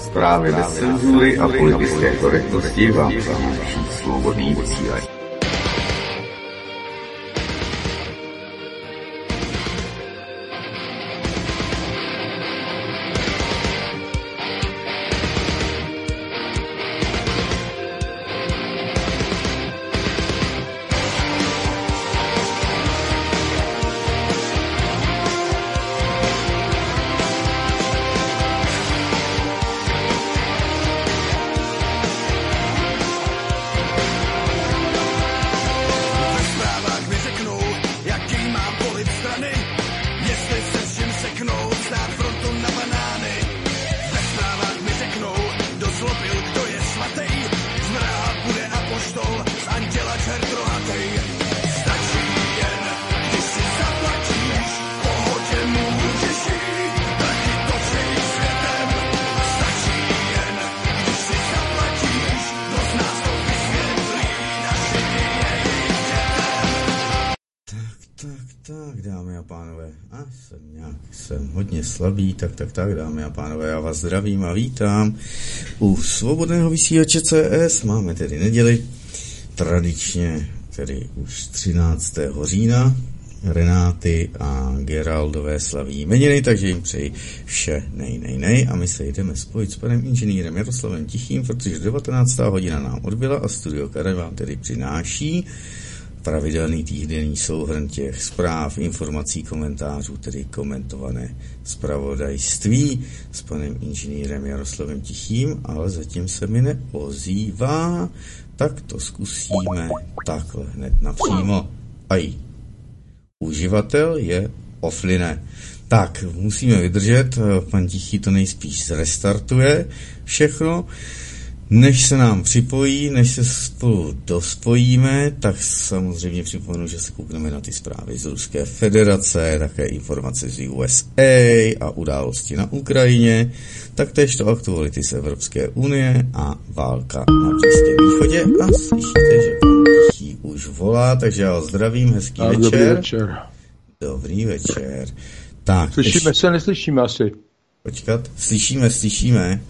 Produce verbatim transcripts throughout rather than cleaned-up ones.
Zprávy bez cenzury a politické korektnosti vám přináší Svobodný vysílač. Jsem hodně slabý, tak, tak, tak, dámy a pánové, já vás zdravím a vítám u Svobodného vysílače C S. Máme tedy neděli, tradičně tedy už třináctého října. Renáty a Geraldové slaví jmeniny, takže jim přeji vše nej, nej, nej. A my se jdeme spojit s panem inženýrem Jaroslavem Tichým, protože devatenáctá hodina nám odbyla a Studio Karen vám tedy přináší pravidelný týdenní souhrn těch zpráv, informací, komentářů, tedy komentované zpravodajství s panem inženýrem Jaroslavem Tichým, ale zatím se mi neozývá, tak to zkusíme takhle hned napřímo. Aj, uživatel je offline. Tak, musíme vydržet, pan Tichý to nejspíš zrestartuje všechno. Než se nám připojí, než se spolu dospojíme, tak samozřejmě připomenu, že se koukneme na ty zprávy z Ruské federace, také informace z U S A a události na Ukrajině, taktéž to aktuality z Evropské unie a válka na Blízkém východě. A slyšíte, že pan Tichý už volá, takže já vás zdravím, hezký a večer. Dobrý večer. Dobrý večer. Tak, slyšíme ještě... se, neslyšíme asi. Počkat, slyšíme, slyšíme.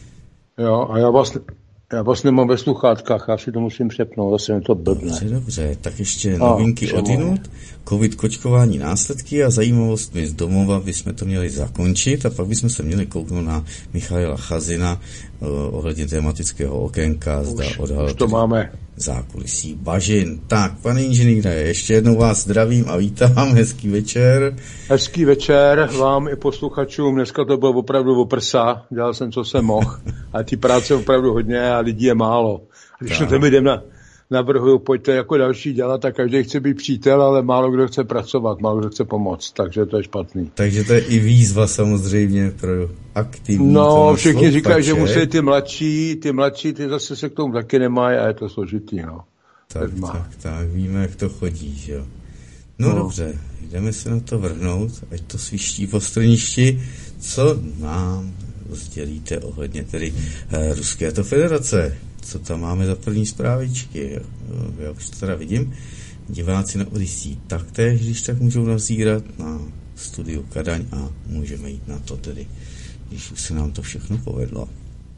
Jo, a já vás, já vás nemám ve sluchátkách, já si to musím přepnout, zase mi to blbne. Dobře, dobře, tak ještě novinky odinut, covid kočkování následky a zajímavostmi z domova bychom to měli zakončit a pak bychom se měli kouknout na Michaila Chazina uh, ohledně tematického okénka, zda odhalil to máme. Zákulisí bažin. Tak, pane inženýre, ještě jednou vás zdravím a vítám, hezký večer. Hezký večer vám i posluchačům, dneska to bylo opravdu o prsa, dělal jsem, co jsem mohl, a ty práce opravdu hodně a lidí je málo. A když to mi jdem na, navrhuju, pojďte jako další dělat, tak každý chce být přítel, ale málo kdo chce pracovat, málo kdo chce pomoct, takže to je špatný. Takže to je i výzva samozřejmě pro aktivní. No, všichni říkají, že musí ty mladší, ty mladší, ty zase se k tomu taky nemají a je to složitý, no. Tak, tak, tak, víme, jak to chodí, že jo. No, no dobře, jdeme se na to vrhnout, ať to sviští po strništi, co nám sdělíte ohledně tedy eh, Ruské to federace. Co tam máme za první zprávičky, jo. Já už to teda vidím. Diváci na Odysí taktéž, když tak můžou nazírat na studiu Kadaň a můžeme jít na to tedy, když už se nám to všechno povedlo.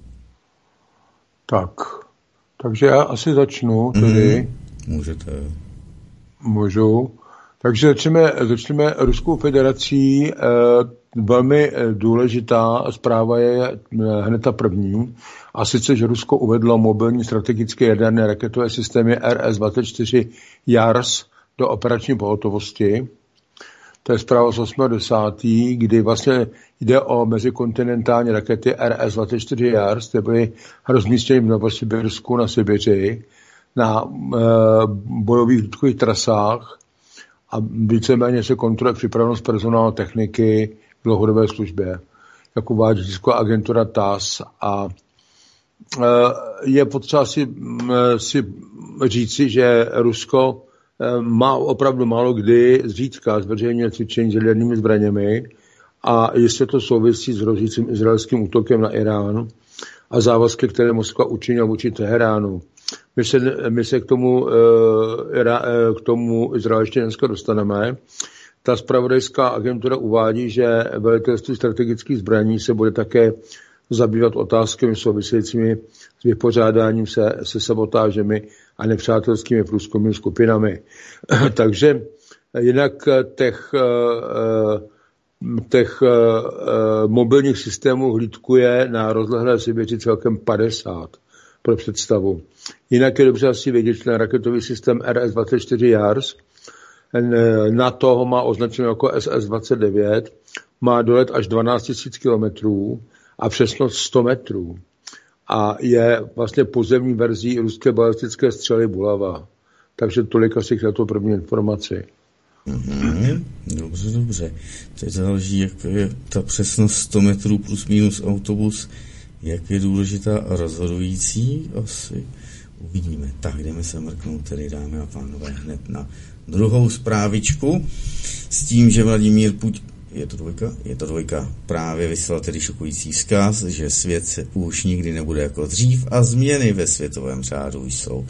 Tak, takže já asi začnu tedy. Mm, můžete. Můžu. Takže začneme, začneme Ruskou federací. E, velmi důležitá zpráva je hned ta první. A sice, že Rusko uvedlo mobilní strategické jaderné raketové systémy R S dvacet čtyři JARS do operační pohotovosti. To je zpráva z osmého desátého kdy vlastně jde o mezikontinentální rakety R S dvacet čtyři JARS, které byly rozmístěny v Novosibirsku na Sibiři na e, bojových vzduchových trasách a víceméně se kontroluje připravenost personálu techniky v dlouhodobé službě, jak uvádí tisková agentura T A S. A e, je potřeba si, e, si říci, že Rusko e, má opravdu málo kdy zřídka zveřejňuje cvičení s jadernými zbraněmi a jestli to souvisí s hrozícím izraelským útokem na Irán a závazky, které Moskva učinila vůči Teheránu. My se, my se k tomu, k tomu Izraeli ještě dneska dostaneme. Ta zpravodajská agentura uvádí, že velitelství strategických zbraní se bude také zabývat otázkami souvisejícími s vypořádáním se se sabotážemi a nepřátelskými průzkumnými skupinami. Takže jinak těch, těch mobilních systémů hlídkuje na rozlehlé Sibiři celkem padesát pro představu. Jinak je dobře asi vědět, že ten raketový systém R S dvacet čtyři JARS, NATO ho má označeno jako S S dvacet devět, má dolet až dvanáct tisíc kilometrů a přesnost sto metrů. A je vlastně pozemní verzí ruské balistické střely Bulava. Takže tolik asi k této první informaci. Mm-hmm. Dobře, dobře. Teď záleží, jak je ta přesnost sto metrů plus minus autobus, jak je důležitá a rozhodující, asi uvidíme. Tak, jdeme se mrknout tedy, dámy a pánové, hned na druhou zprávičku s tím, že Vladimír Putin, je to dvojka, je to dvojka, právě vyslal tedy šokující vzkaz, že svět se už nikdy nebude jako dřív a změny ve světovém řádu jsou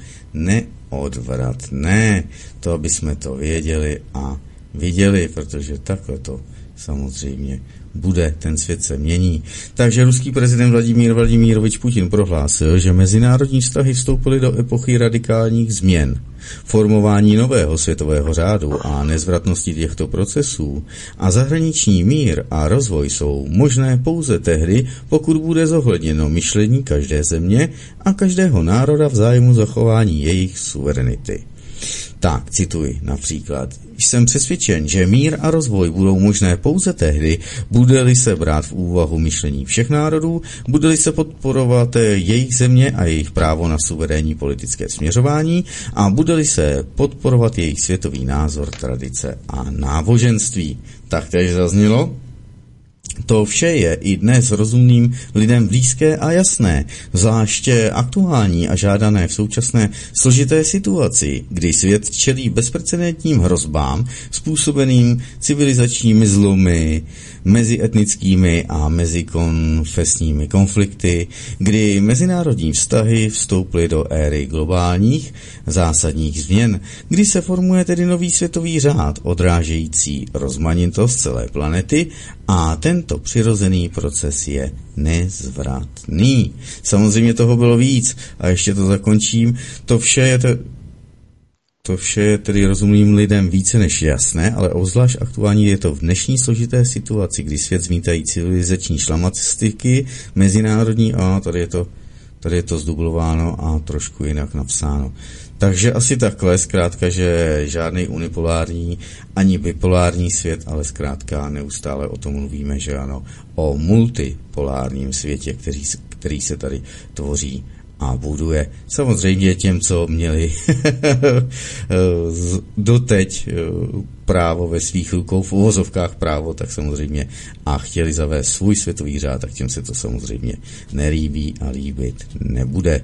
neodvratné. To, aby jsme to věděli a viděli, protože takhle to samozřejmě bude, ten svět se mění. Takže ruský prezident Vladimír Vladimírovič Putin prohlásil, že mezinárodní vztahy vstoupily do epochy radikálních změn, formování nového světového řádu a nezvratnosti těchto procesů a zahraniční mír a rozvoj jsou možné pouze tehdy, pokud bude zohledněno myšlení každé země a každého národa v zájmu zachování jejich suverenity. Tak, cituji například. Jsem přesvědčen, že mír a rozvoj budou možné pouze tehdy, bude-li se brát v úvahu myšlení všech národů, bude-li se podporovat jejich země a jejich právo na suverénní politické směřování a bude-li se podporovat jejich světový názor, tradice a náboženství. Tak tež zaznělo. To vše je i dnes rozumným lidem blízké a jasné, zvláště aktuální a žádané v současné složité situaci, kdy svět čelí bezprecedentním hrozbám způsobeným civilizačními zlomy, mezietnickými a mezikonfesními konflikty, kdy mezinárodní vztahy vstoupily do éry globálních zásadních změn, kdy se formuje tedy nový světový řád odrážející rozmanitost celé planety a tento přirozený proces je nezvratný. Samozřejmě toho bylo víc a ještě to zakončím. To vše je, te... to vše je tedy rozumným lidem více než jasné, ale obzvlášť aktuální je to v dnešní složité situaci, kdy svět zmítají civilizační šlamastiky, mezinárodní a tady je to, tady je to zdublováno a trošku jinak napsáno. Takže asi takhle, zkrátka, že žádný unipolární ani bipolární svět, ale zkrátka neustále o tom mluvíme, že ano, o multipolárním světě, který, který se tady tvoří a buduje. Samozřejmě těm, co měli doteď právo ve svých rukou, v uvozovkách právo, tak samozřejmě a chtěli zavést svůj světový řád, tak těm se to samozřejmě nelíbí a líbit nebude.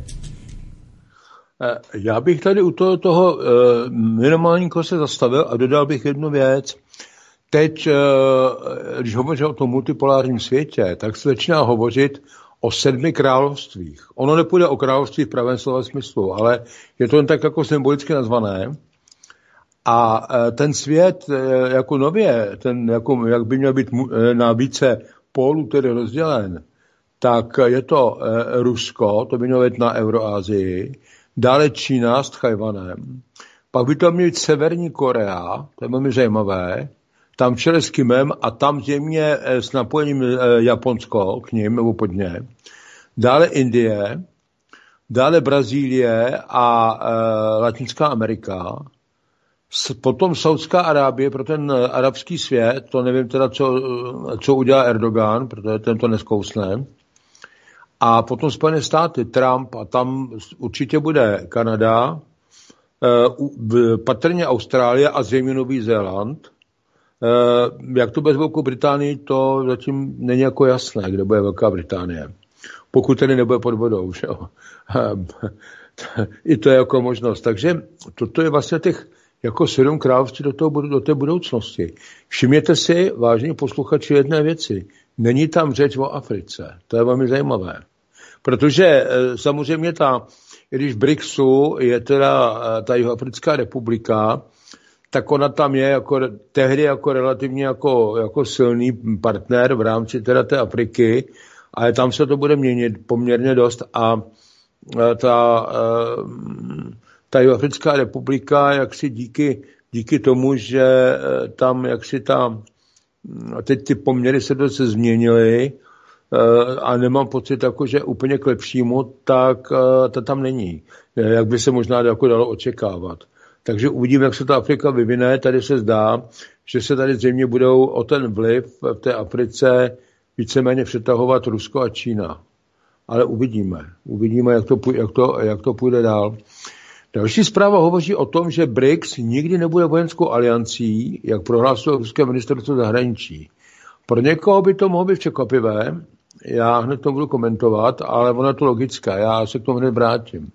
Já bych tady u toho, toho minimálního se zastavil a dodal bych jednu věc. Teď, když hovořím o tom multipolárním světě, tak se začíná hovořit o sedmi královstvích. Ono nepůjde o království v pravém slova smyslu, ale je to jen tak jako symbolicky nazvané. A ten svět jako nově, ten jako, jak by měl být na více pólů tedy rozdělen, tak je to Rusko, to by mělo být na Euroázii, dále Čína s Tchajwanem, pak by to měl být Severní Korea, to je velmi zajímavé, tam čele s Kimem a tam zřejmě s napojením Japonsko k ním nebo pod ně. Dále Indie, dále Brazílie a e, Latinská Amerika, s, potom Saudská Arábie pro ten arabský svět, to nevím teda, co, co udělá Erdogan, protože ten to nezkousne. A potom Spojené státy, Trump a tam určitě bude Kanada, e, patrně Austrálie a zřejmě Nový Zéland. E, jak to bude s Velkou Británii, to zatím není jako jasné, kde bude Velká Británie. Pokud tedy nebude pod vodou, že jo. I to je jako možnost. Takže toto je vlastně těch jako sedm království do, toho, do té budoucnosti. Všimněte si, vážení posluchači, jedné věci. Není tam řeč o Africe. To je velmi zajímavé. Protože samozřejmě ta, když v BRICSu je teda ta Jihoafrická republika, tak ona tam je jako, tehdy jako relativně jako, jako silný partner v rámci teda té Afriky ale tam se to bude měnit poměrně dost a ta, ta Jihoafrická republika, jaksi díky, díky tomu, že tam jaksi ta, teď ty poměry se dost změnily a nemám pocit, jako, že úplně k lepšímu, tak to tam není, jak by se možná jako dalo očekávat. Takže uvidíme, jak se ta Afrika vyvine. Tady se zdá, že se tady zřejmě budou o ten vliv v té Africe víceméně přetahovat Rusko a Čína. Ale uvidíme. Uvidíme, jak to, jak to, jak to půjde dál. Další zpráva hovoří o tom, že B R I C S nikdy nebude vojenskou aliancí, jak prohlásilo ruské ministerstvo zahraničí. Pro někoho by to mohlo být překvapivé, já hned to budu komentovat, ale ono je to logické, já se k tomu hned vrátím.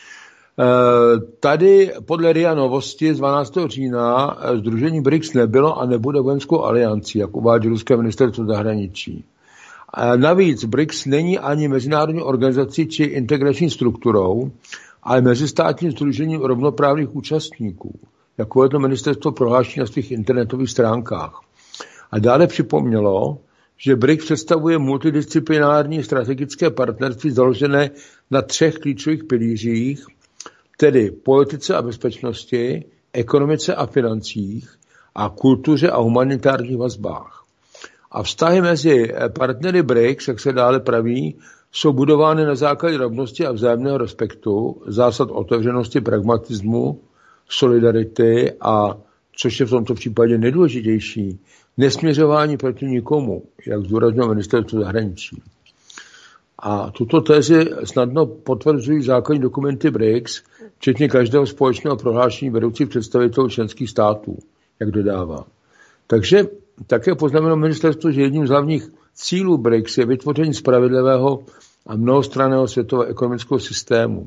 Tady podle R I A Novosti z dvanáctého října sdružení B R I C S nebylo a nebude vojenskou aliancí, jak uvádí ruské ministerstvo zahraničí. A navíc B R I C S není ani mezinárodní organizací či integrační strukturou, ale mezistátním sdružením rovnoprávných účastníků, jako je to ministerstvo prohlášení na svých internetových stránkách. A dále připomnělo, že B R I C S představuje multidisciplinární strategické partnerství založené na třech klíčových pilířích, tedy politice a bezpečnosti, ekonomice a financích a kultuře a humanitárních vazbách. A vztahy mezi partnery B R I C S, jak se dále praví, jsou budovány na základě rovnosti a vzájemného respektu, zásad otevřenosti, pragmatismu, solidarity a, což je v tomto případě nejdůležitější, nesměřování proti nikomu, jak zdůraznilo ministerstvo zahraničí. A tuto tézi snadno potvrzují základní dokumenty B R I C S, včetně každého společného prohlášení vedoucích představitelů členských států, jak dodává. Takže také poznamenalo ministerstvo, že jedním z hlavních cílů B R I C S je vytvoření spravedlivého a mnohostranného světového ekonomického systému.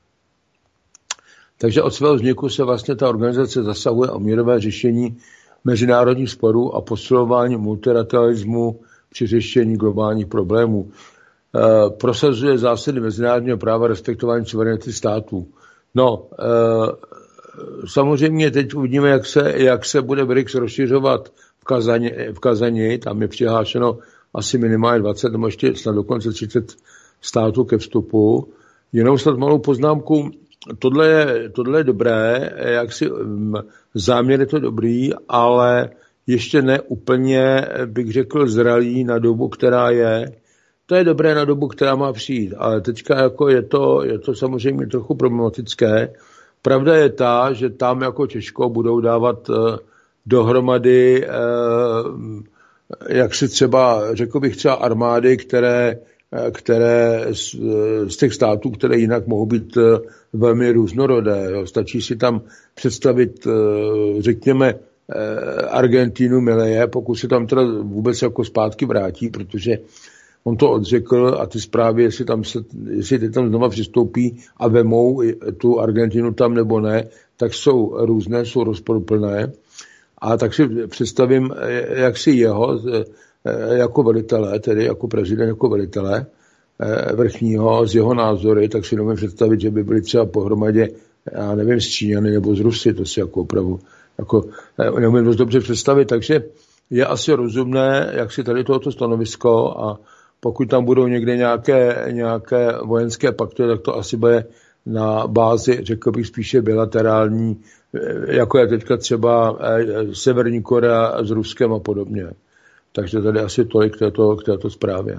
Takže od svého vzniku se vlastně ta organizace zasahuje o mírové řešení mezinárodních sporů a posilování multilateralismu při řešení globálních problémů. E, prosazuje zásady mezinárodního práva respektování suverenity států. No, e, samozřejmě teď uvidíme, jak se, jak se bude B R I C S rozšiřovat v Kazani, v Kazani, tam je přihlášeno asi minimálně dvacet, nebo ještě snad dokonce třicet států ke vstupu. Jenom snad malou poznámku, tohle je, tohle je dobré, jak si záměr je to dobrý, ale ještě ne úplně, bych řekl, zralý na dobu, která je. To je dobré na dobu, která má přijít, ale teďka jako je to, je to samozřejmě trochu problematické. Pravda je ta, že tam jako těžko budou dávat dohromady, jak si třeba, řekl bych třeba armády, které, které z, z těch států, které jinak mohou být velmi různorodé. Jo. Stačí si tam představit, řekněme, Argentínu Mileje, pokud se tam teda vůbec jako zpátky vrátí, protože on to odřekl a ty zprávy, jestli, tam se, jestli ty tam znova přistoupí a vemou tu Argentinu tam nebo ne, tak jsou různé, jsou rozporuplné. A tak si představím, jak si jeho jako velitele, tedy jako prezident, jako velitele vrchního, z jeho názory, tak si nemůžu představit, že by byli třeba pohromadě, já nevím, z Číňany nebo z Rusy, to si jako opravdu jako, nemůžu dost dobře představit, takže je asi rozumné, jak si tady tohoto stanovisko a pokud tam budou někde nějaké, nějaké vojenské pakty, tak to asi bude na bázi, řekl bych, spíše bilaterální, jako je teďka třeba Severní Korea s Ruskem a podobně. Takže tady asi tolik k této, k této zprávě.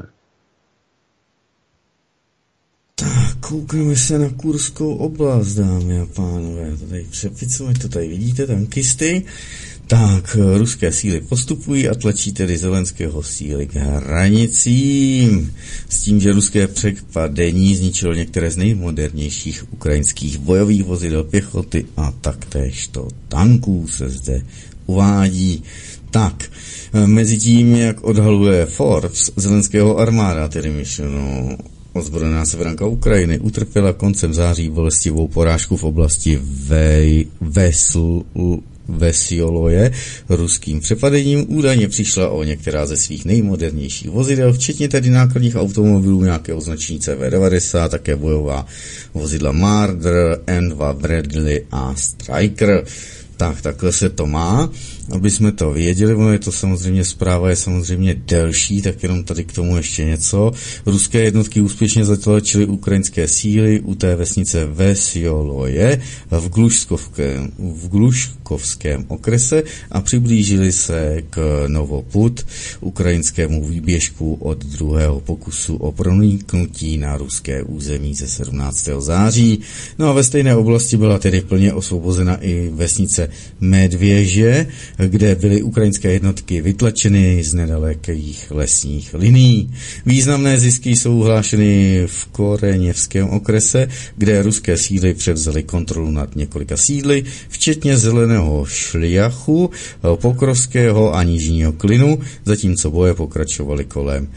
Tak, koukneme se na Kurskou oblast, dámy a pánové. Tady přepicujeme, to tady vidíte, tankisty. Tak, ruské síly postupují a tlačí tedy Zelenského síly k hranicím. S tím, že ruské přepadení zničilo některé z nejmodernějších ukrajinských bojových vozidel pěchoty a taktéž to tanků se zde uvádí. Tak, mezi tím, jak odhaluje Forbes, Zelenského armáda, tedy myšleno ozbrojená severanka Ukrajiny, utrpěla koncem září bolestivou porážku v oblasti Vej, Vesl, Vesioloje ruským přepadením. Údajně přišla o některá ze svých nejmodernějších vozidel, včetně tedy nákladních automobilů nějakého označení C V devadesát, také bojová vozidla Marder, N dva Bradley a Striker. Tak, takhle se to má, aby jsme to věděli, ono je to samozřejmě, zpráva je samozřejmě delší, tak jenom tady k tomu ještě něco. Ruské jednotky úspěšně zatlačily ukrajinské síly u té vesnice Vesjoloje v Gluškovském, v Gluškovském okrese a přiblížili se k Novoput, ukrajinskému výběžku od druhého pokusu o proniknutí na ruské území ze sedmnáctého září. No a ve stejné oblasti byla tedy plně osvobozena i vesnice Medvěže, kde byly ukrajinské jednotky vytlačeny z nedalekých lesních linií. Významné zisky jsou uhlášeny v Koreněvském okrese, kde ruské síly převzaly kontrolu nad několika sídly, včetně Zeleného šliachu, Pokrovského a Nižního Klinu, zatímco boje pokračovaly kolem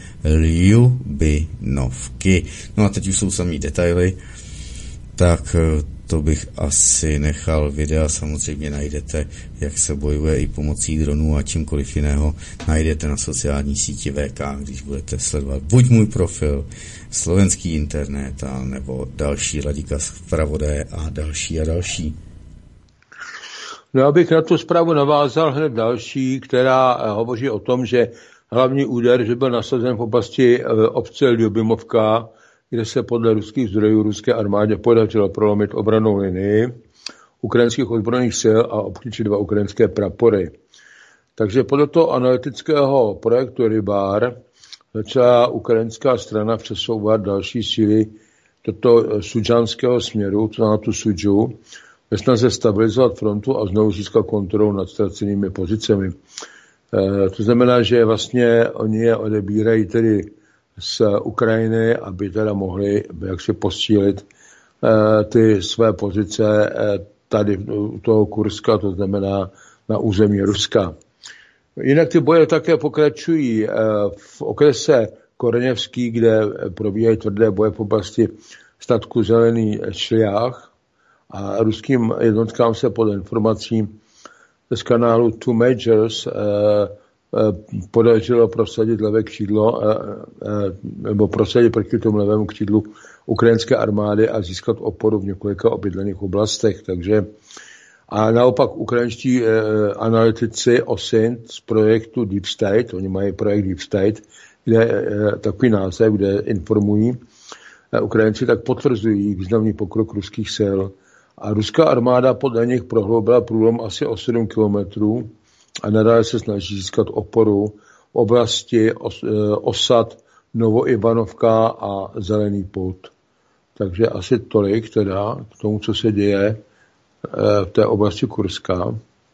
Ljubinovky. No a teď už jsou samý detaily, tak to bych asi nechal. Videa samozřejmě najdete, jak se bojuje i pomocí dronů a čímkoliv jiného najdete na sociální síti V K, když budete sledovat buď můj profil, slovenský internet, a nebo další Ladika zpravodaje a další a další. No, abych na tu zprávu navázal hned další, která hovoří o tom, že hlavní úder, že byl nasazen v oblasti obce Ljubimovka, kde se podle ruských zdrojů ruské armádě podařilo prolomit obrannou linii ukrajinských ozbrojených sil a obklíčit dva ukrajinské prapory. Takže podle toho analytického projektu Rybar začala ukrajinská strana přesouvat další síly toto sudžanského směru, to na tu Sudžu, ve snaze stabilizovat frontu a znovu získat kontrolu nad ztracenými pozicemi. E, to znamená, že vlastně oni je odebírají tedy z Ukrajiny, aby teda mohli jaksi posílit e, ty své pozice e, tady u toho Kurska, to znamená na území Ruska. Jinak ty boje také pokračují e, v okrese Koreněvský, kde probíhají tvrdé boje v oblasti statku Zelený šliach a ruským jednotkám se podle informací z kanálu Two Majors e, podařilo prosadit levé křídlo nebo prosadit proti tomu levému křídlu ukrajinské armády a získat oporu v několika obydlených oblastech. Takže a naopak ukrajinští analytici O S I N T z projektu Deep State, oni mají projekt Deep State, kde takový název, kde informují Ukrajinci, tak potvrzují významný pokrok ruských sil. A ruská armáda podle nich prohloubila průlom asi o sedm kilometrů a nadále se snaží získat oporu v oblasti os, osad Novoivanovka a Zelený Put. Takže asi tolik teda k tomu, co se děje v té oblasti Kurska.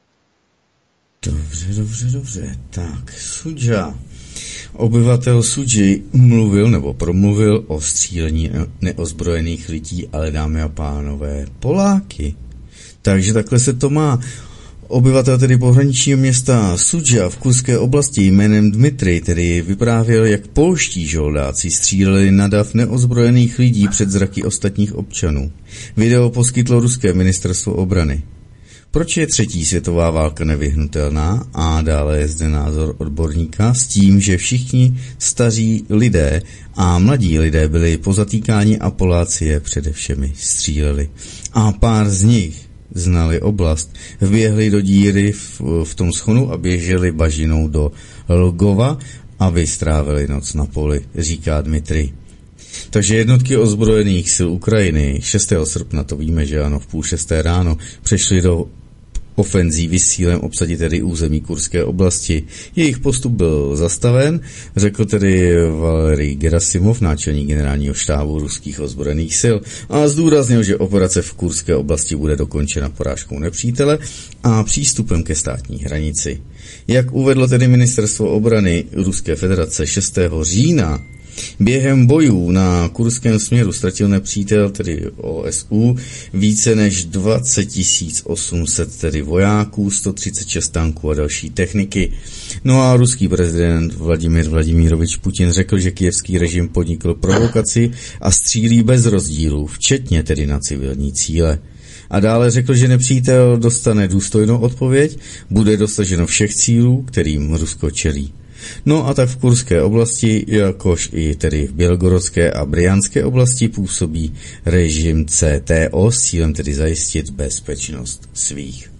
Dobře, dobře, dobře. Tak, Sudža. Obyvatel Sudži mluvil nebo promluvil o střílení neozbrojených lidí, ale dámy a pánové, Poláky. Takže takhle se to má. Obyvatel tedy pohraničního města Sudža v kurské oblasti jménem Dmitry tedy vyprávěl, jak polští žoldáci stříleli na dav neozbrojených lidí před zraky ostatních občanů. Video poskytlo ruské ministerstvo obrany. Proč je třetí světová válka nevyhnutelná? A dále je zde názor odborníka s tím, že všichni staří lidé a mladí lidé byli pozatýkáni a Poláci je především stříleli. A pár z nich znali oblast, vběhli do díry v, v tom schonu a běželi bažinou do Lgova, aby strávili noc na poli, říká Dmitry. Takže jednotky ozbrojených sil Ukrajiny šestého srpna, to víme, že ano, v půl šesté ráno, přešly do ofenzívy s cílem obsadit tedy území kurské oblasti. Jejich postup byl zastaven, řekl tedy Valerij Gerasimov, náčelník generálního štábu ruských ozbrojených sil, a zdůraznil, že operace v kurské oblasti bude dokončena porážkou nepřítele a přístupem ke státní hranici. Jak uvedlo tedy ministerstvo obrany Ruské federace šestého října, během bojů na kurském směru ztratil nepřítel, tedy O S U, více než dvacet tisíc osm set tedy vojáků, sto třicet šest tanků a další techniky. No a ruský prezident Vladimír Vladimirovič Putin řekl, že kyjevský režim podnikl provokaci a střílí bez rozdílu, včetně tedy na civilní cíle. A dále řekl, že nepřítel dostane důstojnou odpověď, bude dosaženo všech cílů, kterým Rusko čelí. No a tak v kurské oblasti, jakož i tedy v bělgorodské a brjanské oblasti působí režim C T O s cílem tedy zajistit bezpečnost svých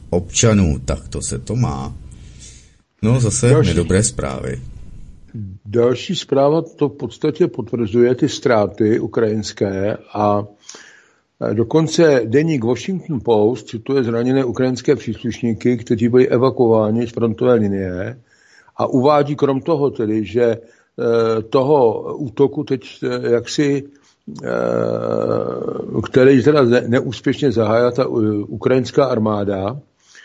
občanů. Tak to se to má. No zase další, nedobré zprávy. Další zpráva to v podstatě potvrzuje ty ztráty ukrajinské a dokonce deník Washington Post cituje zraněné ukrajinské příslušníky, kteří byli evakuováni z frontové linie a uvádí krom toho tedy, že toho útoku teď jaksi, který teda neúspěšně zahájila ta ukrajinská armáda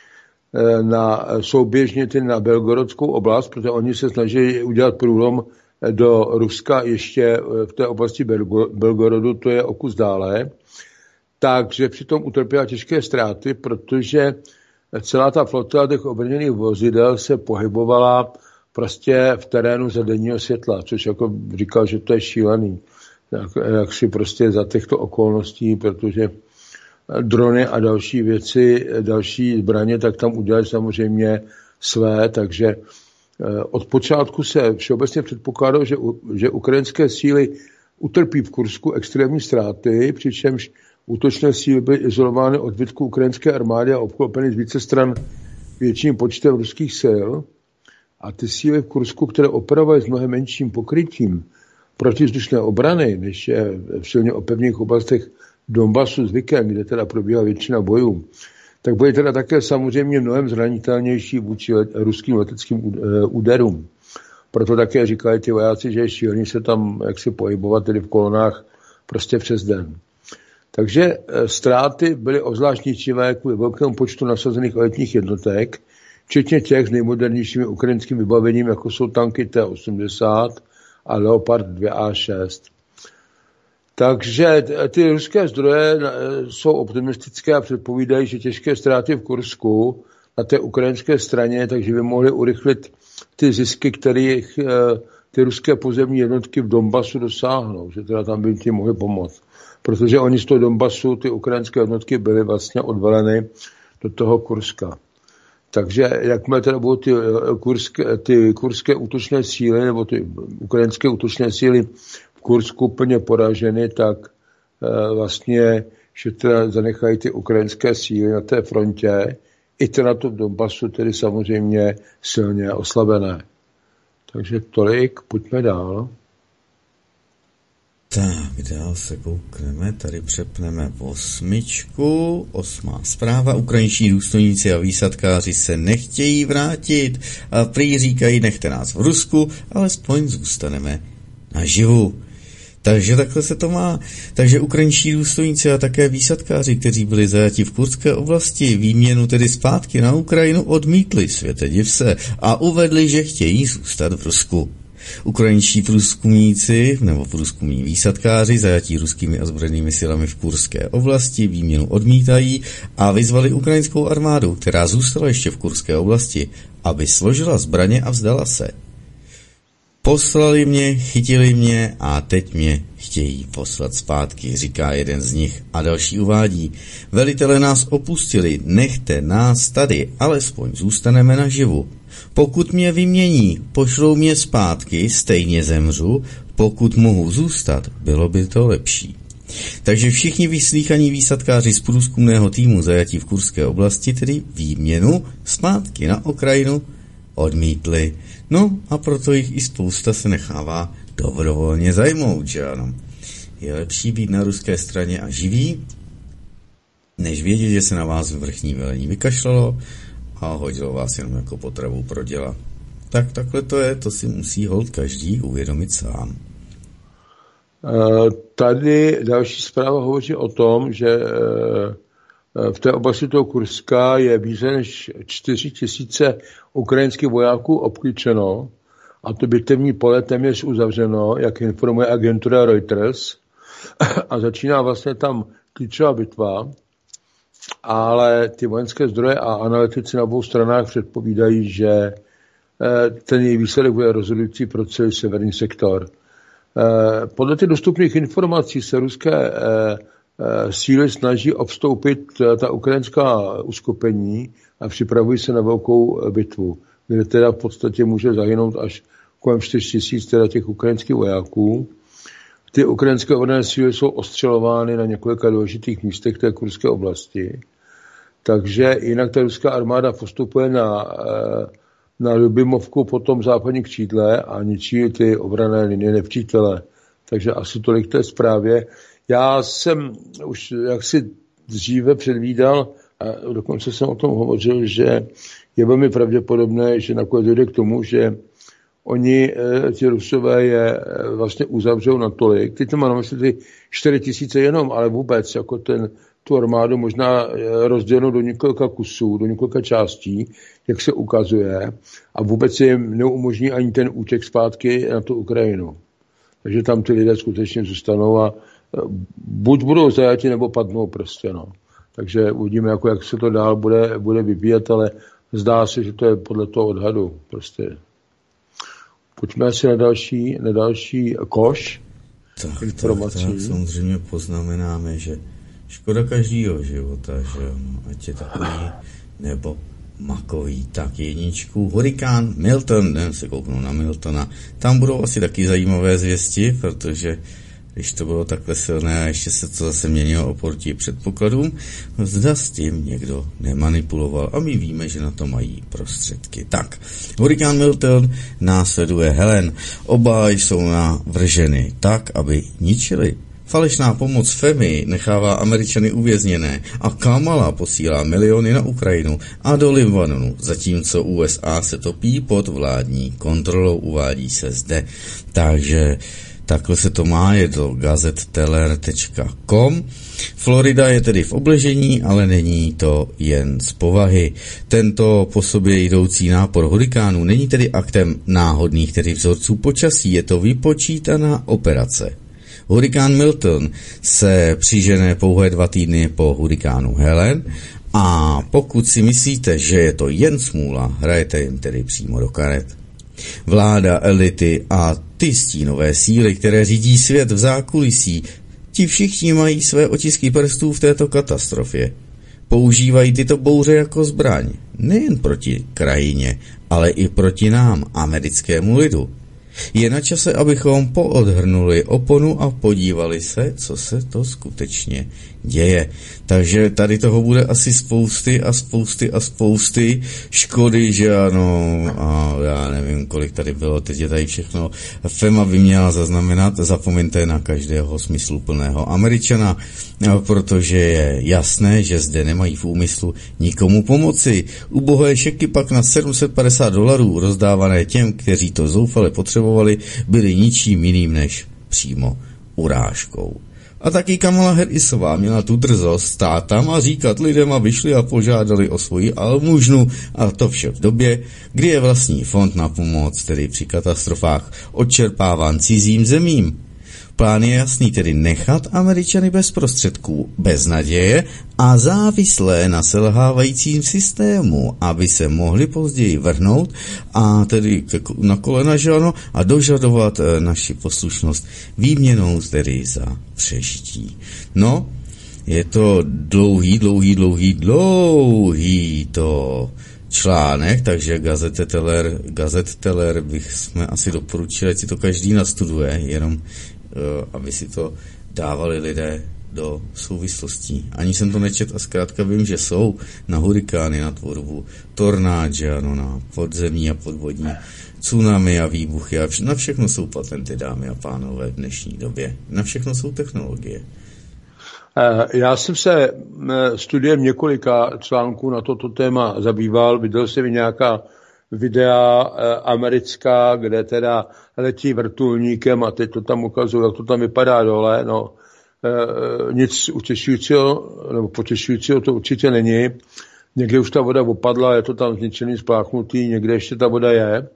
na, souběžně tedy na Belgorodskou oblast, protože oni se snaží udělat průlom do Ruska ještě v té oblasti Belgorodu, to je o kus dále. Takže přitom utrpěla těžké ztráty, protože celá ta flotila těch obrněných vozidel se pohybovala prostě v terénu za denního světla, což jako říkal, že to je šílený. Jak, jak si prostě za těchto okolností, protože drony a další věci, další zbraně, tak tam udělali samozřejmě své, takže od počátku se všeobecně předpokládalo, že, že ukrajinské síly utrpí v Kursku extrémní ztráty, přičemž útočné síly byly izolovány od zbytku ukrajinské armády a obklopeny z více stran větším počtem ruských sil. A ty síly v Kursku, které operovaly s mnohem menším pokrytím protivzdušné obrany, než je v silně opevněných oblastech Donbasu zvykem, kde teda probíhá většina bojů, tak byly teda také samozřejmě mnohem zranitelnější vůči let, ruským leteckým úderům. Proto také říkali ty vojáci, že je šílený se tam jaksi pohybovat tedy v kolonách prostě přes den. Takže ztráty byly obzvlášť ničivé kvůli velkému počtu nasazených elitních jednotek, včetně těch s nejmodernějšími ukrajinským vybavením, jako jsou tanky T osmdesát a Leopard dva A šest. Takže ty ruské zdroje jsou optimistické a předpovídají, že těžké ztráty v Kursku na té ukrajinské straně, takže by mohly urychlit ty zisky, kterých ty ruské pozemní jednotky v Donbasu dosáhnou, že teda tam by tím mohly pomoct. Protože oni z toho Donbasu, ty ukrajinské jednotky byly vlastně odvaleny do toho Kurska. Takže jakmile teda budou ty kurské, ty kurské útočné síly nebo ty ukrajinské útočné síly v Kursku plně poraženy, tak e, vlastně, že teda zanechají ty ukrajinské síly na té frontě, i teda na tom Donbasu tedy samozřejmě silně oslabené. Takže tolik, pojďme dál. Tak, dál se koukneme, tady přepneme osmičku, osmá zpráva, ukrajinští důstojníci a výsadkáři se nechtějí vrátit a prý říkají, nechte nás v Rusku, alespoň zůstaneme naživu. Takže takhle se to má. Takže ukrajinští důstojníci a také výsadkáři, kteří byli zajati v Kurské oblasti, výměnu tedy zpátky na Ukrajinu odmítli, světe div se, a uvedli, že chtějí zůstat v Rusku. Ukrajinští průzkumníci nebo průzkumní výsadkáři zajatí ruskými ozbrojenými silami v Kurské oblasti výměnu odmítají a vyzvali ukrajinskou armádu, která zůstala ještě v Kurské oblasti, aby složila zbraně a vzdala se. Poslali mě, chytili mě a teď mě chtějí poslat zpátky, říká jeden z nich a další uvádí. Velitelé nás opustili, nechte nás tady, alespoň zůstaneme naživu. Pokud mě vymění, pošlou mě zpátky, stejně zemřu, pokud mohu zůstat, bylo by to lepší. Takže všichni vyslíchaní výsadkáři z průzkumného týmu zajatí v Kurské oblasti, tedy výměnu zpátky na Ukrajinu, odmítli. No a proto jich i spousta se nechává dobrovolně zajmout, že ano. Je lepší být na ruské straně a živý, než vědět, že se na vás vrchní velení vykašlalo a hodilo vás jenom jako potravu pro děla. Tak takhle to je, to si musí holt každý uvědomit sám. Tady další zpráva hovoří o tom, že v té oblasti toho Kurska je více než čtyři tisíce ukrajinských vojáků obklíčeno a to bitevní pole téměř uzavřeno, jak informuje agentura Reuters, a začíná vlastně tam klíčová bitva, ale ty vojenské zdroje a analytici na obou stranách předpovídají, že ten její výsledek bude rozhodující pro celý severní sektor. Podle těch dostupných informací se ruské síly snaží obstoupit ta ukrajinská uskupení a připravují se na velkou bitvu, kde teda v podstatě může zahynout až kolem čtyři tisíc teda těch ukrajinských vojáků. Ty ukrajinské obranné síly jsou ostřelovány na několika důležitých místech té kurské oblasti. Takže jinak ta ruská armáda postupuje na, na Ljubimovku, potom západní křídle a ničí ty obranné linie nepřítele. Takže asi tolik té zprávě. Já jsem už jaksi dříve předvídal, a dokonce jsem o tom hovořil, že je velmi pravděpodobné, že nakonec dojde k tomu, že oni, ti Rusové, je vlastně uzavřou natolik. Teď to má na mysli ty čtyři tisíce jenom, ale vůbec jako ten, tu armádu možná rozdělenou do několika kusů, do několika částí, jak se ukazuje, a vůbec jim neumožní ani ten útěk zpátky na tu Ukrajinu. Takže tam ty lidé skutečně zůstanou a buď budou zajati, nebo padnou prostě, no. Takže uvidíme, jako jak se to dál bude, bude vyvíjet, ale zdá se, že to je podle toho odhadu. Prostě. Pojďme asi na další, na další koš tak, informací. Tak, tak, samozřejmě poznamenáme, že škoda každýho života, že no, ať je takový nebo makový. Tak jedničku. Hurikán Milton, jdem se kouknout na Miltona. Tam budou asi taky zajímavé zvěsti, protože když to bylo takhle silné a ještě se to zase měnilo oproti předpokladům, zda s tím někdo nemanipuloval a my víme, že na to mají prostředky. Tak, hurikán Milton následuje Helen. Oba jsou navrženy tak, aby ničili. Falešná pomoc Femi nechává Američany uvězněné a Kamala posílá miliony na Ukrajinu a do Libanonu, zatímco U S A se topí pod vládní kontrolou, uvádí se zde. Takže takhle se to má, je to gazetteler tečka com. Florida je tedy v obležení, ale není to jen z povahy. Tento po sobě jdoucí nápor hurikánů není tedy aktem náhodných, tedy vzorců počasí, je to vypočítaná operace. Hurikán Milton se přižene pouhé dva týdny po hurikánu Helen a pokud si myslíte, že je to jen smůla, hrajete jim tedy přímo do karet. Vláda, elity a ty stínové síly, které řídí svět v zákulisí, ti všichni mají své otisky prstů v této katastrofě. Používají tyto bouře jako zbraň, nejen proti krajině, ale i proti nám, americkému lidu. Je na čase, abychom poodhrnuli oponu a podívali se, co se to skutečně děje. Takže tady toho bude asi spousty a spousty a spousty škody, že ano, a já nevím, kolik tady bylo, teď je tady všechno. FEMA by měla zaznamenat, zapomeňte na každého smysluplného Američana, protože je jasné, že zde nemají v úmyslu nikomu pomoci. Ubohé šeky pak na sedm set padesát dolarů rozdávané těm, kteří to zoufale potřebovali, byly ničím jiným než přímo urážkou. A taky Kamala Harrisová měla tu drzost stát tam a říkat lidem, aby šli a požádali o svoji almužnu, a to vše v době, kdy je vlastní fond na pomoc, tedy při katastrofách, odčerpáván cizím zemím. Plán je jasný, tedy nechat Američany bez prostředků, bez naděje a závislé na selhávajícím systému, aby se mohli později vrhnout a tedy na kolena, že ano, a dožadovat naši poslušnost výměnou tedy za přežití. No, je to dlouhý, dlouhý, dlouhý, dlouhý to článek, takže gazetteler, gazetteler bych jsme asi doporučili, ať si to každý nastuduje, jenom aby si to dávali lidé do souvislostí. Ani jsem to nečet a zkrátka vím, že jsou na hurikány, na tvorbu tornád, že ano, na podzemní a podvodní tsunami a výbuchy a vš- na všechno jsou patenty, dámy a pánové, v dnešní době. Na všechno jsou technologie. Já jsem se studiem několika článků na toto téma zabýval, viděl jsem i nějaká videa americká, kde teda letí vrtulníkem a teď to tam ukazují, jak to tam vypadá dole. No, e, nic utěšujícího nebo potěšujícího to určitě není. Někde už ta voda opadla, je to tam zničený, spláchnutý, někde ještě ta voda je. E,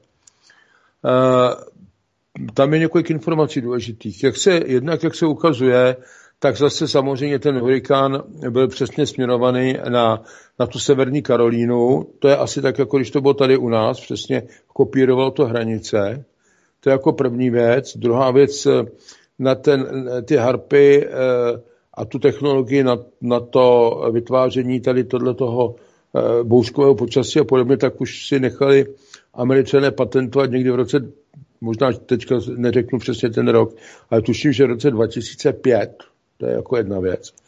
tam je několik informací důležitých. Jak se, jednak, jak se ukazuje, tak zase samozřejmě ten hurikán byl přesně směrovaný na, na tu severní Karolínu. To je asi tak, jako když to bylo tady u nás, přesně kopírovalo to hranice. To je jako první věc. Druhá věc, na ten, ty harpy a tu technologii na, na to vytváření tady tohletoho bouřkového počasí a podobně, tak už si nechali Američané patentovat někdy v roce, možná teďka neřeknu přesně ten rok, ale tuším, že v roce dva tisíce pět. To je jako jedna věc.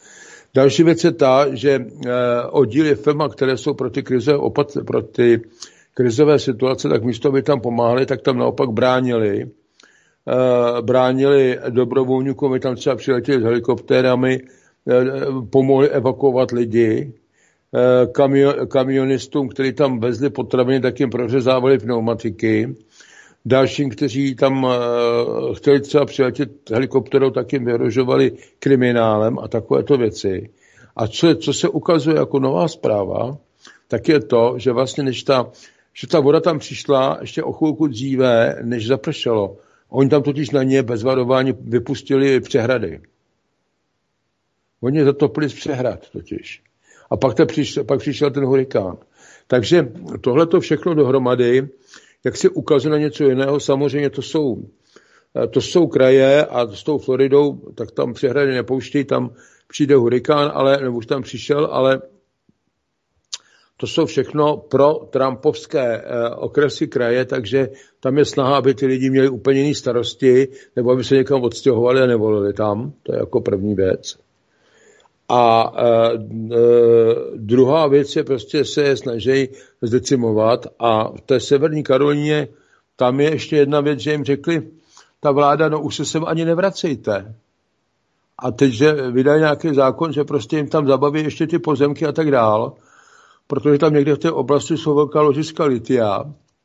Další věc je ta, že oddíly F E M A, které jsou pro ty krizové, opat- pro ty krizové situace, tak místo, aby tam pomáhali, tak tam naopak bránili. Bránili dobrovolníkům, aby tam třeba přiletěli s helikoptérami, pomohli evakuovat lidi. Kamio- kamionistům, kteří tam vezli potraviny, tak jim prořezávali pneumatiky. Dalším, kteří tam uh, chtěli třeba přiletět helikopterou, tak jim vyhrožovali kriminálem a takovéto věci. A co, co se ukazuje jako nová zpráva, tak je to, že vlastně než ta, že ta voda tam přišla ještě o chvilku dříve, než zapršelo. Oni tam totiž na ně bez varování vypustili přehrady. Oni zatopili z přehrad totiž. A pak, te přišel, pak přišel ten hurikán. Takže tohleto všechno dohromady, jak se ukazuje na něco jiného, samozřejmě to jsou, to jsou kraje a s tou Floridou, tak tam přehrady nepouštějí, tam přijde hurikán, ale, nebo už tam přišel, ale to jsou všechno pro trumpovské eh, okresy kraje, takže tam je snaha, aby ty lidi měli úplně jiné starosti, nebo aby se někam odstěhovali a nevolili tam. To je jako první věc. A e, e, druhá věc je prostě se je snaží zdecimovat a v té severní Karolíně tam je ještě jedna věc, že jim řekli, ta vláda, no už se sem ani nevracejte. A teď, že vydají nějaký zákon, že prostě jim tam zabaví ještě ty pozemky a tak dál, protože tam někde v té oblasti jsou velká ložiska litia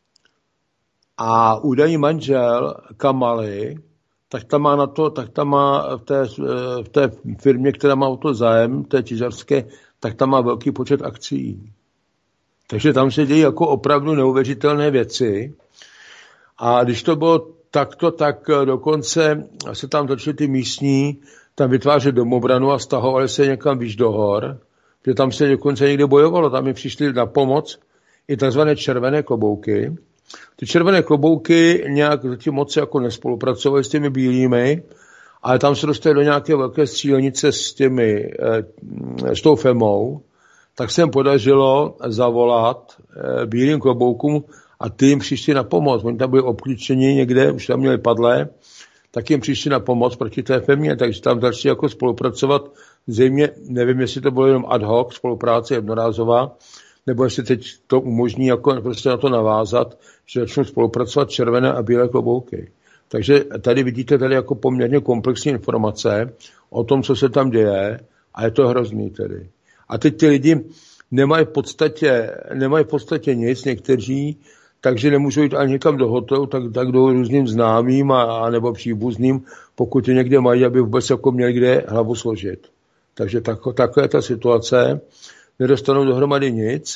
a údajný manžel Kamaly, tak tam má na to, tak tam má v té, v té firmě, která má o to zájem, té těžařské, tak tam má velký počet akcií. Takže tam se dějí jako opravdu neuvěřitelné věci. A když to bylo takto, tak dokonce se tam začaly ty místní tam vytvářet domobranu a stahovali se někam výš do hor, protože tam se dokonce někde bojovalo, tam mi přišli na pomoc i takzvané červené klobouky. Ty červené klobouky nějak zatím moc jako nespolupracovaly s těmi bílými, ale tam se dostali do nějaké velké střílenice s těmi, s tou FEMou, tak se jim podařilo zavolat bílým kloboukům a ty jim přišli na pomoc. Oni tam byli obklíčeni někde, už tam měli padlé, tak jim přišli na pomoc proti té FEMě, takže tam začali jako spolupracovat. Zřejmě, nevím, jestli to bylo jenom ad hoc, spolupráce jednorázová, nebo jestli teď to umožní jako prostě na to navázat, že začnou spolupracovat červené a bílé klobouky. Takže tady vidíte tady jako poměrně komplexní informace o tom, co se tam děje a je to hrozný tedy. A teď ty lidi nemají v podstatě, nemají v podstatě nic, někteří, takže nemůžou jít ani někam do hotelu, tak, tak jdou různým známým a, a nebo příbuzným, pokud je někde mají, aby vůbec jako měli kde hlavu složit. Takže tak, takhle je ta situace. Nedostanou dohromady nic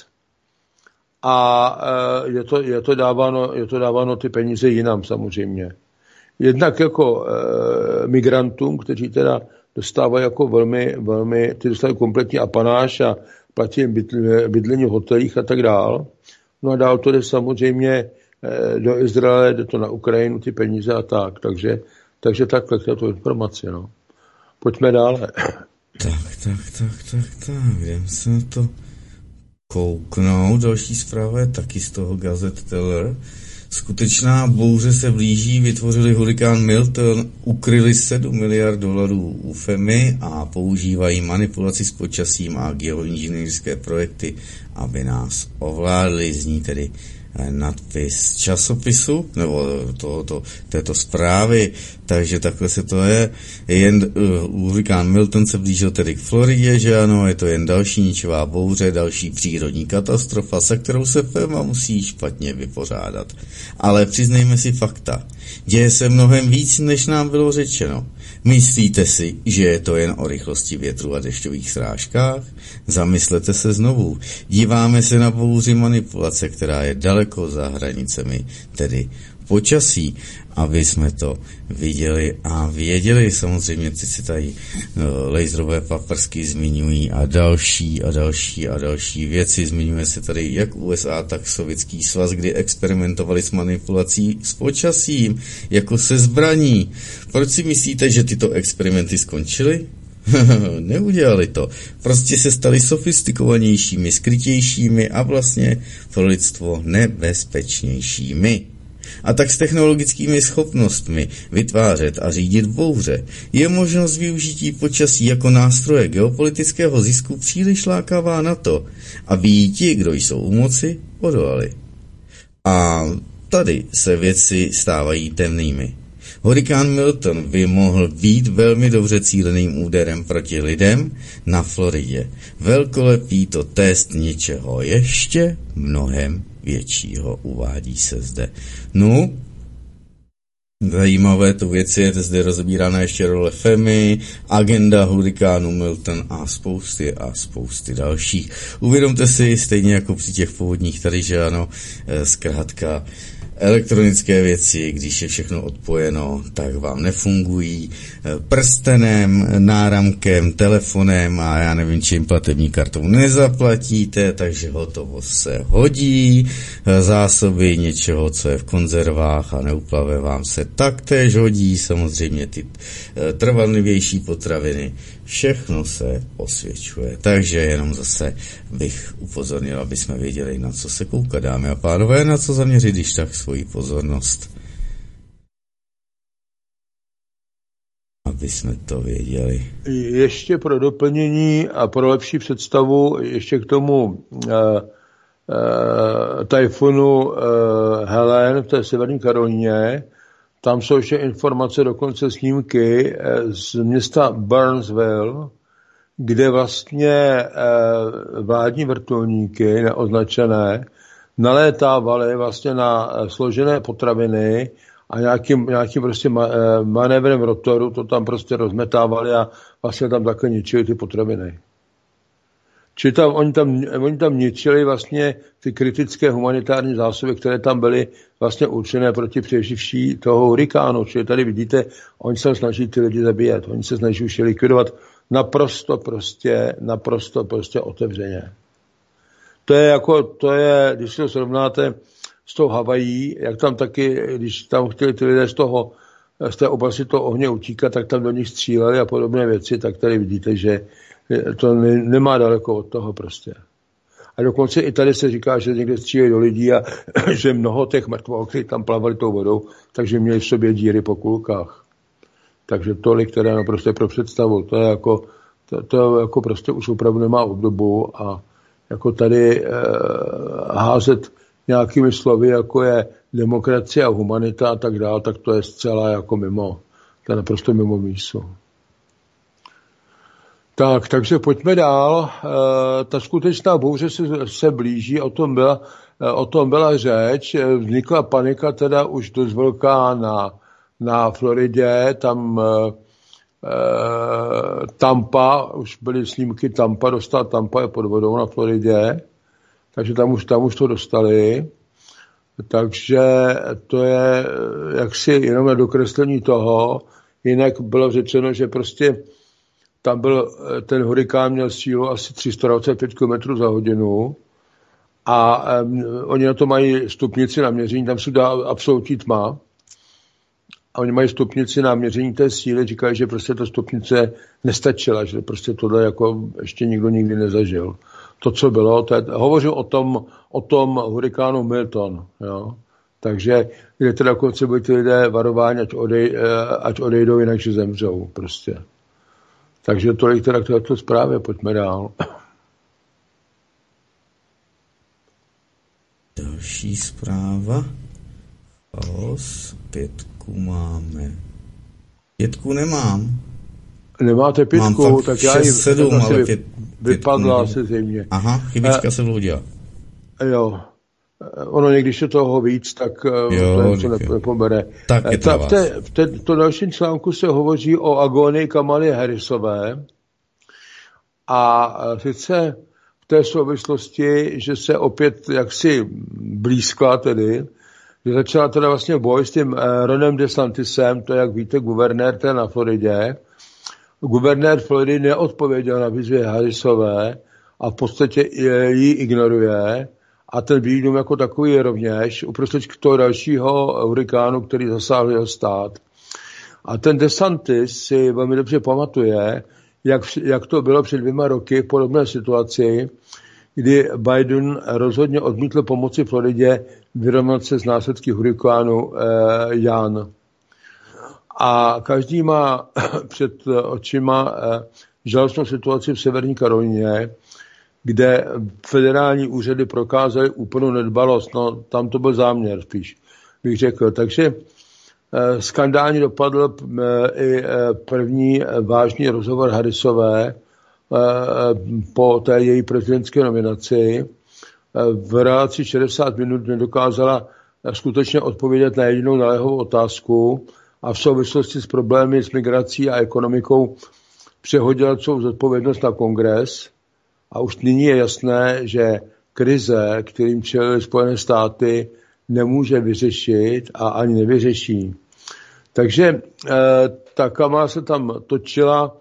a je to, je to, dáváno, je to dáváno ty peníze jinam samozřejmě. Jednak jako e, migrantům, kteří teda dostávají jako velmi, velmi, ty dostávají kompletní apanáž a platí jim bydlení v hotelích a tak dál. No a dál to jde samozřejmě e, do Izraele, jde to na Ukrajinu, ty peníze a tak. Takže, takže takhle je to informace. No. Pojďme dále. Tak, tak, tak, tak, tak, jdem se na to kouknout. Další zpráva je taky z toho Gazette Teller. Skutečná bouře se blíží, vytvořili hurikán Milton, ukryli sedm miliard dolarů u FEMy a používají manipulaci s počasím a geoinženýrské projekty, aby nás ovládli. Zní tedy nadpis časopisu, nebo tohoto, této zprávy, takže takhle se to je. Jen uh, hurikán Milton se blížil tedy k Floridě, že ano, je to jen další ničivá bouře, další přírodní katastrofa, se kterou se FEMA musí špatně vypořádat. Ale přiznejme si fakta. Děje se mnohem víc, než nám bylo řečeno. Myslíte si, že je to jen o rychlosti větru a dešťových srážkách? Zamyslete se znovu. Díváme se na bouři manipulace, která je daleko za hranicemi, tedy počasí, aby jsme to viděli a věděli. Samozřejmě teď si tady no, laserové paprsky zmiňují a další a další a další věci. Zmiňuje se tady jak U S A, tak Sovětský svaz, kdy experimentovali s manipulací s počasím, jako se zbraní. Proč si myslíte, že tyto experimenty skončily? Neudělali to. Prostě se stali sofistikovanějšími, skrytějšími a vlastně pro lidstvo nebezpečnějšími. A tak s technologickými schopnostmi vytvářet a řídit bouře je možnost využití počasí jako nástroje geopolitického zisku příliš lákavá na to, aby jí ti, kdo jsou u moci, odolali. A tady se věci stávají temnými. Hurikán Milton by mohl být velmi dobře cíleným úderem proti lidem na Floridě. Velkolepý to test něčeho ještě mnohem většího, uvádí se zde. No, zajímavé tu věci je zde rozbírána ještě role Femi, agenda hurikánu Milton a spousty a spousty dalších. Uvědomte si, stejně jako při těch původních tady, že ano, zkrátka elektronické věci, když je všechno odpojeno, tak vám nefungují. Prstenem, náramkem, telefonem a já nevím, čím platební kartou nezaplatíte, takže hotovost se hodí. Zásoby něčeho, co je v konzervách a neuplave, vám se taktéž hodí. Samozřejmě ty trvanlivější potraviny. Všechno se osvědčuje. Takže jenom zase bych upozornil, aby jsme věděli, na co se koukat, dámy a pánové, na co zaměřit, když tak svoji pozornost. Aby jsme to věděli. Ještě pro doplnění a pro lepší představu, ještě k tomu uh, uh, tajfunu uh, Helen v té severní Karolíně. Tam jsou ještě informace, dokonce snímky z města Burnsville, kde vlastně vládní vrtulníky neoznačené nalétávaly vlastně na složené potraviny a nějakým, nějakým prostě manévrem rotoru to tam prostě rozmetávali a vlastně tam také ničili ty potraviny. Čili tam, oni, tam, oni tam ničili vlastně ty kritické humanitární zásoby, které tam byly vlastně určené proti přeživší toho hurikánu. Čili tady vidíte, oni se snaží ty lidi zabíjet, oni se snaží už je likvidovat naprosto prostě, naprosto prostě otevřeně. To je jako, to je, když si to srovnáte s tou Havají, jak tam taky, když tam chtěli ty lidé z toho, z té oblasti toho ohně utíkat, tak tam do nich stříleli a podobné věci, tak tady vidíte, že to ne, nemá daleko od toho prostě. A dokonce i tady se říká, že někde střílejí do lidí a že mnoho těch mrtvol, kteří tam plavali tou vodou, takže měli v sobě díry po kulkách. Takže tolik teda no prostě pro představu. To je jako, to, to jako prostě už opravdu nemá obdobu a jako tady eh, házet nějakými slovy, jako je demokracie a humanita a tak dále, tak to je zcela jako mimo. To je naprosto mimo mísu. Tak, takže pojďme dál. E, ta skutečná bouře se, se blíží, o tom, byla, e, o tom byla řeč. Vznikla panika teda už dost velká na, na Floridě, tam e, Tampa, už byly snímky Tampa, dostala Tampa je pod vodou na Floridě, takže tam už, tam už to dostali. Takže to je jaksi jenom na dokreslení toho, jinak bylo řečeno, že prostě tam byl, ten hurikán měl sílu asi tři sta dvacet pět kilometrů za hodinu a um, oni na to mají stupnici na měření, tam se dá absolutní tma a oni mají stupnici na měření té síly, říkají, že prostě ta stupnice nestačila, že prostě tohle jako ještě nikdo nikdy nezažil. To, co bylo, to je, hovořil o tom, o tom hurikánu Milton, jo. Takže kde teda dokonce byli ty lidé varováni, ať, odej, ať odejdou, jinak že zemřou prostě. Takže tolik teda k této zprávě, pojďme dál. Další zpráva. Os, pětku máme. Pětku nemám. Nemáte pětku, mám tak já ji sedm, ale pět, vypadla asi zřejmě. Aha, chybička se vloudila. Jo. Ono někdy je toho víc, tak jo, to něco nepobere. Tak je to v, té, v té, to dalším článku se hovoří o agónii Kamaly Harrisové a sice v té souvislosti, že se opět jaksi blízkla tedy, že začala teda vlastně boj s tím Ronem DeSantisem, to jak víte, guvernér té na Floridě. Guvernér Floridy neodpověděl na výzvy Harrisové a v podstatě ji ignoruje. A ten výdum jako takový je rovněž uprostřed toho dalšího hurikánu, který zasáhl jeho stát. A ten DeSantis si velmi dobře pamatuje, jak, jak to bylo před dvěma roky v podobné situaci, kdy Biden rozhodně odmítl pomoci Floridě vyrovnat se s následky hurikánu eh, Jan. A každý má před očima eh, žalostnou situaci v Severní Karolině, kde federální úřady prokázaly úplnou nedbalost. No, tam to byl záměr spíš, bych řekl. Takže eh, skandálně dopadl eh, i eh, první eh, vážný rozhovor Harrisové eh, po té její prezidentské nominaci. Eh, v relaci šedesát minut nedokázala eh, skutečně odpovědět na jedinou naléhavou otázku a v souvislosti s problémy s migrací a ekonomikou přehodila svou zodpovědnost na Kongres. A už nyní je jasné, že krize, kterým čelily Spojené státy, nemůže vyřešit a ani nevyřeší. Takže eh, ta Kamala se tam točila,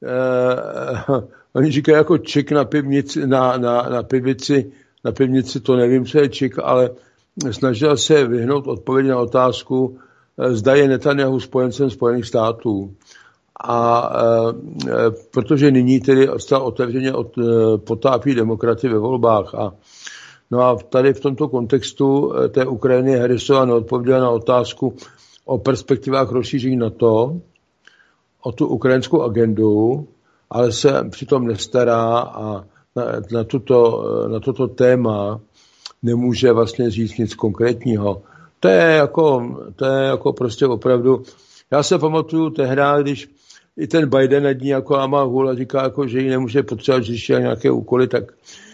eh, oni říkají jako čik na pivnici, na, na, na pivici, na pivnici, to nevím, co je čik, ale snažila se vyhnout odpovědi na otázku, eh, zda je Netanyahu spojencem Spojených států. A e, protože nyní tedy stále otevřeně od, e, potápí demokraty ve volbách. A, no a tady v tomto kontextu e, té Ukrajiny Harrisová neodpověděla na otázku o perspektivách rozšíření NATO, o tu ukrajinskou agendu, ale se přitom nestará a na, na, tuto, na toto téma nemůže vlastně říct nic konkrétního. To je jako, to je jako prostě opravdu. Já se pamatuju tehdy, když i ten Biden nad ní jako lámá hůl a říká, jako, že ji nemůže potřebovat řešit nějaké úkoly, tak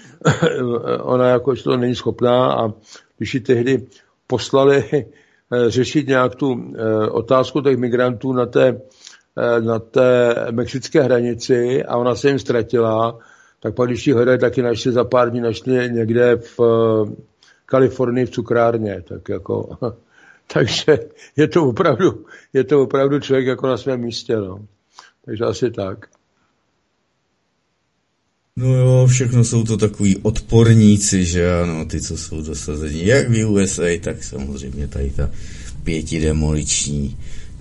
ona jako, že to není schopná a když ji tehdy poslali řešit nějak tu otázku těch migrantů na té, na té mexické hranici a ona se jim ztratila, tak pak když ji hledají, taky našli za pár dní našli někde v Kalifornii v cukrárně, tak jako... Takže je to opravdu, je to opravdu člověk jako na svém místě, no. Takže asi tak. No jo, všechno jsou to takový odporníci, že ano, ty, co jsou dosazeni jak v U S A, tak samozřejmě tady ta pětidemoliční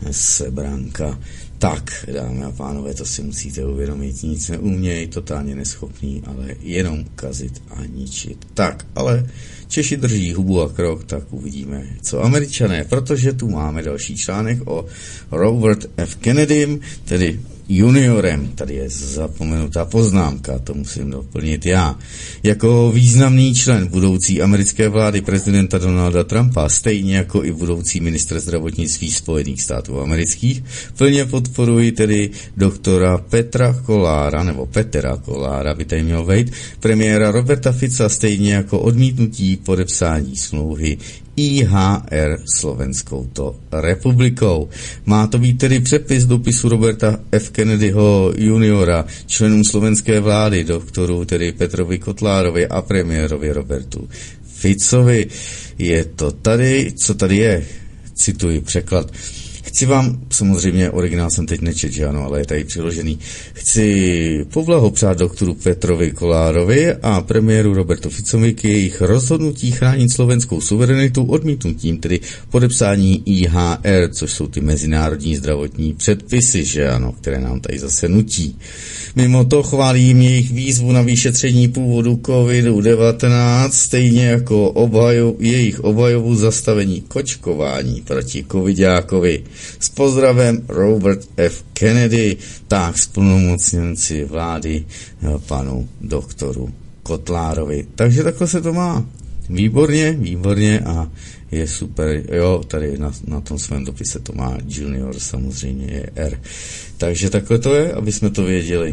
sebranka. Tak, dámy a pánové, to si musíte uvědomit, nic neumějí, totálně neschopný, ale jenom kazit a ničit. Tak, ale Češi drží hubu a krok, tak uvidíme, co Američané, protože tu máme další článek o Robert F. Kennedym, tedy juniorem, tady je zapomenutá poznámka, to musím doplnit já. Jako významný člen budoucí americké vlády prezidenta Donalda Trumpa, stejně jako i budoucí ministr zdravotnictví Spojených států amerických, plně podporuji tedy doktora Petra Kolára, nebo Petra Kolára, by tady měl vejít, premiéra Roberta Fica, stejně jako odmítnutí podepsání smlouvy I H R Slovenskou to republikou. Má to být tedy přepis dopisu Roberta F. Kennedyho juniora, členům slovenské vlády, doktoru tedy Petrovi Kotlárovi a premiérovi Robertu Ficovi. Je to tady, co tady je, cituji překlad. Chci vám, samozřejmě originál jsem teď nečet, že ano, ale je tady přiložený, chci poblahopřát doktoru Petrovi Kolárovi a premiéru Robertu Ficovi k jejich rozhodnutí chránit slovenskou suverenitu odmítnutím, tedy podepsání I H R, což jsou ty mezinárodní zdravotní předpisy, že ano, které nám tady zase nutí. Mimo to chválím jejich výzvu na vyšetření původu COVID devatenáct, stejně jako obhajov, jejich obhajovu zastavení kočkování proti covidákovi. S pozdravem Robert F. Kennedy, tak splnomocněnci vlády panu doktoru Kotlárovi. Takže takhle se to má. Výborně, výborně a je super. Jo, tady na, na tom svém dopise to má junior, samozřejmě je R. Takže takhle to je, aby jsme to věděli,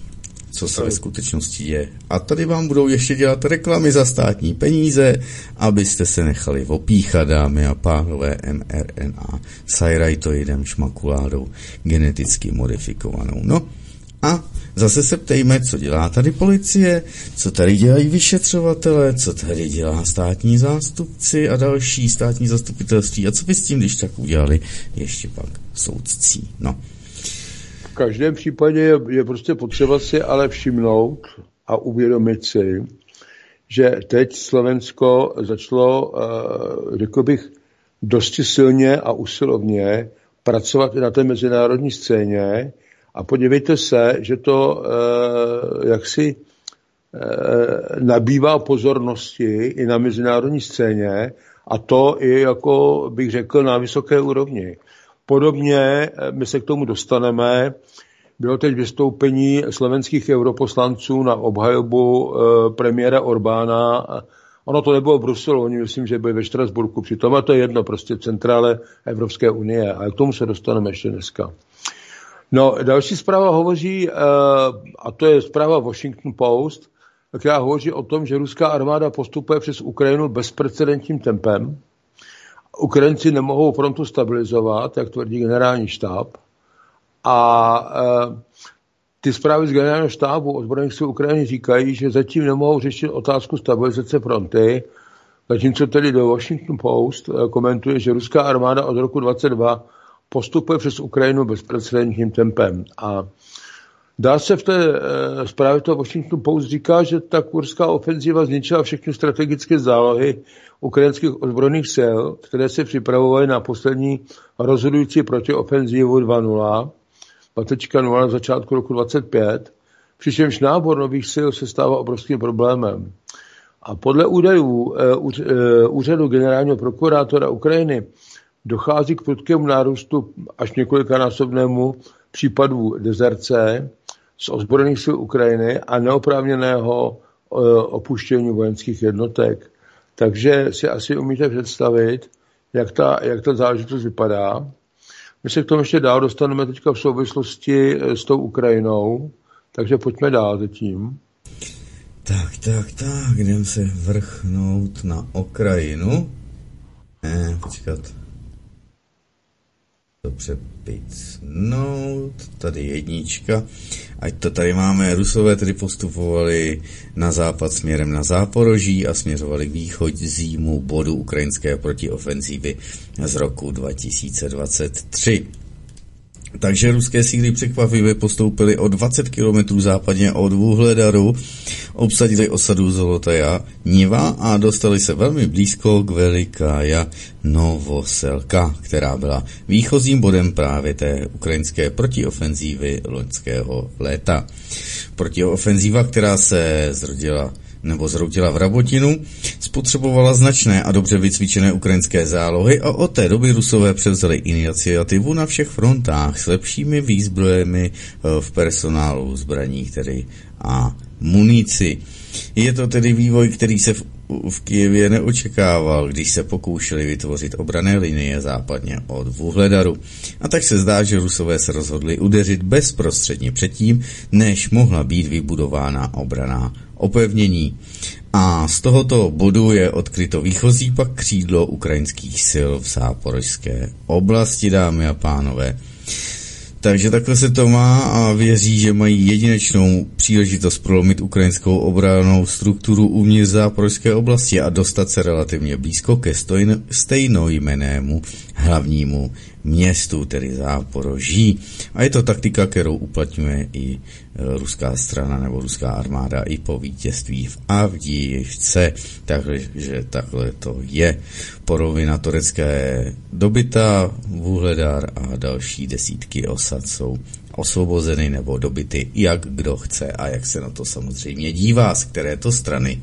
co se ve skutečnosti je. A tady vám budou ještě dělat reklamy za státní peníze, abyste se nechali opíchat, dámy a pánové, mRNA sajrajtoidem šmakuládou geneticky modifikovanou. No a zase se ptejme, co dělá tady policie, co tady dělají vyšetřovatelé, co tady dělá státní zástupci a další státní zastupitelství a co by s tím, když tak udělali ještě pak soudcí. No. V každém případě je, je prostě potřeba si ale všimnout a uvědomit si, že teď Slovensko začalo, řekl bych, dosti silně a usilovně pracovat i na té mezinárodní scéně a podívejte se, že to jaksi nabývá pozornosti i na mezinárodní scéně, a to i, jako bych řekl, na vysoké úrovni. Podobně my se k tomu dostaneme. Bylo teď vystoupení slovenských europoslanců na obhajobu premiéra Orbána. Ono to nebylo v Bruselu, oni myslím, že byli ve Štrasburku přitom, a to je jedno, prostě v centrále Evropské unie. A k tomu se dostaneme ještě dneska. No, další zpráva hovoří, a to je zpráva Washington Post, která hovoří o tom, že ruská armáda postupuje přes Ukrajinu bezprecedentním tempem. Ukrajinci nemohou frontu stabilizovat, jak tvrdí generální štáb. A e, ty zprávy z generálního štábu ozbrojených sil Ukrajiny říkají, že zatím nemohou řešit otázku stabilizace fronty, zatímco tedy do Washington Post e, komentuje, že ruská armáda od roku dvacet dva postupuje přes Ukrajinu bezprecedentním tempem. A dá se v té e, zprávě toho Washington Post říká, že ta kurská ofenziva zničila všechny strategické zálohy ukrajinských ozbrojených sil, které se připravovaly na poslední rozhodující protiofenzivu dva nula, dva tečka nula na začátku roku dvacet pět, přičemž nábor nových sil se stává obrovským problémem. A podle údajů e, úřadu generálního prokurátora Ukrajiny dochází k prudkému nárůstu až několikanásobnému případů dezerce z ozbrojených sil Ukrajiny a neoprávněného e, opuštění vojenských jednotek. Takže si asi umíte představit, jak ta, jak ta záležitost vypadá. My se k tomu ještě dál dostaneme teďka v souvislosti s tou Ukrajinou, takže pojďme dál zatím. Tak, tak, tak, jdem se vrchnout na Ukrajinu. Ne, počkat. To přepicnout, tady jednička. Ať to tady máme, Rusové tedy postupovali na západ směrem na Záporoží a směřovali k východnímu bodu ukrajinské protiofenzívy z roku dva tisíce dvacet tři. Takže ruské síly překvapivě postoupily o dvacet kilometrů západně od Vuhledaru, obsadili osadu Zolotaja Niva a dostali se velmi blízko k Velikája Novoselka, která byla výchozím bodem právě té ukrajinské protiofenzívy loňského léta. Protiofenzíva, která se zrodila nebo zhroutila v Rabotinu, spotřebovala značné a dobře vycvičené ukrajinské zálohy a od té doby Rusové převzali iniciativu na všech frontách s lepšími výzbrojemi v personálu, zbraních tedy a munici. Je to tedy vývoj, který se v, v Kyjevě neočekával, když se pokoušeli vytvořit obranné linie západně od Vuhledaru. A tak se zdá, že Rusové se rozhodli udeřit bezprostředně předtím, než mohla být vybudována obranná opevnění. A z tohoto bodu je odkryto výchozí pak křídlo ukrajinských sil v záporožské oblasti, dámy a pánové. Takže takhle se to má a věří, že mají jedinečnou příležitost prolomit ukrajinskou obrannou strukturu uvnitř záporožské oblasti a dostat se relativně blízko ke stejnojmennému hlavnímu městu, tedy Záporoží. A je to taktika, kterou uplatňuje i ruská strana nebo ruská armáda i po vítězství v Avdijivce. Takže takhle to je. Polovina turecké dobyta, Vuhledar a další desítky osad jsou osvobozeny nebo dobyty, jak kdo chce a jak se na to samozřejmě dívá, z které to strany.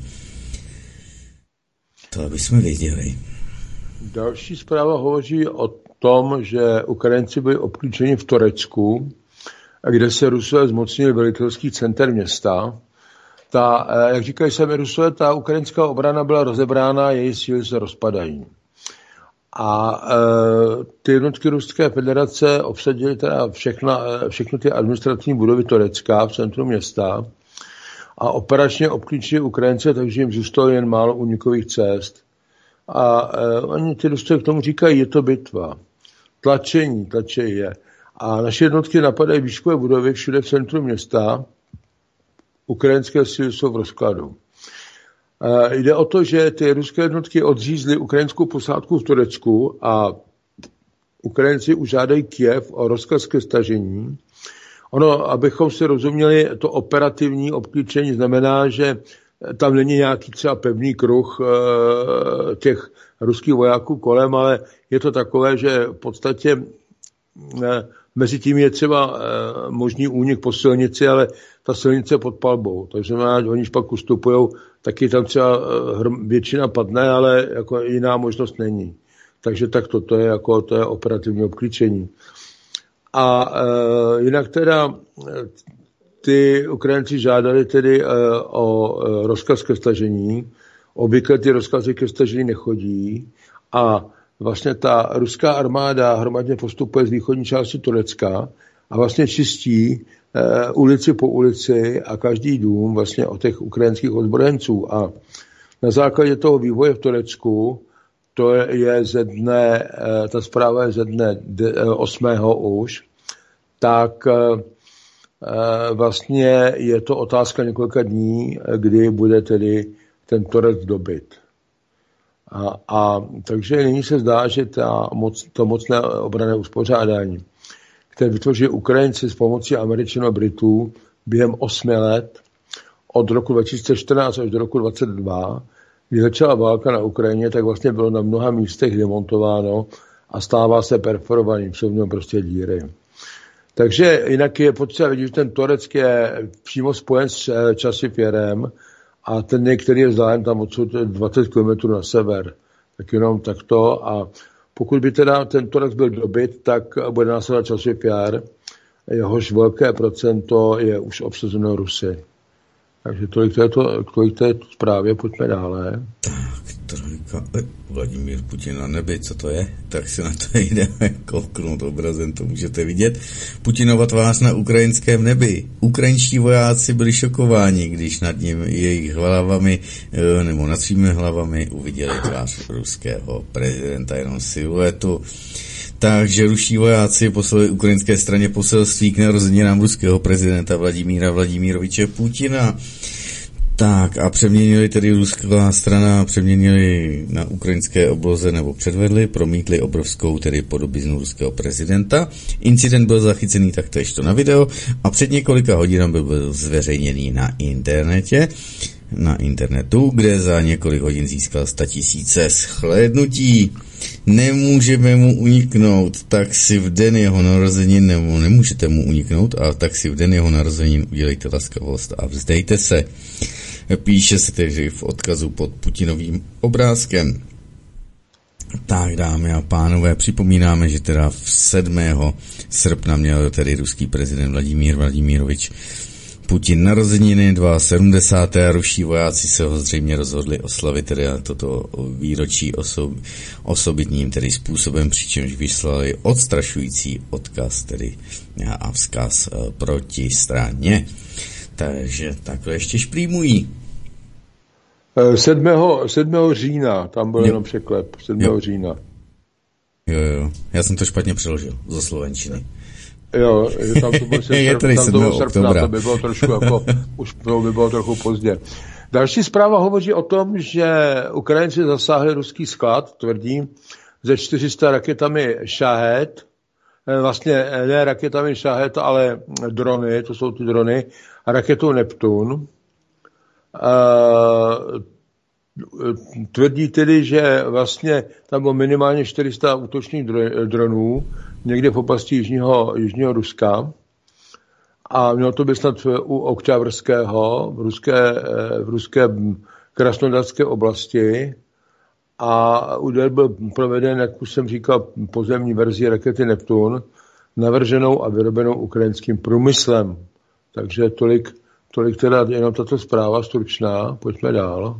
To bychom věděli. Další zpráva hovoří o tom, že Ukrajinci byli obklíčeni v Turecku, kde se Rusové zmocnili velitelských center města. Ta, jak říkají sami Rusové, ta ukrajinská obrana byla rozebrána, její síly se rozpadají. A e, ty jednotky Ruské federace obsadily teda všechna, všechny ty administrativní budovy Turecka v centru města a operačně obklíčili Ukrajince, takže jim zůstalo jen málo únikových cest. A e, oni ty Rusové k tomu říkají, je to bitva. Tlačení, tlačení je. A naše jednotky napadají výškové budovy všude v centru města. Ukrajinské síly jsou v rozkladu. E, jde o to, že ty ruské jednotky odřízly ukrajinskou posádku v Turecku a Ukrajinci už žádají Kyjev o rozkaz ke stažení. Ono, abychom si rozuměli, to operativní obklíčení znamená, že tam není nějaký třeba pevný kruh e, těch ruských vojáků kolem, ale je to takové, že v podstatě mezi tím je třeba možný únik po silnici, ale ta silnice pod palbou. Takže oni pak ustupují, taky tam třeba většina padne, ale jako jiná možnost není. Takže tak to, to je jako to je operativní obklíčení. A e, jinak teda ty Ukrajinci žádali tedy e, o e, rozkaz ke stažení. Obvykle ty rozkazy ke stažení nechodí a vlastně ta ruská armáda hromadně postupuje z východní části Turecka a vlastně čistí e, ulici po ulici a každý dům vlastně od těch ukrajinských ozbrojenců. A na základě toho vývoje v Turecku, to je ze dne, e, ta zpráva je ze dne osmého už, tak e, vlastně je to otázka několika dní, kdy bude tedy ten Torec dobyt. A, a takže nyní se zdá, že ta moc, to mocné obranné uspořádání, které vytvořili Ukrajinci s pomocí Američanů a Britů během osmi let, od roku dva tisíce čtrnáct až do roku dvacet dva, kdy začala válka na Ukrajině, tak vlastně bylo na mnoha místech demontováno a stává se perforovaným, jsou v něm prostě díry. Takže jinak je potřeba vidět, že ten Torec je přímo spojen s Časifjerem a ten, který je vzdálen tam odsud dvacet kilometrů na sever. Tak jenom takto. A pokud by teda ten Torec byl dobyt, tak bude následovat Časifjer, jehož velké procento je už obsazeno Rusy. Takže tolik to je to, tolik to je to zprávě, pojďme dále. Tak, trojka, Vladimír Putin na nebi, co to je? Tak si na to jdeme kouknout obrazem, to můžete vidět. Putinova tvář na ukrajinském nebi. Ukrajinští vojáci byli šokováni, když nad ním jejich hlavami, nebo nad svými hlavami uviděli tvář ruského prezidenta, jenom siluetu. Takže ruští vojáci poslali ukrajinské straně poselství k narozeninám ruského prezidenta Vladimíra Vladimiroviče Putina. Tak a přeměnili tedy ruská strana, přeměnili na ukrajinské obloze nebo předvedli, promítli obrovskou tedy podobiznu ruského prezidenta. Incident byl zachycený taktéž to na video a před několika hodinami byl zveřejněný na internetě. na internetu, kde za několik hodin získal statisíce shlédnutí. Nemůžeme mu uniknout, tak si v den jeho narozenin, nebo nemůžete mu uniknout, a tak si v den jeho narozenin udělejte laskavost a vzdejte se. Píše se tedy v odkazu pod Putinovým obrázkem. Tak, dámy a pánové, připomínáme, že teda v sedmého srpna měl tedy ruský prezident Vladimír Vladimirovič Putin narozeniny sedmdesátého a ruští vojáci se ho zřejmě rozhodli oslavit tedy toto výročí osob, osobitním tedy způsobem, přičemž vyslali odstrašující odkaz tedy a vzkaz proti straně. Takže takhle ještě šplímují. sedmého října, tam byl jo. jenom překlep, sedmého října. Jo, jo, já jsem to špatně přeložil zo slovenčiny. Jo, tam to bylo sedmého srpna, to by bylo trošku jako, už to by bylo trochu pozdě. Další zpráva hovoří o tom, že Ukrajinci zasáhli ruský sklad, tvrdí, ze čtyři sta raketami Shahed, vlastně ne raketami Shahed, ale drony, to jsou ty drony, a raketou Neptun. Tvrdí tedy, že vlastně tam bylo minimálně čtyři sta útočných dronů, někde v oblasti jižního, jižního Ruska. A mělo to být snad u Okťavrského v ruské, v ruské krasnodarské oblasti. A úder byl proveden, jak už jsem říkal, pozemní verzi rakety Neptun, navrženou a vyrobenou ukrajinským průmyslem. Takže tolik, tolik teda jenom tato zpráva stručná. Pojďme dál.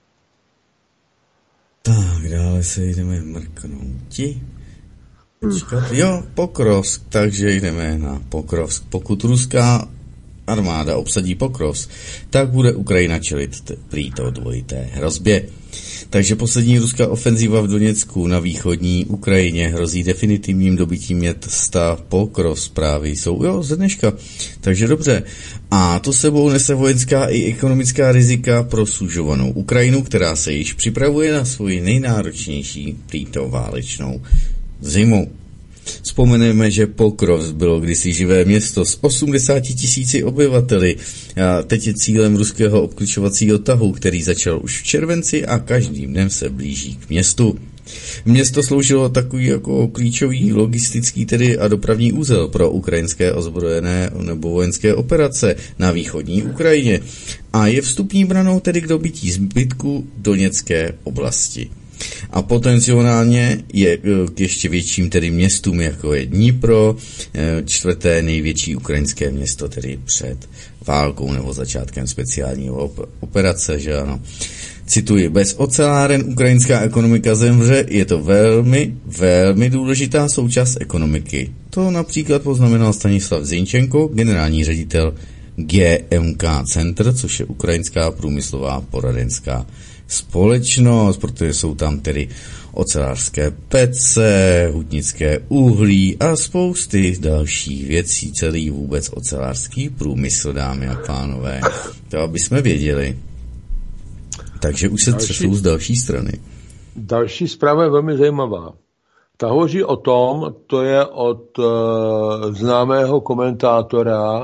Tak, dále se jdeme mrknouti. Počkat, jo, Pokrovsk, takže jdeme na Pokrovsk. Pokud ruská armáda obsadí Pokrovsk, tak bude Ukrajina čelit prý to dvojité hrozbě. Takže poslední ruská ofenziva v Doněcku na východní Ukrajině hrozí definitivním dobytím města Pokrovsk. Zprávy jsou, jo, ze dneška. Takže dobře. A to sebou nese vojenská i ekonomická rizika pro sužovanou Ukrajinu, která se již připravuje na svoji nejnáročnější prý to válečnou zimu. Vzpomeneme, že Pokrovsk bylo kdysi živé město s osmdesáti tisíci obyvateli a teď je cílem ruského obklíčovacího tahu, který začal už v červenci a každým dnem se blíží k městu. Město sloužilo takový jako klíčový logistický tedy a dopravní úzel pro ukrajinské ozbrojené nebo vojenské operace na východní Ukrajině a je vstupní branou tedy k dobytí zbytku Doněcké oblasti. A potenciálně je k ještě větším tedy městům, jako je Dnipro, čtvrté největší ukrajinské město tedy před válkou nebo začátkem speciální operace, že ano. Cituji, bez oceláren ukrajinská ekonomika zemře, je to velmi, velmi důležitá součást ekonomiky. To například poznamenal Stanislav Zinčenko, generální ředitel G M K Center, což je ukrajinská průmyslová poradenská společnost, protože jsou tam tedy ocelářské pece, hutnické uhlí a spousty dalších věcí, celý vůbec ocelářský průmysl, dámy a pánové. To aby jsme věděli. Takže už se třesou z další strany. Další zpráva je velmi zajímavá. Ta hovoří o tom, to je od uh, známého komentátora,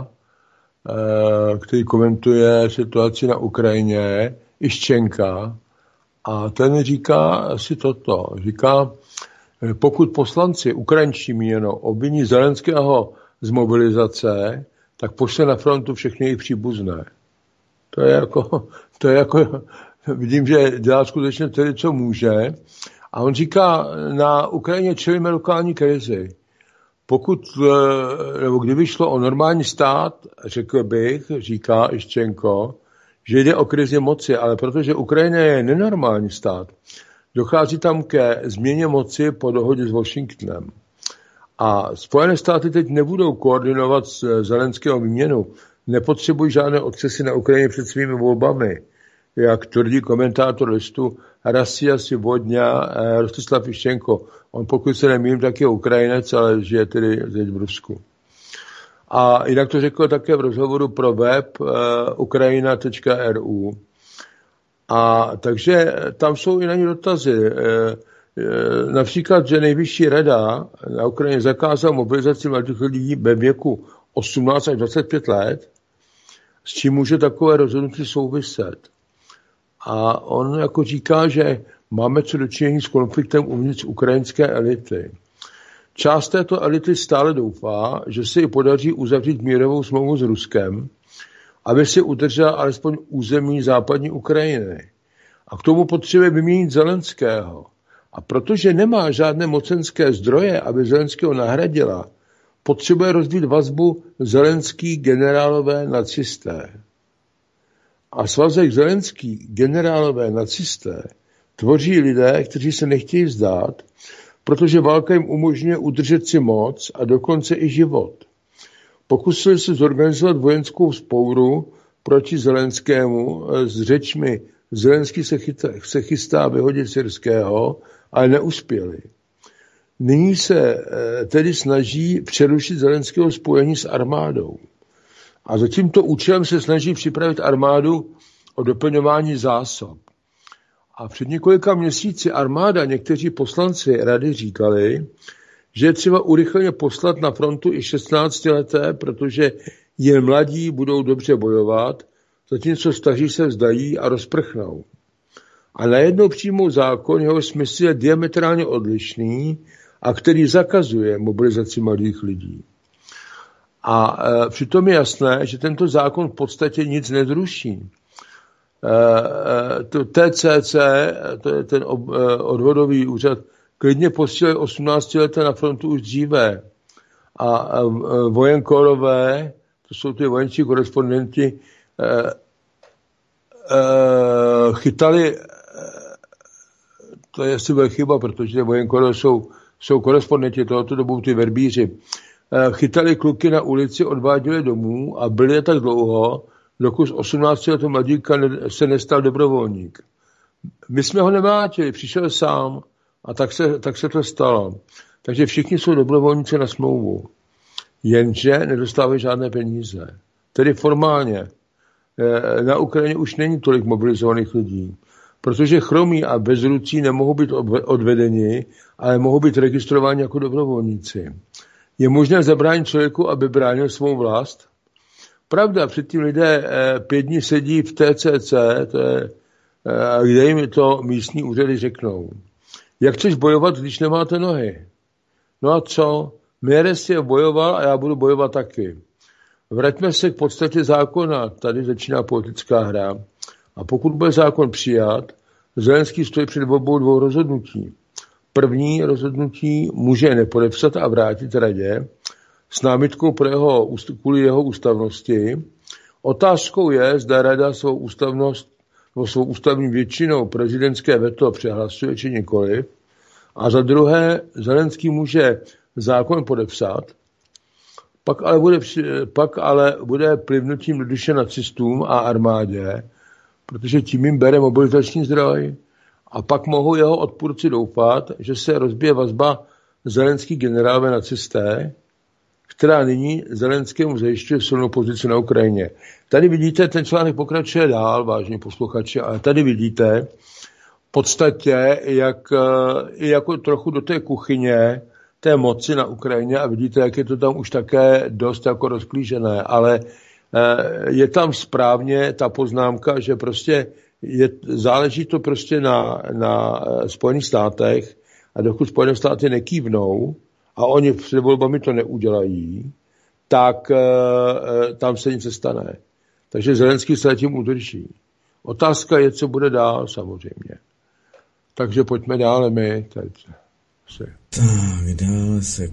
uh, který komentuje situaci na Ukrajině, Iščenka, a ten říká asi toto. Říká, pokud poslanci ukrajinští míněno obviní Zelenského z mobilizace, tak pošle na frontu všechny jejich příbuzné. To je jako, to je jako, vidím, že dělá skutečně tedy, co může. A on říká, na Ukrajině čelíme lokální krizi. Pokud, nebo kdyby šlo o normální stát, řekl bych, říká Iščenko, že jde o krizi moci, ale protože Ukrajina je nenormální stát, dochází tam ke změně moci po dohodě s Washingtonem. A Spojené státy teď nebudou koordinovat Zelenského výměnu, nepotřebují žádné otřesy na Ukrajině před svými volbami, jak tvrdí komentátor listu Rasia Sivodňa Rostislav Iščenko. On, pokud se nemýlím, tak je Ukrajinec, ale žije tedy teď v Rusku. A jinak to řekl také v rozhovoru pro web uh, ukrajina tečka r u. A takže tam jsou i na ně dotazy. Uh, uh, například, že nejvyšší rada na Ukrajině zakázala mobilizaci mladých lidí ve věku osmnáct až dvacet pět let, s čím může takové rozhodnutí souviset. A on jako říká, že máme co dočinění s konfliktem uvnitř ukrajinské elity. Část této elity stále doufá, že se jí podaří uzavřít mírovou smlouvu s Ruskem, aby si udržela alespoň území západní Ukrajiny. A k tomu potřebuje vyměnit Zelenského. A protože nemá žádné mocenské zdroje, aby Zelenského nahradila, potřebuje rozbít vazbu Zelenský generálové nacisté. A svazek Zelenský generálové nacisté tvoří lidé, kteří se nechtějí vzdát, protože válka jim umožňuje udržet si moc a dokonce i život. Pokusili se zorganizovat vojenskou vzpouru proti Zelenskému s řečmi Zelenský se, chyta, se chystá vyhodit Syrského, ale neuspěli. Nyní se tedy snaží přerušit Zelenského spojení s armádou. A za tímto účelem se snaží připravit armádu o doplňování zásob. A před několika měsíci armáda, někteří poslanci rady říkali, že je třeba urychleně poslat na frontu i šestnáctileté, protože jen mladí budou dobře bojovat, zatímco staří se vzdají a rozprchnou. A najednou přijmou zákon, jeho smysl je diametrálně odlišný a který zakazuje mobilizaci mladých lidí. A e, přitom je jasné, že tento zákon v podstatě nic nezruší. E, to T C C, to je ten ob, e, odvodový úřad, klidně posílají osmnáctileté na frontu už dříve. A e, vojenkorové, to jsou ty vojenčí korespondenti, e, e, chytali, e, to je asi bude chyba, protože vojenkorové jsou, jsou korespondenti tohoto dobu, ty verbíři, chytali kluky na ulici, odváděli domů a byli tak dlouho, dokud osmnáctiletého mladíka se nestal dobrovolník. My jsme ho nemlátili, přišel sám a tak se, tak se to stalo. Takže všichni jsou dobrovolníci na smlouvu, jenže nedostávají žádné peníze. Tedy formálně na Ukrajině už není tolik mobilizovaných lidí, protože chromí a bezrucí nemohou být odvedeni, ale mohou být registrováni jako dobrovolníci. Je možné zabránit člověku, aby bránil svou vlast? Pravda, předtím lidé pět dní sedí v T C C, to je, kde jim to místní úřady řeknou. Jak chceš bojovat, když nemáte nohy? No a co? Mieres je bojoval a já budu bojovat taky. Vraťme se k podstatě zákona. Tady začíná politická hra. A pokud bude zákon přijat, Zelenský stojí před volbou dvou rozhodnutí. První rozhodnutí může nepodepsat a vrátit radě s námitkou pro jeho, kvůli jeho ústavnosti. Otázkou je, zda rada svou ústavnost nebo svou ústavní většinou prezidentské veto přehlasuje či nikoliv. A za druhé, Zelenský může zákon podepsat, pak ale bude, pak ale bude plivnutím do duše nacistům a armádě, protože tím jim bere mobilizační zdroj. A pak mohou jeho odpůrci doufat, že se rozbije vazba Zelenský generálové nacisté, která nyní Zelenskému zajišťuje silnou pozici na Ukrajině. Tady vidíte, ten článek pokračuje dál, vážně posluchači, ale tady vidíte v podstatě, jak i jako trochu do té kuchyně té moci na Ukrajině a vidíte, jak je to tam už také dost jako rozklížené, ale je tam správně ta poznámka, že prostě je, záleží to prostě na, na Spojených státech a dokud Spojené státy nekývnou a oni před volbami to neudělají, tak e, tam se nic nestane. Takže Zelenský se tím udrží. Otázka je, co bude dál samozřejmě. Takže pojďme dále my. Teď se. Tak, dále se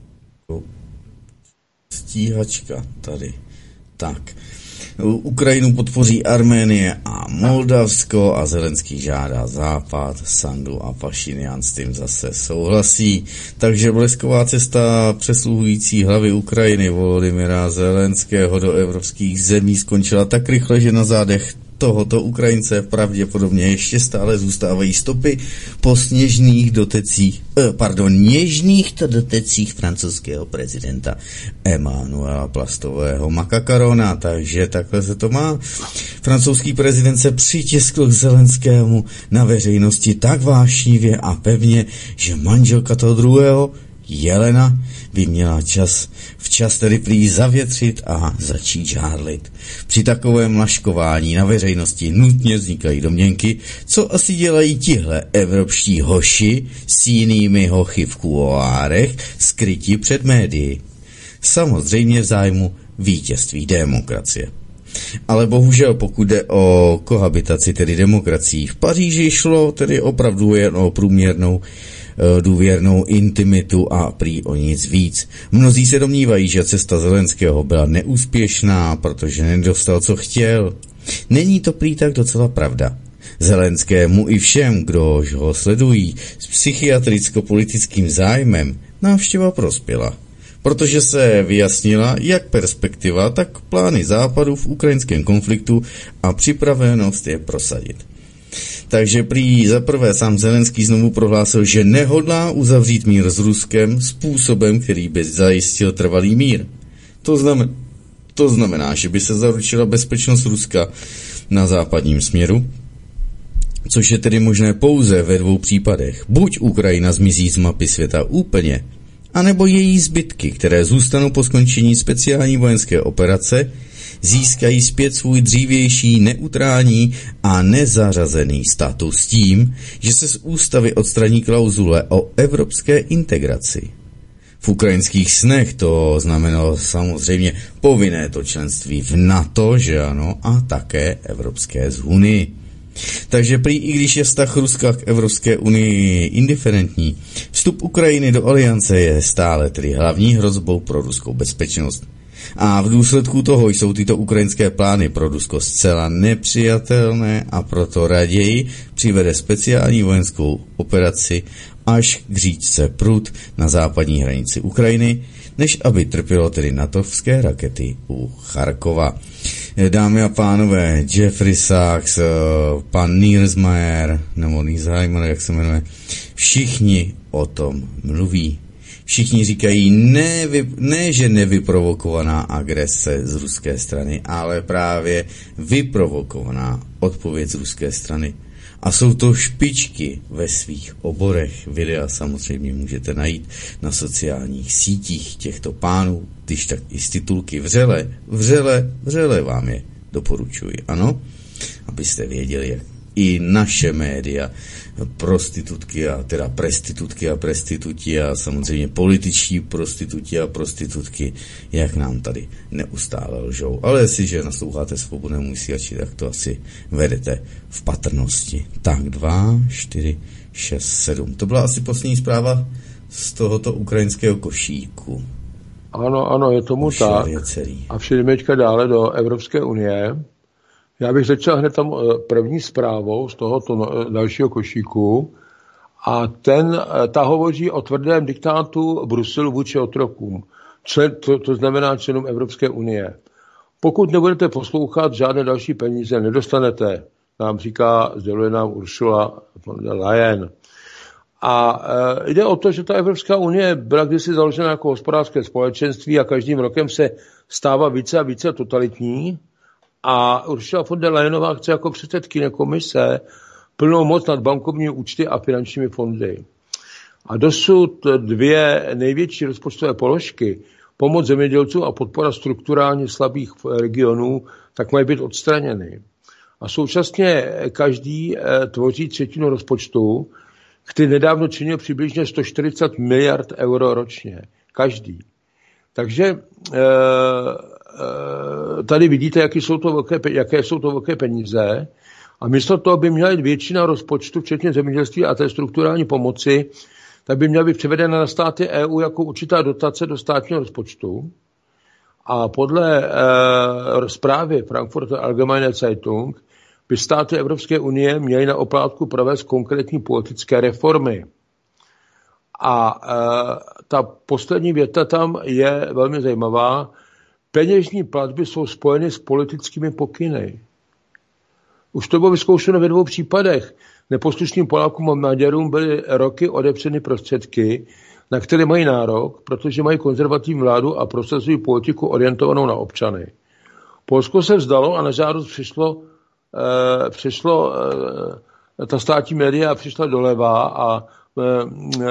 stíhačka tady. Tak. Ukrajinu podpoří Arménie a Moldavsko a Zelenský žádá Západ, Sandu a Pašinian s tím zase souhlasí. Takže blesková cesta přesluhující hlavy Ukrajiny Volodymyra Zelenského do evropských zemí skončila tak rychle, že na zádech tohoto Ukrajince pravděpodobně ještě stále zůstávají stopy po sněžných dotecích, eh, pardon, něžných dotecích francouzského prezidenta Emmanuela Plastového Makakarona, takže takhle se to má. Francouzský prezident se přitiskl k Zelenskému na veřejnosti tak vášnivě a pevně, že manželka toho druhého, Jelena, by měla čas, včas tedy prý zavětřit a začít žárlit. Při takovém laškování na veřejnosti nutně vznikají domněnky, co asi dělají tihle evropští hoši s jinými hochy v kuloárech skryti před médii. Samozřejmě v zájmu vítězství demokracie. Ale bohužel, pokud jde o kohabitaci, tedy demokracií, v Paříži šlo tedy opravdu jen o průměrnou důvěrnou intimitu a prý o nic víc. Mnozí se domnívají, že cesta Zelenského byla neúspěšná, protože nedostal, co chtěl. Není to prý tak docela pravda. Zelenskému i všem, kdož ho sledují s psychiatricko-politickým zájmem, návštěva prospěla, protože se vyjasnila jak perspektiva, tak plány Západu v ukrajinském konfliktu a připravenost je prosadit. Takže prý zaprvé sám Zelenský znovu prohlásil, že nehodlá uzavřít mír s Ruskem způsobem, který by zajistil trvalý mír. To znamená, to znamená, že by se zaručila bezpečnost Ruska na západním směru, což je tedy možné pouze ve dvou případech. Buď Ukrajina zmizí z mapy světa úplně, anebo její zbytky, které zůstanou po skončení speciální vojenské operace, získají zpět svůj dřívější neutrální a nezařazený status tím, že se z ústavy odstraní klauzule o evropské integraci. V ukrajinských snech to znamenalo samozřejmě povinné to členství v NATO, že ano, a také Evropské unii. Takže prý i když je vztah Ruska k Evropské unii indiferentní, vstup Ukrajiny do aliance je stále tedy hlavní hrozbou pro ruskou bezpečnost. A v důsledku toho jsou tyto ukrajinské plány pro Rusko zcela nepřijatelné a proto raději přivede speciální vojenskou operaci až k říčce Prut na západní hranici Ukrajiny, než aby trpělo tedy natovské rakety u Charkova. Dámy a pánové, Jeffrey Sachs, pan Niersmayer, nebo Niesheimer, jak se jmenuje, všichni o tom mluví. Všichni říkají, ne, ne, že nevyprovokovaná agrese z ruské strany, ale právě vyprovokovaná odpověď z ruské strany. A jsou to špičky ve svých oborech. Videa samozřejmě můžete najít na sociálních sítích těchto pánů, když tak i z titulky vřele, vřele, vřele vám je doporučuji, ano, abyste věděli, jak i naše média, prostitutky a teda prestitutky a prestituti a samozřejmě političtí prostituti a prostitutky, jak nám tady neustále lžou. Ale jestliže nasloucháte Svobodnému vysílači, tak to asi vedete v patrnosti. Tak dva, čtyři, šest, sedm. To byla asi poslední zpráva z tohoto ukrajinského košíku. Ano, ano, je tomu Už tak. Je celý. A přejdeme dále do Evropské unie. Já bych začal hned tam první zprávou z tohoto dalšího košíku a ten, ta hovoří o tvrdém diktátu Bruselu vůči otrokům. Člen, to, to znamená členům Evropské unie. Pokud nebudete poslouchat žádné další peníze, nedostanete, nám říká, sděluje nám Ursula von der Leyen. A e, jde o to, že ta Evropská unie byla kdysi založena jako hospodářské společenství a každým rokem se stává více a více totalitní. A Ursula von der Leyenová chce jako předsedkyně komise plnou moc nad bankovními účty a finančními fondy. A dosud dvě největší rozpočtové položky, pomoc zemědělcům a podpora strukturálně slabých regionů, tak mají být odstraněny. A současně každý tvoří třetinu rozpočtu, který nedávno činil přibližně sto čtyřicet miliard euro ročně. Každý. Takže tady vidíte, jaké jsou to velké, jaké jsou to velké peníze. A místo toho by měla jít většina rozpočtu, včetně zemědělství a té strukturální pomoci, tak by měla být převedena na státy E U jako určitá dotace do státního rozpočtu. A podle e, zprávy Frankfurter Allgemeine Zeitung by státy Evropské unie měly na oplátku provést konkrétní politické reformy. A e, ta poslední věta tam je velmi zajímavá. Peněžní platby jsou spojeny s politickými pokyny. Už to bylo vyzkoušeno ve dvou případech. Neposlušným Polákům a Maďarům byly roky odepřeny prostředky, na které mají nárok, protože mají konzervativní vládu a prosazují politiku orientovanou na občany. Polsko se vzdalo a na žádost přišlo, eh, přišlo eh, ta státní média přišla doleva a eh, eh,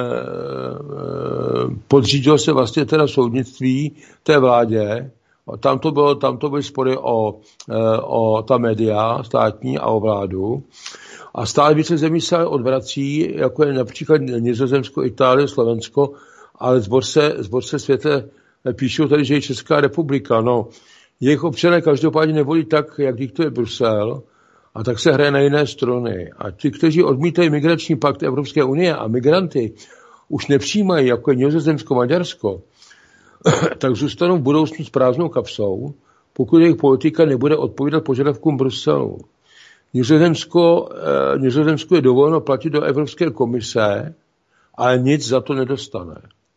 podřídilo se vlastně teda soudnictví té vládě. Tam to, bylo, tam to byly spory o, o ta média státní a o vládu. A stále více zemí se odvrací, jako je například Nizozemsko, Itálie, Slovensko, ale zbor se, zbor se světe píšou tady, že je Česká republika. No, jejich občané každopádně nevolí tak, jak diktuje Brusel, a tak se hraje na jiné strany. A ti, kteří odmítají migrační pakt Evropské unie a migranty už nepřijímají, jako je Nizozemsko, Maďarsko, tak zůstanou v budoucnu s prázdnou kapsou, pokud jejich politika nebude odpovídat požadavkům Bruselu. Nizozemsko, eh, Nizozemsko je dovoleno platit do Evropské komise, ale nic za to nedostane.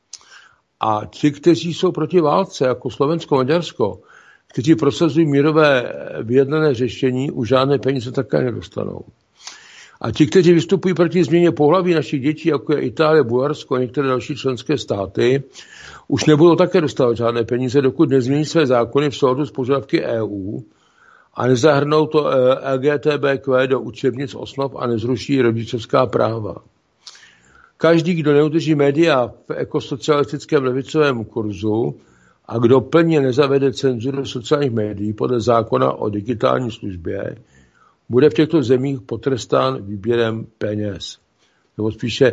A ti, kteří jsou proti válce, jako Slovensko, Maďarsko, kteří prosazují mírové vyjednané řešení, už žádné peníze také nedostanou. A ti, kteří vystupují proti změně pohlaví našich dětí, jako je Itálie, Bulharsko a některé další členské státy, už nebudou také dostávat žádné peníze, dokud nezmění své zákony v souladu s požadavky E U a nezahrnou to L G B T Q do učebnic osnov a nezruší rodičovská práva. Každý, kdo neudrží média v ekosocialistickém levicovém kurzu a kdo plně nezavede cenzuru sociálních médií podle zákona o digitální službě, bude v těchto zemích potrestán výběrem peněz. Nebo spíše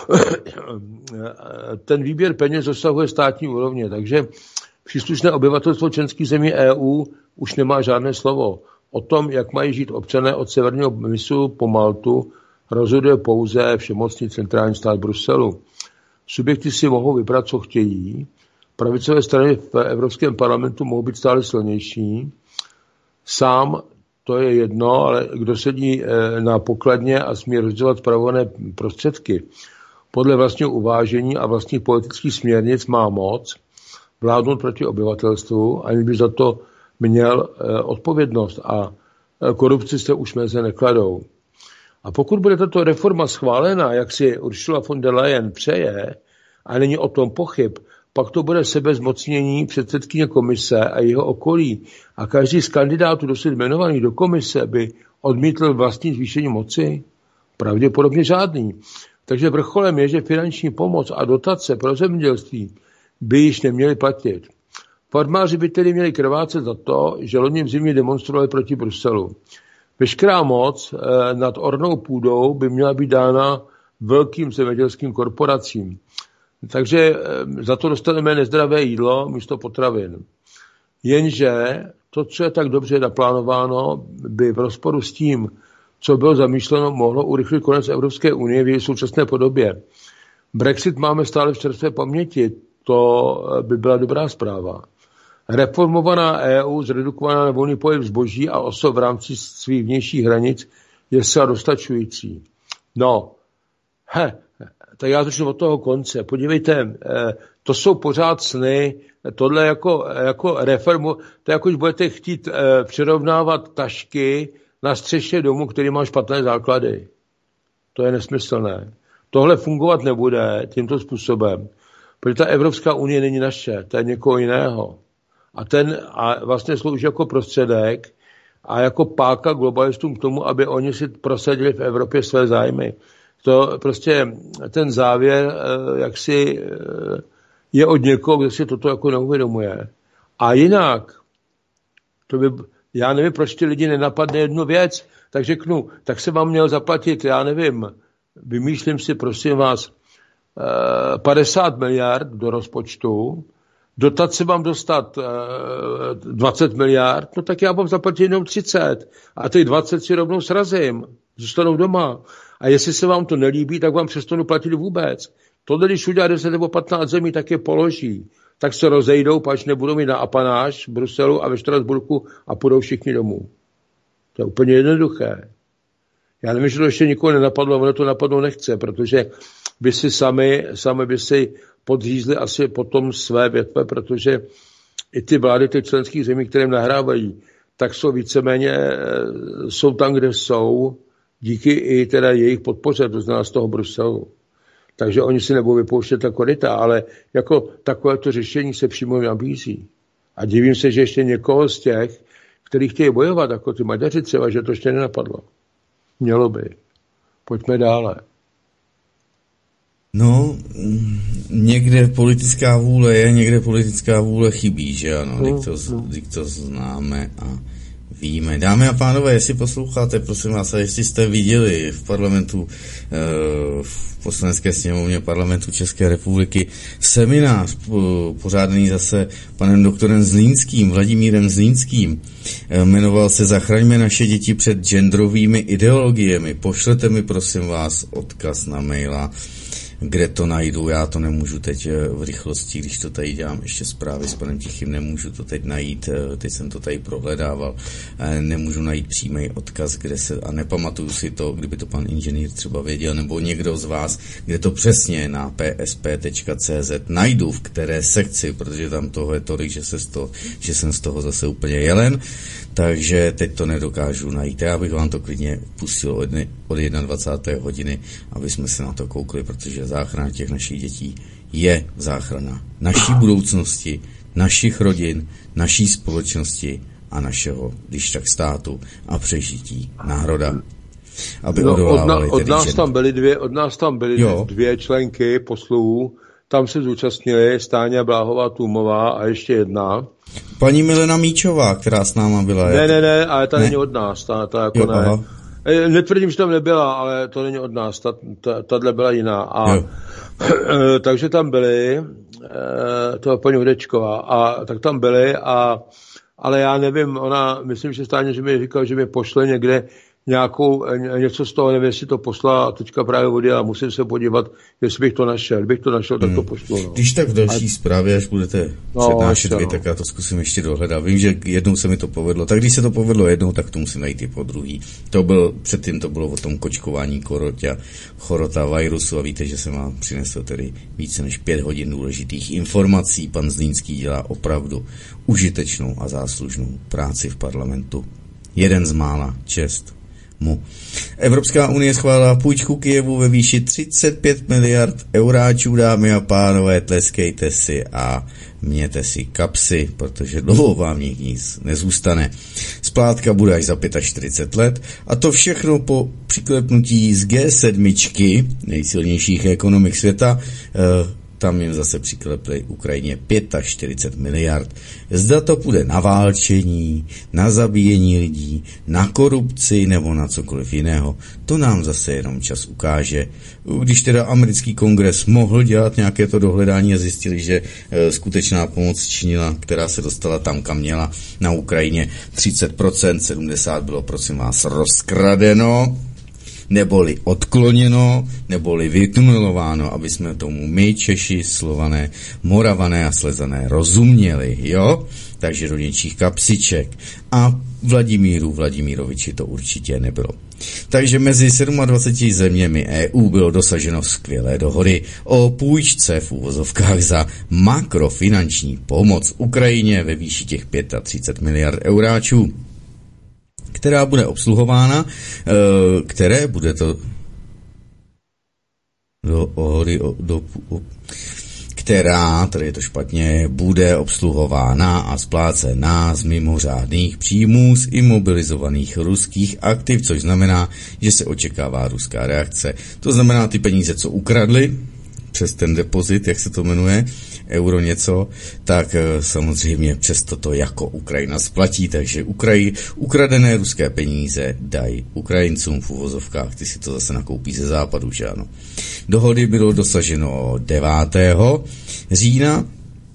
ten výběr peněz dosahuje státní úrovně, takže příslušné obyvatelstvo členských zemí E U už nemá žádné slovo. O tom, jak mají žít občané od severního mysu po Maltu, rozhoduje pouze všemocný centrální stát Bruselu. Subjekty si mohou vybrat, co chtějí. Pravicové strany v Evropském parlamentu mohou být stále silnější. Sám to je jedno, ale kdo sedí na pokladně a smí rozdělat spravované prostředky podle vlastního uvážení a vlastních politických směrnic má moc vládnout proti obyvatelstvu, ani by za to měl odpovědnost a korupci se už meze nekladou. A pokud bude tato reforma schválena, jak si Ursula von der Leyen přeje, a není o tom pochyb, pak to bude sebezmocnění předsedkyně komise a jeho okolí. A každý z kandidátů dosud jmenovaných do komise by odmítl vlastní zvýšení moci? Pravděpodobně žádný. Takže vrcholem je, že finanční pomoc a dotace pro zemědělství by již neměly platit. Farmáři by tedy měli krvácet za to, že loni v zimě demonstrovali proti Bruselu. Veškerá moc nad ornou půdou by měla být dána velkým zemědělským korporacím. Takže za to dostaneme nezdravé jídlo místo potravin. Jenže to, co je tak dobře naplánováno, by v rozporu s tím, co bylo zamýšleno, mohlo urychlit konec Evropské unie v její současné podobě. Brexit máme stále v čerstvé paměti, to by byla dobrá zpráva. Reformovaná E U, zredukovaná na volný pohyb zboží a osob v rámci svých vnějších hranic je zcela dostačující. No, he, tak já začnu od toho konce. Podívejte, to jsou pořád sny, tohle jako, jako reformu, to jako, když budete chtít přirovnávat tašky na střeše domu, který má špatné základy. To je nesmyslné. Tohle fungovat nebude tímto způsobem, protože ta Evropská unie není naše, to je někoho jiného. A ten a vlastně slouží jako prostředek a jako páka globalistům k tomu, aby oni si prosadili v Evropě své zájmy. To prostě ten závěr jaksi je od někoho, kdo si toto jako neuvědomuje. A jinak, to by, já nevím, proč ty lidi nenapadne jednu věc, tak řeknu, tak se vám měl zaplatit, já nevím, vymýšlím si, prosím vás, padesát miliard do rozpočtu, dotace mám dostat dvacet miliard, no tak já vám zaplatím jenom třicet a ty dvacet si rovnou srazím, zůstanou doma. A jestli se vám to nelíbí, tak vám přestanu platit vůbec. Tohle, když udělá deset nebo patnáct zemí, tak je položí. Tak se rozejdou, pač nebudou mít na apanáž v Bruselu a ve Štrasburku a půjdou všichni domů. To je úplně jednoduché. Já nevím, že to ještě nikoho nenapadlo, ono to napadlo nechce, protože by si sami, sami by si podřízli asi potom své větve, protože i ty vlády těch členských zemí, kterým nahrávají, tak jsou víceméně, jsou tam, kde jsou, díky i teda jejich podpoře, to znamená z toho Bruselu. Takže oni si nebudou vypouštět ta koryta, ale jako takovéto řešení se přímo nabízí. A divím se, že ještě někoho z těch, kteří chtějí bojovat, jako ty Maďaři třeba, že to ještě nenapadlo. Mělo by. Pojďme dále. No, někde politická vůle je, někde politická vůle chybí, že ano, no, to, no. to známe a víme. Dámy a pánové, jestli posloucháte, prosím vás, a jestli jste viděli v parlamentu, v poslanecké sněmovně parlamentu České republiky seminář pořádaný zase panem doktorem Zlínským, Vladimírem Zlínským, jmenoval se Zachraňme naše děti před genderovými ideologiemi. Pošlete mi, prosím vás, odkaz na maila, kde to najdu, já to nemůžu teď v rychlosti, když to tady dělám ještě zprávy s panem Tichým, nemůžu to teď najít, teď jsem to tady prohledával, nemůžu najít přímý odkaz, kde se, a nepamatuju si to, kdyby to pan inženýr třeba věděl, nebo někdo z vás, kde to přesně na p s p tečka c z najdu, v které sekci, protože tam toho je tolik, že, se z toho, že jsem z toho zase úplně jelen, takže teď to nedokážu najít. Já bych vám to klidně pustil od, od dvacáté jedné hodiny, aby jsme se na to koukli, protože záchrana těch našich dětí je záchrana naší budoucnosti, našich rodin, naší společnosti a našeho, když tak státu a přežití národa. Aby no, od, na, od, nás žen... tam byly dvě, od nás tam byly jo. dvě členky poslů, tam se zúčastnili Stáňa Bláhová Tůmová a ještě jedna. Paní Milena Míčová, která s náma byla. Ne, ne, ne, ale ta ne? není od nás, ta, ta jako jo, ne. Aha. Netvrdím, že tam nebyla, ale to není od nás, ta, ta, tahle byla jiná. A, takže tam byly, to je paní Hudečková, a tak tam byly, a, ale já nevím, ona, myslím, že Stáně, že mi říkal, že mi pošle někde nějakou, něco z toho, nevím, jestli to poslala a teďka právě odjela, musím se podívat, jestli bych to našel. Kdybych to našel, tak to pošlu. No. Když tak v další a... zprávě, až budete no, přednášet vy, no. tak já to zkusím ještě dohledat. Vím, že jednou se mi to povedlo. Tak když se to povedlo jednou, tak to musím najít i po druhý. To byl, předtím to bylo o tom kočkování korota, chorota virusu a víte, že jsem vám přinesl tedy více než pět hodin důležitých informací. Pan Zlínský dělá opravdu užitečnou a záslužnou práci v parlamentu. Jeden z mála, čest mu. Evropská unie schválila půjčku Kyjevu ve výši třicet pět miliard euráčů, dámy a pánové, tleskejte si a mějte si kapsy, protože dlouho vám nic nezůstane. Splátka bude až za čtyřicet pět let a to všechno po přiklepnutí z G sedm, nejsilnějších ekonomik světa, tam jim zase přiklepli Ukrajině čtyřicet pět miliard. Zda to půjde na válčení, na zabíjení lidí, na korupci nebo na cokoliv jiného, to nám zase jenom čas ukáže. Když teda americký kongres mohl dělat nějaké to dohledání a zjistili, že e, skutečná pomoc činila, která se dostala tam, kam měla na Ukrajině, třicet procent, sedmdesát procent bylo, prosím vás, rozkradeno, neboli odkloněno, neboli vytunelováno, aby jsme tomu my, Češi, Slované, Moravané a Slezané rozuměli, jo? Takže do něčích kapsiček. A Vladimíru Vladimíroviči to určitě nebylo. Takže mezi dvaceti sedmi zeměmi E U bylo dosaženo skvělé dohody o půjčce v uvozovkách za makrofinanční pomoc Ukrajině ve výši těch třicet pět miliard euráčů, která bude obsluhována, které bude to do ohody, do, která, tady je to špatně, bude obsluhována a splácená z mimořádných příjmů z imobilizovaných ruských aktiv, což znamená, že se očekává ruská reakce. To znamená, ty peníze, co ukradli přes ten depozit, jak se to jmenuje, euro něco, tak samozřejmě přesto to jako Ukrajina splatí, takže Ukraji, ukradené ruské peníze dají Ukrajincům v uvozovkách, ty si to zase nakoupí ze západu, že ano. Dohody bylo dosaženo devátého října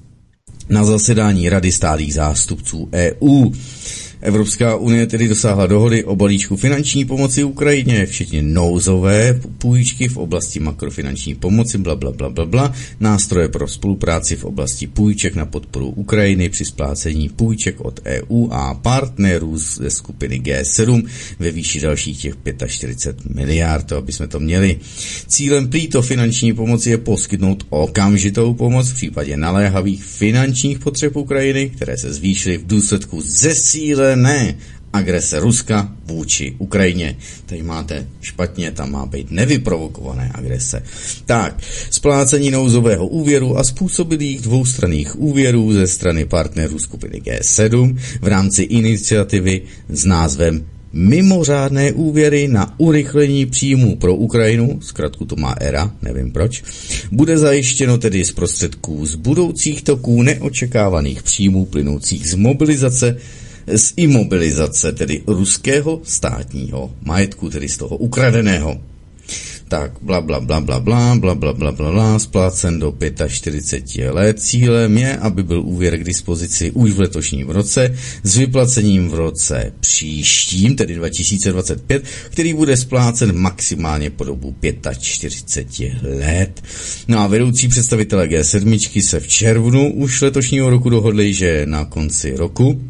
na zasedání Rady stálých zástupců E U. Evropská unie tedy dosáhla dohody o balíčku finanční pomoci Ukrajině, včetně nouzové půjčky v oblasti makrofinanční pomoci, bla, bla, bla, bla, bla, nástroje pro spolupráci v oblasti půjček na podporu Ukrajiny při splácení půjček od E U a partnerů ze skupiny G sedm ve výši dalších těch čtyřicet pět miliard, to aby jsme to měli. Cílem této finanční pomoci je poskytnout okamžitou pomoc v případě naléhavých finančních potřeb Ukrajiny, které se zvýšily v důsledku zesílené ne agrese Ruska vůči Ukrajině. Tady máte špatně, tam má být nevyprovokované agrese. Tak, splácení nouzového úvěru a způsobilých dvoustranných úvěrů ze strany partnerů skupiny G sedm v rámci iniciativy s názvem Mimořádné úvěry na urychlení příjmů pro Ukrajinu, zkrátku to má E R A, nevím proč, bude zajištěno tedy z prostředků z budoucích toků neočekávaných příjmů plynoucích z mobilizace z imobilizace, tedy ruského státního majetku, tedy z toho ukradeného. Tak, bla, bla, bla, bla, bla, bla, bla, bla, bla, bla, splácen do čtyřiceti pěti let. Cílem je, aby byl úvěr k dispozici už v letošním roce s vyplacením v roce příštím, tedy dva tisíce dvacet pět, který bude splácen maximálně po dobu čtyřiceti pěti let. No a vedoucí představitelé G sedm se v červnu už letošního roku dohodli, že na konci roku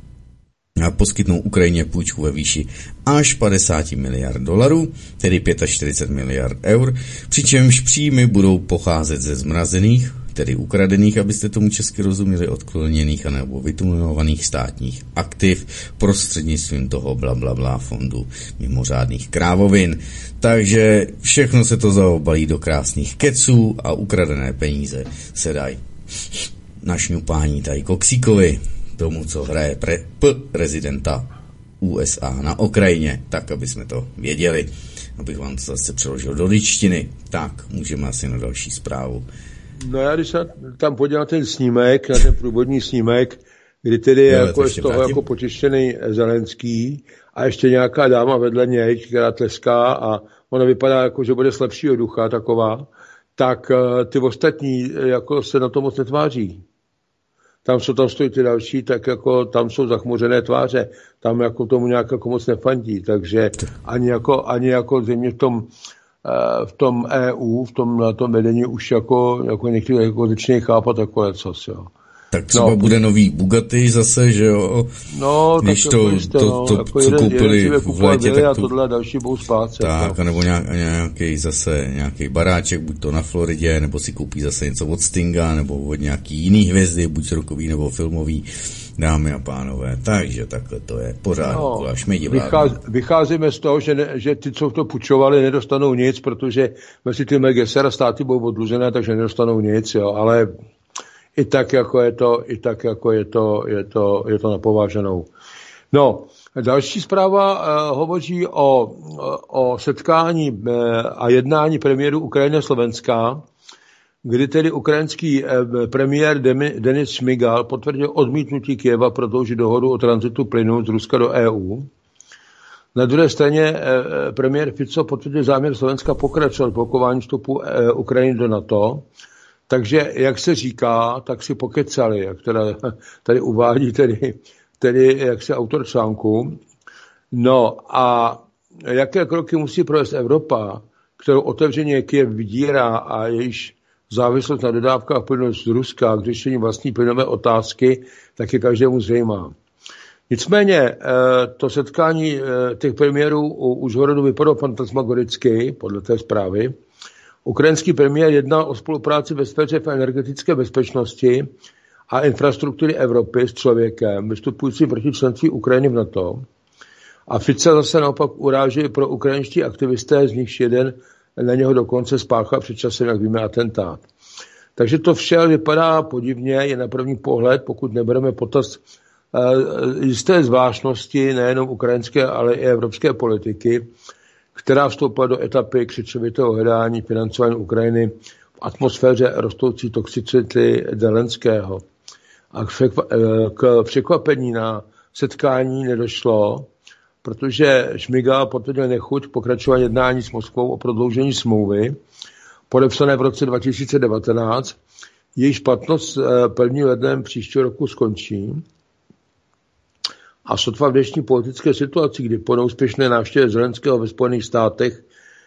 a poskytnou Ukrajině půjčku ve výši až padesát miliard dolarů, tedy čtyřicet pět miliard eur, přičemž příjmy budou pocházet ze zmrazených, tedy ukradených, abyste tomu česky rozuměli, odkloněných anebo vytunelovaných státních aktiv prostřednictvím toho blablabla fondu mimořádných krávovin. Takže všechno se to zaobalí do krásných keců a ukradené peníze se dají na šňupání tady Koksíkovi, tomu, co hraje pre, p, prezidenta U S A na Ukrajině, tak, aby jsme to věděli, abych vám to zase přeložil do ličtiny. Tak, můžeme asi na další zprávu. No já když se tam podíval na ten snímek, na ten průvodní snímek, kdy tedy je jako z toho vrátím. Jako počištěný Zelenský a ještě nějaká dáma vedle něj, která tleská a ona vypadá jako, že bude slabšího ducha taková, tak ty ostatní jako se na to moc netváří. Tam jsou, tam stojí ty další, tak jako tam jsou zachmuřené tváře, tam jako tomu nějak jako moc nefandí, takže ani jako, ani jako země v tom, v tom E U, v tom, na tom vedení už jako, jako někdy jako začínají chápat takové cos, jo. Tak třeba no. Bude nový Bugatti zase, že jo, no, když tak to, jako jste, to, no, to, jako co jeden, koupili jeden v létě, tak a to... tohle další budou splácet. Tak, no. nebo nějak, nějaký zase, nějaký baráček, buď to na Floridě, nebo si koupí zase něco od Stinga, nebo od nějaký jiný hvězdy, buď rokový nebo filmový, dámy a pánové. Takže takhle to je pořád, no, až mi vycház, vycházíme z toho, že, ne, že ty, co to půjčovali, nedostanou nic, protože mezi ty Megesera státy budou odlužené, takže nedostanou nic, jo, ale i tak jako je to, i tak jako je to, je to, je to napováženou. No, další zpráva uh, hovoří o, o setkání uh, a jednání premiéru Ukrajiny a Slovenska kdy tedy ukrajinský premiér Denis Šmygal potvrdil odmítnutí Kyjeva prodloužit dohodu o tranzitu plynu z Ruska do E U. Na druhé straně premiér Fico potvrdil záměr Slovenska pokračovat v blokování vstupu Ukrajiny do NATO. Takže, jak se říká, tak si pokecali, jak teda tady uvádí tedy, tedy jak se autor článku. No a jaké kroky musí provést Evropa, kterou otevřeně Kyjev vydírá a jejíž závislost na dodávkách plynu z Ruska k řešení vlastní plynové otázky, tak je každému zřejmá. Nicméně to setkání těch premiérů u Užhorodu vypadalo fantasmagoricky, podle té zprávy. Ukrajinský premiér jednal o spolupráci ve sféře energetické bezpečnosti a infrastruktury Evropy s člověkem, vystupujícím proti členství Ukrajiny v NATO. A Fica zase naopak uráží pro ukrajinští aktivisté, z nichž jeden na něho dokonce spáchal před časem, jak víme, atentát. Takže to vše vypadá podivně, je na první pohled, pokud nebereme potaz jisté zvláštnosti nejenom ukrajinské, ale i evropské politiky, která vstoupila do etapy křičovitého hledání financování Ukrajiny v atmosféře rostoucí toxicity Zelenského. A k překvapení na setkání nedošlo, protože Šmygal potvrdil nechuť pokračování jednání s Moskvou o prodloužení smlouvy, podepsané v roce dva tisíce devatenáct, jejíž platnost prvním lednem příštího roku skončí. A sotva v dnešní politické situaci, kdy po neúspěšné návštěvě Zelenského ve Spojených státech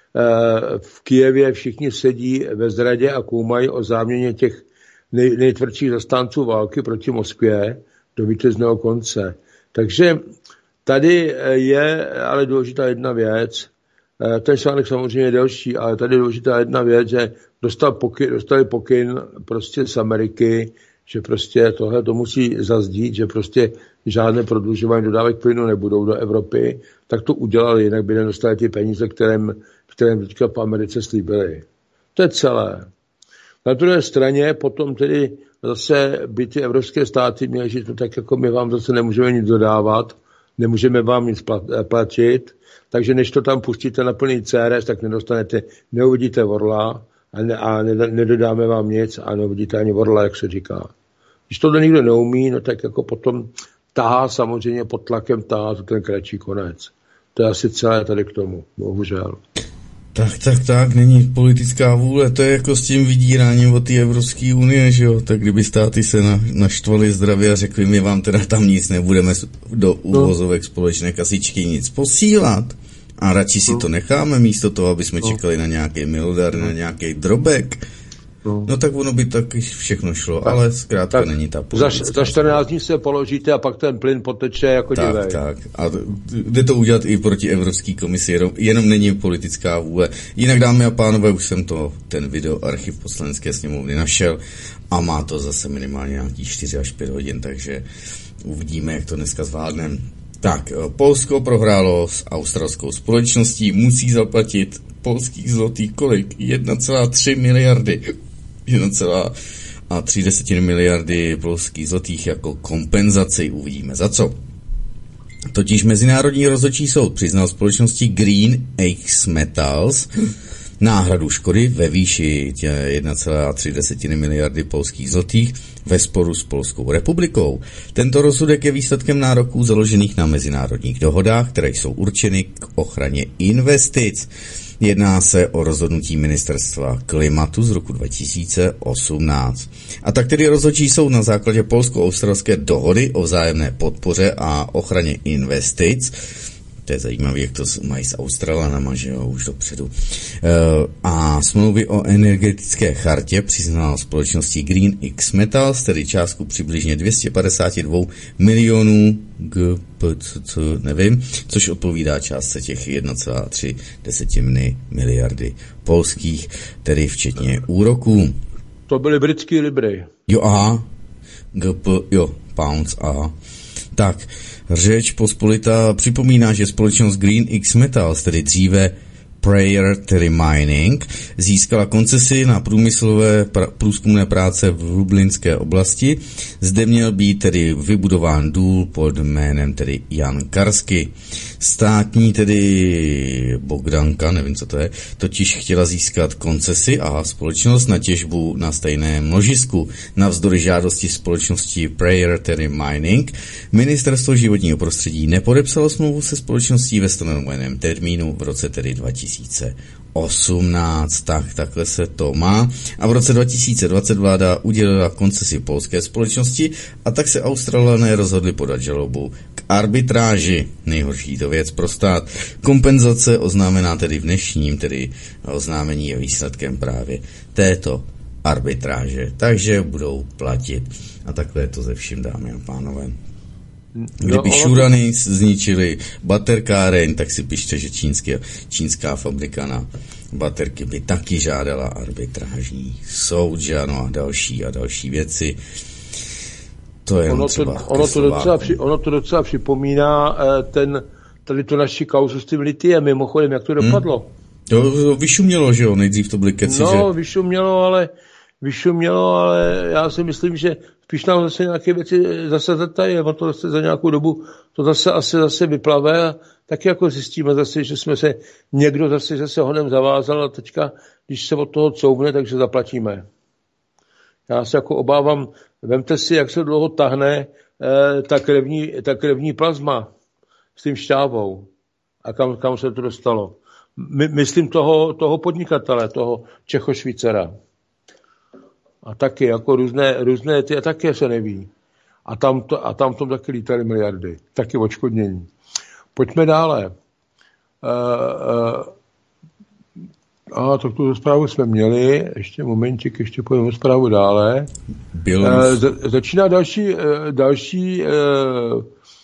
v Kyjevě všichni sedí ve zradě a koumají o záměně těch nej, nejtvrdších zastánců války proti Moskvě do vítězného konce. Takže tady je ale důležitá jedna věc. Ten článek samozřejmě je delší, ale tady je důležitá jedna věc, že dostal pokyn, dostali pokyn prostě z Ameriky, že prostě tohle to musí zazdít, že prostě žádné prodlužování dodávek plynu nebudou do Evropy, tak to udělali, jinak by nedostali ty peníze, kterým, kterým teďka v Americe slíbili. To je celé. Na druhé straně potom tedy zase by ty evropské státy měly říct, no tak jako my vám zase nemůžeme nic dodávat, nemůžeme vám nic platit, takže než to tam pustíte na plný C R S, tak nedostanete, neuvidíte orla a, ne, a nedodáme vám nic a neuvidíte ani orla, jak se říká. Když to nikdo neumí, no tak jako potom tahá samozřejmě pod tlakem tahá to ten kratší konec. To je asi celé tady k tomu, bohužel. Tak, tak, tak, není politická vůle, to je jako s tím vydíráním od té Evropské unie, že jo, tak kdyby státy se na, naštvali zdravě a řekli, my vám teda tam nic nebudeme do uvozovek společné kasičky nic posílat a radši si to necháme místo toho, aby jsme čekali na nějaký milodar, na nějaký drobek, no tak ono by taky všechno šlo, tak, ale zkrátka tak není ta politická. Za, za čtrnáct dní se položíte a pak ten plyn poteče jako tak, divej. Tak, a jde to udělat i proti Evropské komisi, jenom, jenom není politická vůle. Jinak, dámy a pánové, už jsem to, ten videoarchiv Poslanecké sněmovny našel a má to zase minimálně nějaký čtyři až pět hodin, takže uvidíme, jak to dneska zvládneme. Tak, Polsko prohrálo s australskou společností, musí zaplatit polských zlotých kolik? jedna celá tři miliardy. jedna celá tři miliardy polských zlotých jako kompenzaci. Uvidíme za co. Totiž Mezinárodní rozhodčí soud přiznal společnosti Green X Metals náhradu škody ve výši jedna celá tři miliardy polských zlotých ve sporu s Polskou republikou. Tento rozsudek je výsledkem nároků založených na mezinárodních dohodách, které jsou určeny k ochraně investic. Jedná se o rozhodnutí Ministerstva klimatu z roku dva tisíce osmnáct. A tak tedy rozhodčí soud na základě polsko-australské dohody o vzájemné podpoře a ochraně investic, to je zajímavé, jak to mají s Australanama, že jo, už dopředu, a smlouvy o energetické chartě přiznal společnosti Green X Metals, tedy částku přibližně dvě stě padesát dva milionů G P C C, nevím, což odpovídá částce těch jedna celá tři miliardy polských, tedy včetně úroků. To byly britský libry. Jo, aha, G P, jo, pounds, aha. Tak, Řeč Pospolita připomíná, že společnost Green X Metals, tedy dříve Prairie Mining, získala koncesi na průmyslové pra- průzkumné práce v Lublinské oblasti. Zde měl být tedy vybudován důl pod jménem tedy Jan Karsky. Státní tedy Bogdanka, nevím, co to je, totiž chtěla získat koncesi a společnost na těžbu na stejném množisku. Navzdory žádosti společnosti Priority Mining Ministerstvo životního prostředí nepodepsalo smlouvu se společností ve stanoveném termínu v roce tedy dva tisíce osmnáct. Tak, takhle se to má. A v roce dva tisíce dvacet vláda udělila koncesi polské společnosti a tak se Australané rozhodli podat žalobu k arbitráži. Nejhorší to věc pro stát. Kompenzace oznámená tedy v dnešním, tedy oznámení je výsledkem právě této arbitráže. Takže budou platit. A takhle je to ze vším, dámy a pánové. Kdyby no, Šurany zničili baterkáreň, tak si pište, že čínský, čínská fabrika na baterky by taky žádala arbitrážní soud, že ano, a další a další věci. To je ono, to, ono, to docela, ono to docela připomíná ten, tady tu naši kauzu s tím litiem, mimochodem, jak to dopadlo. Hmm. To, to vyšumělo, že jo, nejdřív to byly keci, no, že... No, vyšumělo, ale vyšumělo, ale já si myslím, že spíš nám zase nějaké věci zase zatají, a to zase za nějakou dobu to zase asi zase vyplave a taky jako zjistíme zase, že jsme se někdo zase, že se honem zavázal a teďka, když se od toho couvne, takže zaplatíme. Já se jako obávám, vemte si, jak se dlouho tahne eh, ta, krevní, ta krevní plazma s tím šťávou a kam, kam se to dostalo. My, myslím toho, toho podnikatele, toho Čechošvýcara. A taky, jako různé, různé ty, a taky se neví. A tam, to, a tam tom taky lítaly miliardy. Taky odškodnění. Pojďme dále. Uh, uh, a tak tu zprávu jsme měli. Ještě momentík, ještě pojďme zprávu dále. Uh, za, začíná další, uh, další uh,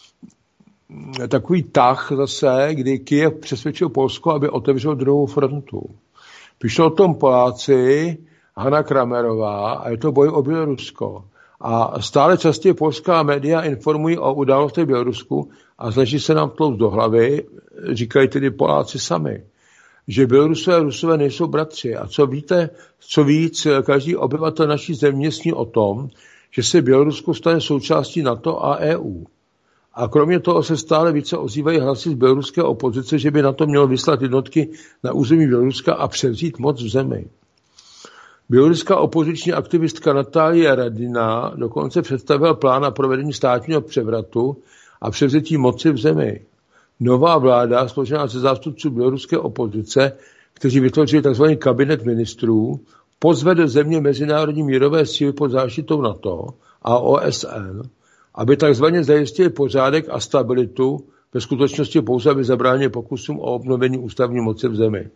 takový tah zase, kdy Kyjev přesvědčil Polsko, aby otevřel druhou frontu. Píšou o tom Poláci, Hanna Kramerová, a je to boj o Bělorusko. A stále častěji polská média informují o událostech v Bělorusku a snaží se nám tlouct do hlavy, říkají tedy Poláci sami, že Bělorusové a Rusové nejsou bratři. A co víte, co víc, každý obyvatel naší země sní o tom, že se Bělorusko stane součástí NATO a E U. A kromě toho se stále více ozývají hlasy z běloruské opozice, že by NATO mělo vyslat jednotky na území Běloruska a převzít moc v zemi. Běloruská opoziční aktivistka Natálie Radina dokonce představila plán na provedení státního převratu a převzetí moci v zemi. Nová vláda, složená ze zástupců běloruské opozice, kteří vytvořili tzv. Kabinet ministrů, pozve do země mezinárodní mírové síly pod záštitou NATO a O S N, aby takzvaně zajistili pořádek a stabilitu, ve skutečnosti pouze aby zabránili pokusům o obnovení ústavní moci v zemi.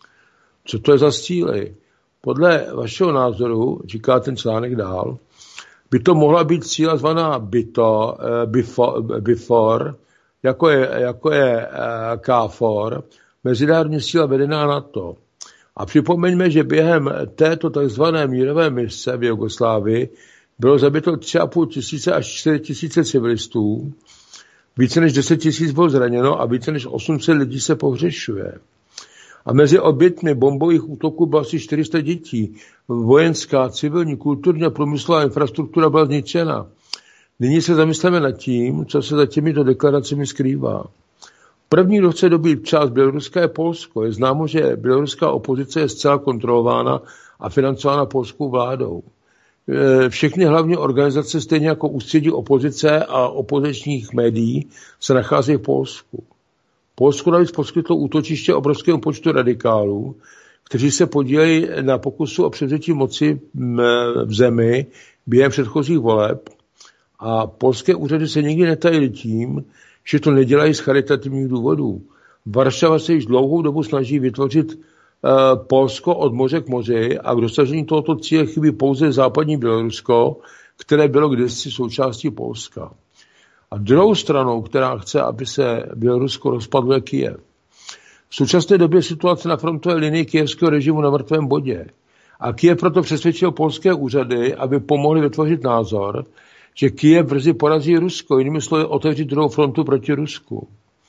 Co to je za síly? Podle vašeho názoru, říká ten článek dál, by to mohla být síla zvaná Bito, Bifor, Bifor, jako je, jako je K F O R, mezinárodní síla vedená NATO. A připomeňme, že během této takzvané mírové mise v Jugoslávii bylo zabito tři a půl tisíce až čtyři tisíce civilistů, více než deset tisíc bylo zraněno a více než osm set lidí se pohřešuje. A mezi oběťmi bombových útoků bylo asi čtyři sta dětí. Vojenská, civilní, kulturní a průmyslová infrastruktura byla zničena. Nyní se zamysleme nad tím, co se za těmito deklaracemi skrývá. První, kdo chce dobít část Běloruska, je Polsko. Je známo, že běloruská opozice je zcela kontrolována a financována polskou vládou. Všechny hlavní organizace, stejně jako ústředí opozice a opozičních médií, se nacházejí v Polsku. Polsko navíc poskytlo útočiště obrovskému počtu radikálů, kteří se podílejí na pokusu o převzetí moci v zemi během předchozích voleb a polské úřady se nikdy netajily tím, že to nedělají z charitativních důvodů. Varšava se již dlouhou dobu snaží vytvořit uh, Polsko od moře k moři a k dosažení tohoto cíle chybí pouze západní Bělorusko, které bylo kdysi součástí Polska. A druhou stranou, která chce, aby se Bělorusko rozpadlo, je Kyjev. V současné době situace na frontové linii kyjevského režimu na mrtvém bodě. A Kyjev proto přesvědčil polské úřady, aby pomohli vytvořit názor, že Kyjev brzy porazí Rusko, jinými slovy otevřít druhou frontu proti Rusku.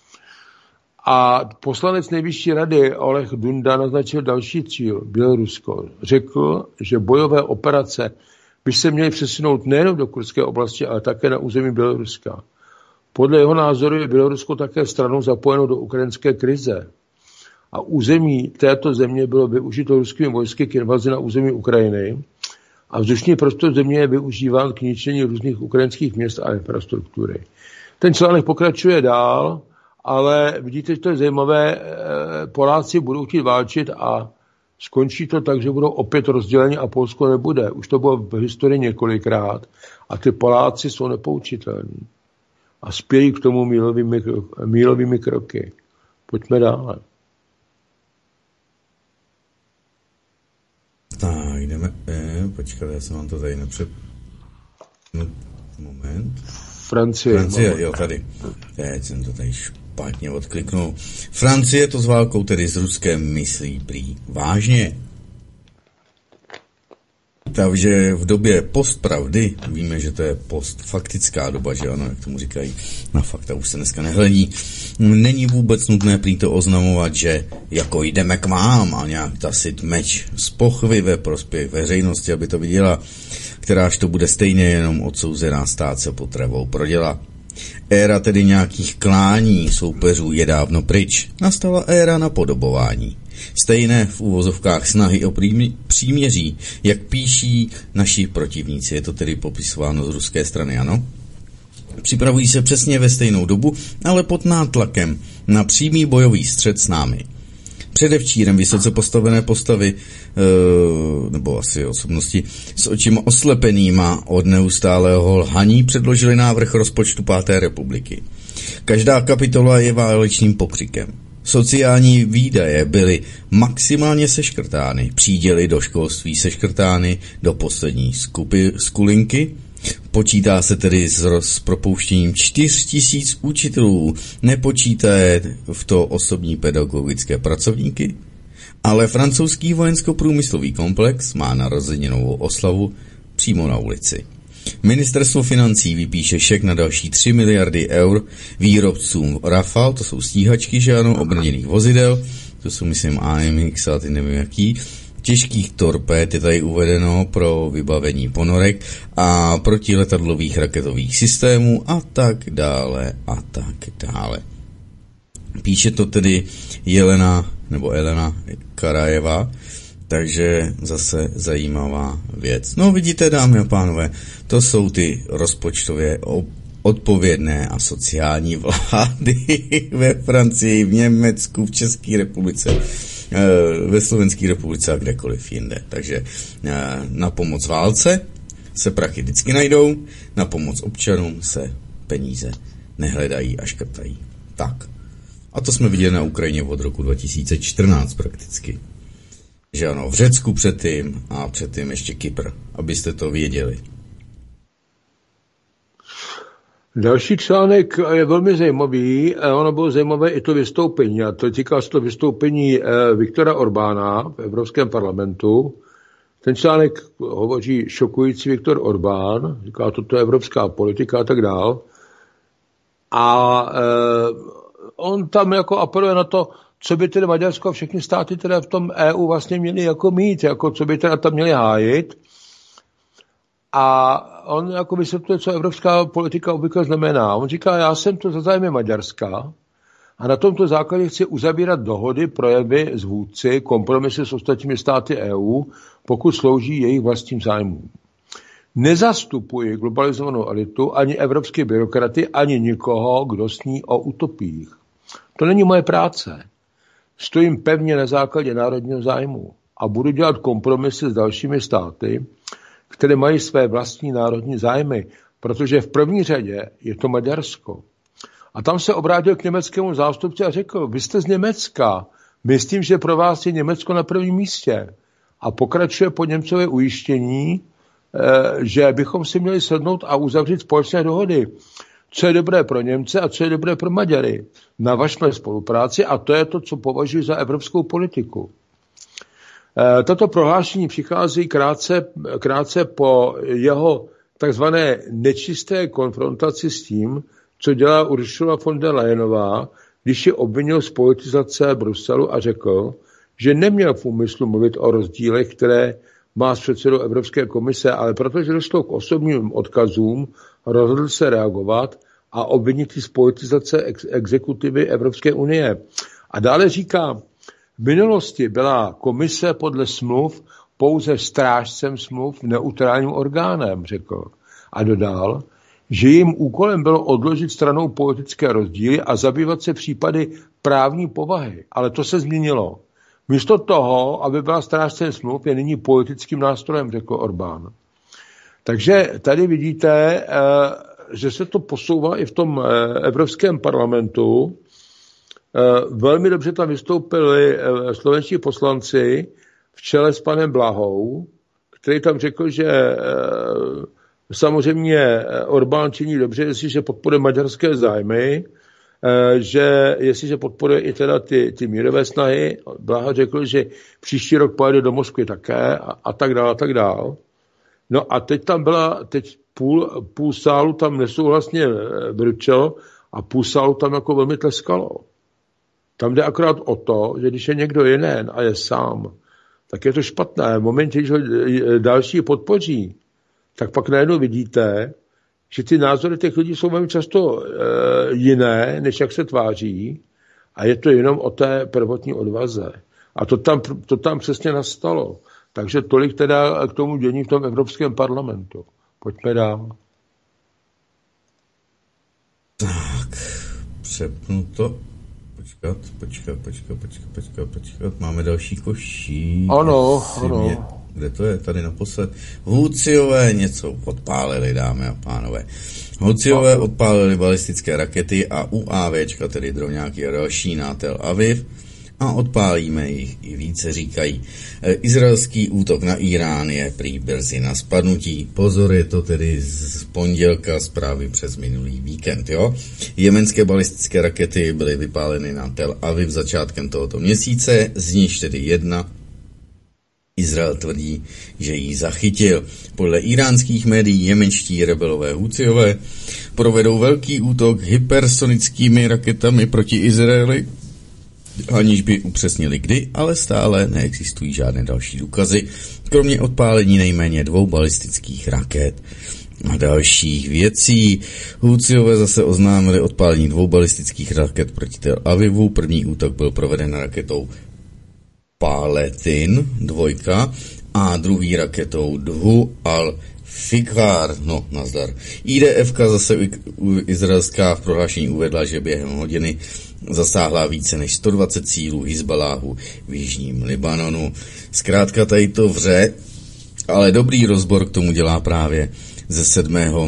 A poslanec nejvyšší rady Oleh Dunda naznačil další cíl, Bělorusko. Řekl, že bojové operace by se měly přesunout nejen do kurdské oblasti, ale také na území Běloruska. Podle jeho názoru je Bělorusko také stranou zapojeno do ukrajinské krize. A území této země bylo využito ruskými vojsky k invazi na území Ukrajiny a vzdušný prostor země je využíván k ničení různých ukrajinských měst a infrastruktury. Ten článek pokračuje dál, ale vidíte, že to je zajímavé, Poláci budou chtít válčit a skončí to tak, že budou opět rozděleni a Polsko nebude. Už to bylo v historii několikrát a ty Poláci jsou nepoučitelní a spějí k tomu mílovými, mílovými kroky. Pojďme dále. Tak, jdeme, eh, počkat, já jsem vám to tady nepřed... No, moment. Francie. Francie, jo, tady. Teď jsem to tady špatně odkliknul. Francie to s válkou tedy s Ruskem myslí prý vážně. Takže v době postpravdy, víme, že to je postfaktická doba, že ano, jak tomu říkají, na fakta už se dneska nehledí, není vůbec nutné prý to oznamovat, že jako jdeme k vám a nějak tasit meč z pochvy ve prospěch veřejnosti, aby to viděla, kteráž to bude stejně jenom odsouzená stát se potravou proděla. Éra tedy nějakých klání soupeřů je dávno pryč. Nastala éra napodobování. Stejné v úvozovkách snahy o příměří, jak píší naši protivníci. Je to tedy popisováno z ruské strany, ano? Připravují se přesně ve stejnou dobu, ale pod nátlakem na přímý bojový střet s námi. Předevčírem vysoce postavené postavy, nebo asi osobnosti, s očima oslepenýma od neustálého lhaní předložili návrh rozpočtu Páté republiky. Každá kapitola je válečným pokřikem. Sociální výdaje byly maximálně seškrtány, příděly do školství seškrtány do poslední skupy, skulinky. Počítá se tedy s, s propouštěním čtyř tisíc učitelů, nepočítaje v to osobní pedagogické pracovníky, ale francouzský vojensko-průmyslový komplex má narozeninovou oslavu přímo na ulici. Ministerstvo financí vypíše šek na další tři miliardy eur výrobcům Rafale, to jsou stíhačky, že ano, obrněných vozidel, to jsou myslím A M X a ty nevím jaký, těžkých torpéd je tady uvedeno pro vybavení ponorek a protiletadlových raketových systémů a tak dále a tak dále. Píše to tedy Jelena nebo Elena Karajeva, takže zase zajímavá věc. No vidíte, dámy a pánové, to jsou ty rozpočtově odpovědné a sociální vlády ve Francii, v Německu, v České republice, ve Slovenské republice a kdekoliv jinde. Takže na pomoc válce se prachy vždycky najdou, na pomoc občanům se peníze nehledají a škrtají. Tak. A to jsme viděli na Ukrajině od roku dva tisíce čtrnáct prakticky. Že ano, v Řecku předtím a předtím ještě Kypr, abyste to věděli. Další článek je velmi zajímavý, ono bylo zajímavé i to vystoupení, a to týká se to vystoupení Viktora Orbána v Evropském parlamentu. Ten článek hovoří šokující Viktor Orbán, říká, toto je evropská politika a tak dál. A eh, on tam jako apeluje na to, co by tedy Maďarsko a všechny státy teda v tom E U vlastně měly jako mít, jako co by teda tam měly hájit. A on jako vysvětluje, co evropská politika obvykle znamená. On říká, já jsem to za zájmy Maďarska a na tomto základě chci uzavírat dohody, projevy s vůdci, kompromisy s ostatními státy E U, pokud slouží jejich vlastním zájmům. Nezastupuji globalizovanou elitu, ani evropské byrokraty, ani nikoho, kdo sní o utopiích. To není moje práce. Stojím pevně na základě národního zájmu a budu dělat kompromisy s dalšími státy, které mají své vlastní národní zájmy, protože v první řadě je to Maďarsko. A tam se obrátil k německému zástupci a řekl, vy jste z Německa, myslím, že pro vás je Německo na prvním místě. A pokračuje po Němcově ujištění, že bychom si měli sednout a uzavřít společné dohody. Co je dobré pro Němce a co je dobré pro Maďary. Navažme spolupráci a to je to, co považuji za evropskou politiku. Tato prohlášení přichází krátce, krátce po jeho takzvané nečisté konfrontaci s tím, co dělá Ursula von der Leyenová, když ji obvinil z politizace Bruselu a řekl, že neměl v úmyslu mluvit o rozdílech, které má s předsedou Evropské komise, ale protože došlo k osobním odkazům, rozhodl se reagovat a obvinit z politizace ex- exekutivy Evropské unie. A dále říká, v minulosti byla komise podle smluv pouze strážcem smluv neutrálním orgánem, řekl. A dodal, že jejím úkolem bylo odložit stranou politické rozdíly a zabývat se případy právní povahy. Ale to se změnilo. Místo toho, aby byla strážcem smluv, je nyní politickým nástrojem, řekl Orbán. Takže tady vidíte, že se to posouvá i v tom Evropském parlamentu. Velmi dobře tam vystoupili slovenští poslanci v čele s panem Blahou, který tam řekl, že samozřejmě Orbán činí dobře, jestliže podporuje maďarské zájmy, že jestliže podporuje i teda ty, ty mírové snahy, Blaha řekl, že příští rok pojede do Moskvy také a, a tak dál, a tak dál. No a teď tam byla, teď půl, půl sálu tam nesouhlasně brčelo a půl sálu tam jako velmi tleskalo. Tam jde akorát o to, že když je někdo jiný a je sám, tak je to špatné. V momentě, když ho další podpoří, tak pak najednou vidíte, že ty názory těch lidí jsou velmi často e, jiné, než jak se tváří, a je to jenom o té prvotní odvaze. A to tam, to tam přesně nastalo. Takže tolik teda k tomu dění v tom Evropském parlamentu. Pojďme dál. Tak, přepnu to. Počkat, počkat, počkat, počkat, počkat, počkat. Máme další koší. Ano, ano. Mě, kde to je? Tady naposled. Houciové něco odpálili, dámy a pánové. Houciové odpálili balistické rakety a UAVčka, tedy droňáky a další na Tel Aviv. A odpálíme jich i více, říkají. Izraelský útok na Irán je prý brzy na spadnutí. Pozor, je to tedy z pondělka, zprávy přes minulý víkend, jo. Jemenské balistické rakety byly vypáleny na Tel Aviv začátkem tohoto měsíce, z níž tedy jedna Izrael tvrdí, že ji zachytil. Podle iránských médií jemenští rebelové Houciové provedou velký útok hypersonickými raketami proti Izraeli, aniž by upřesnili kdy, ale stále neexistují žádné další důkazy, kromě odpálení nejméně dvou balistických raket a dalších věcí. Houciové zase oznámili odpálení dvou balistických raket proti Tel Avivu. První útok byl proveden raketou Paletin dvojka a druhý raketou Dhu al-Fiqar. No, nazdar. IDFka zase izraelská v prohlášení uvedla, že během hodiny zasáhla více než sto dvacet cílů Hizbaláhu v jižním Libanonu. Zkrátka tady to vře, ale dobrý rozbor k tomu dělá právě ze sedmého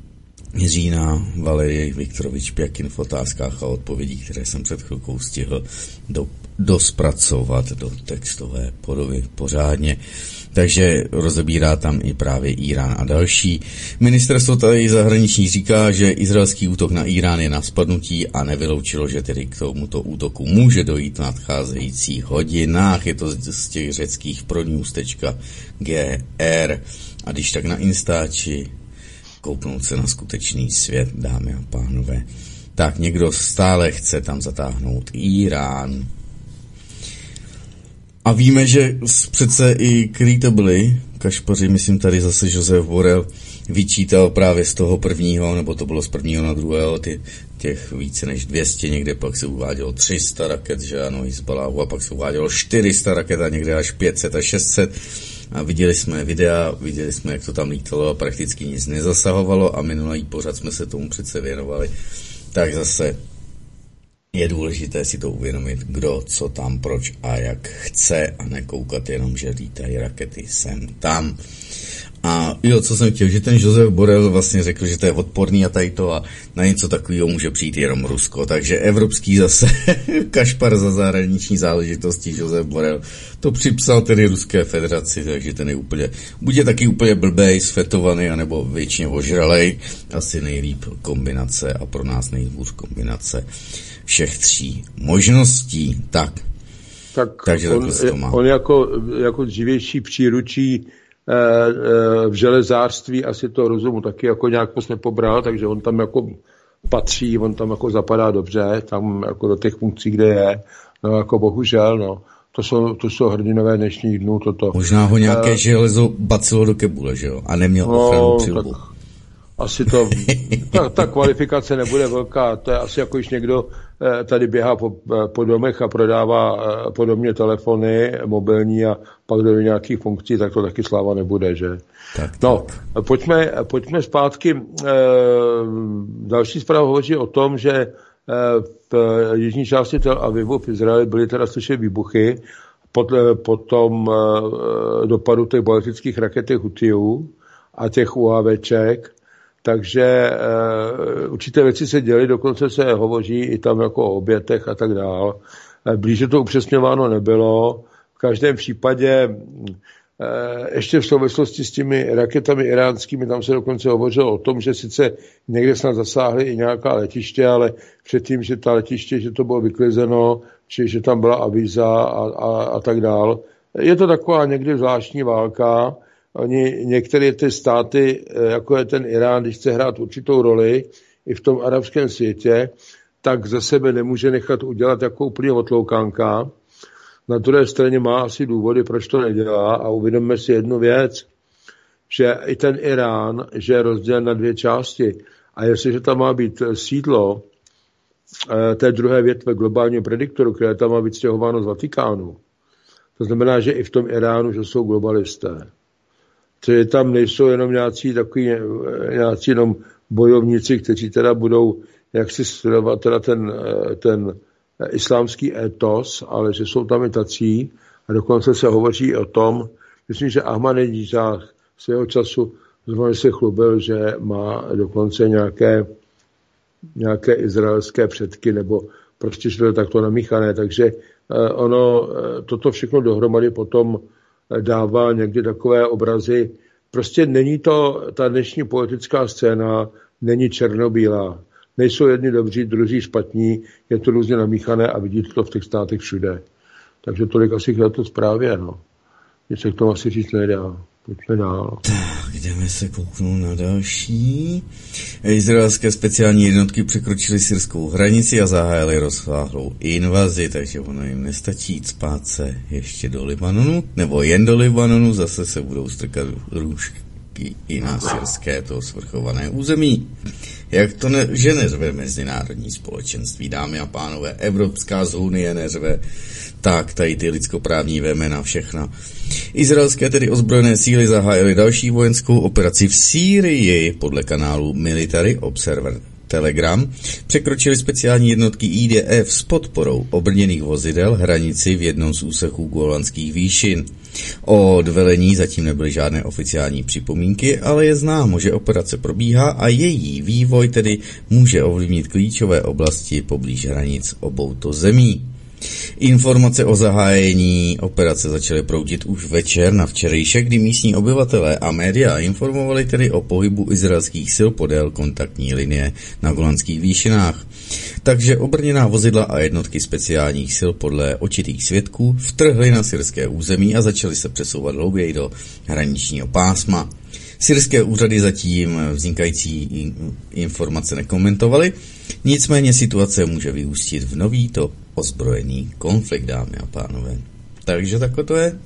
října Valerij Viktorovič Pjakin v otázkách a odpovědích, které jsem před chvilkou stihl do, dospracovat do textové podoby pořádně. Takže rozebírá tam i právě Irán a další. Ministerstvo tady zahraniční říká, že izraelský útok na Irán je na spadnutí a nevyloučilo, že tedy k tomuto útoku může dojít v nadcházejících hodinách. Je to z těch řeckých pronews tečka gé er. A když tak na Instači kouknout se na skutečný svět, dámy a pánové. Tak někdo stále chce tam zatáhnout Irán. A víme, že přece i který to byli kašpaři, myslím tady zase Josef Borrell vyčítal právě z toho prvního, nebo to bylo z prvního na druhého, ty, těch více než dvě stě, někde pak se uvádělo tři sta raket, že ano, Hizbaláhu, a pak se uvádělo čtyři sta raket a někde až pět set a šest set. A viděli jsme videa, viděli jsme, jak to tam lítalo a prakticky nic nezasahovalo a minulý pořad jsme se tomu přece věnovali. Tak zase je důležité si to uvědomit, kdo, co tam, proč a jak chce a nekoukat jenom, že lítají rakety sem, tam. A jo, co jsem chtěl, že ten Josef Borrell vlastně řekl, že to je odporný a tady to a na něco takového může přijít jenom Rusko. Takže evropský zase kašpar za zahraniční záležitosti Josef Borrell to připsal tedy Ruské federaci, takže ten je úplně, buď je taky úplně blbej, sfetovaný, anebo většině ožralej. Asi nejlíp kombinace a pro nás nejhůř kombinace všech tří možností. Tak, tak takže on, to má. On jako, jako dřívější příručí v železářství asi to rozumu taky jako nějak moc nepobral, takže on tam jako patří, on tam jako zapadá dobře, tam jako do těch funkcí, kde je, no jako bohužel, no. To jsou, to jsou hrdinové dnešních dnů, toto. Možná ho nějaké uh, železo bacilo do kebule, že jo? A neměl no, ochranu při lbu. asi to, ta, ta kvalifikace nebude velká, to je asi jako, když někdo tady běhá po, po domech a prodává po domě telefony mobilní a pak do nějakých funkcí, tak to taky sláva nebude, že? Tak, no, tak. Pojďme, pojďme zpátky. Další zpráva hovoří o tom, že v jižní části Tel Avivu v Izraeli byly teda slyšet výbuchy po, po tom dopadu těch balistických raket Hutijů a těch UAVček. Takže uh, určité věci se děly, dokonce se hovoří i tam jako o obětech a tak dál. Blíže to upřesňováno nebylo. V každém případě uh, ještě v souvislosti s těmi raketami iránskými, tam se dokonce hovořilo o tom, že sice někde snad zasáhly i nějaká letiště, ale předtím, že ta letiště, že to bylo vyklizeno, či že tam byla avíza a, a, a tak dál. Je to taková někdy zvláštní válka. Oni, některé ty státy, jako je ten Irán, když chce hrát určitou roli i v tom arabském světě, tak za sebe nemůže nechat udělat jako úplně otloukánka. Na druhé straně má asi důvody, proč to nedělá a uvědomme si jednu věc, že i ten Irán, že je rozdělen na dvě části a jestliže tam má být sídlo té druhé větve globálního prediktoru, které tam má být stěhováno z Vatikánu, to znamená, že i v tom Iránu, že jsou globalisté. Že tam nejsou jenom nějací takový, nějací jenom bojovníci, kteří teda budou jaksi studovat teda ten, ten islámský étos, ale že jsou tam i tací a dokonce se hovoří o tom, myslím, že Ahmadinejad svého času zrovna se chlubil, že má dokonce nějaké, nějaké izraelské předky, nebo prostě, že to je takto namíchané, takže ono, toto všechno dohromady potom dává někdy takové obrazy. Prostě není to, ta dnešní politická scéna není černobílá. Nejsou jedni dobří, druzí špatní, je to různě namíchané a vidíte to v těch státech všude. Takže tolik asi k této zprávě, no. Nic se k tomu asi říct nedá. Pojďme dál. Tak, jdeme se kouknout na další. Izraelské speciální jednotky překročily syrskou hranici a zahájily rozsáhlou invazi, takže ono jim nestačí cpát se ještě do Libanonu, nebo jen do Libanonu, zase se budou strkat růžky i na syrské to svrchované území. Jak to ne, že neřve mezinárodní společenství, dámy a pánové, Evropská unie neřve, tak tady ty lidskoprávní vémena všechna. Izraelské tedy ozbrojené síly zahájily další vojenskou operaci v Sýrii podle kanálu Military Observer Telegram. Překročili speciální jednotky I D F s podporou obrněných vozidel hranici v jednom z úseků Golanských výšin. Od velení zatím nebyly žádné oficiální připomínky, ale je známo, že operace probíhá a její vývoj tedy může ovlivnit klíčové oblasti poblíž hranic obouto zemí. Informace o zahájení operace začaly proudit už večer na včerejšek, kdy místní obyvatelé a média informovali tedy o pohybu izraelských sil podél kontaktní linie na Golanských výšinách. Takže obrněná vozidla a jednotky speciálních sil podle očitých svědků vtrhly na syrské území a začaly se přesouvat hlouběji do hraničního pásma. Syrské úřady zatím vznikající informace nekomentovaly, nicméně situace může vyústit v nový to ozbrojený konflikt, dámy a pánové. Takže takhle to je.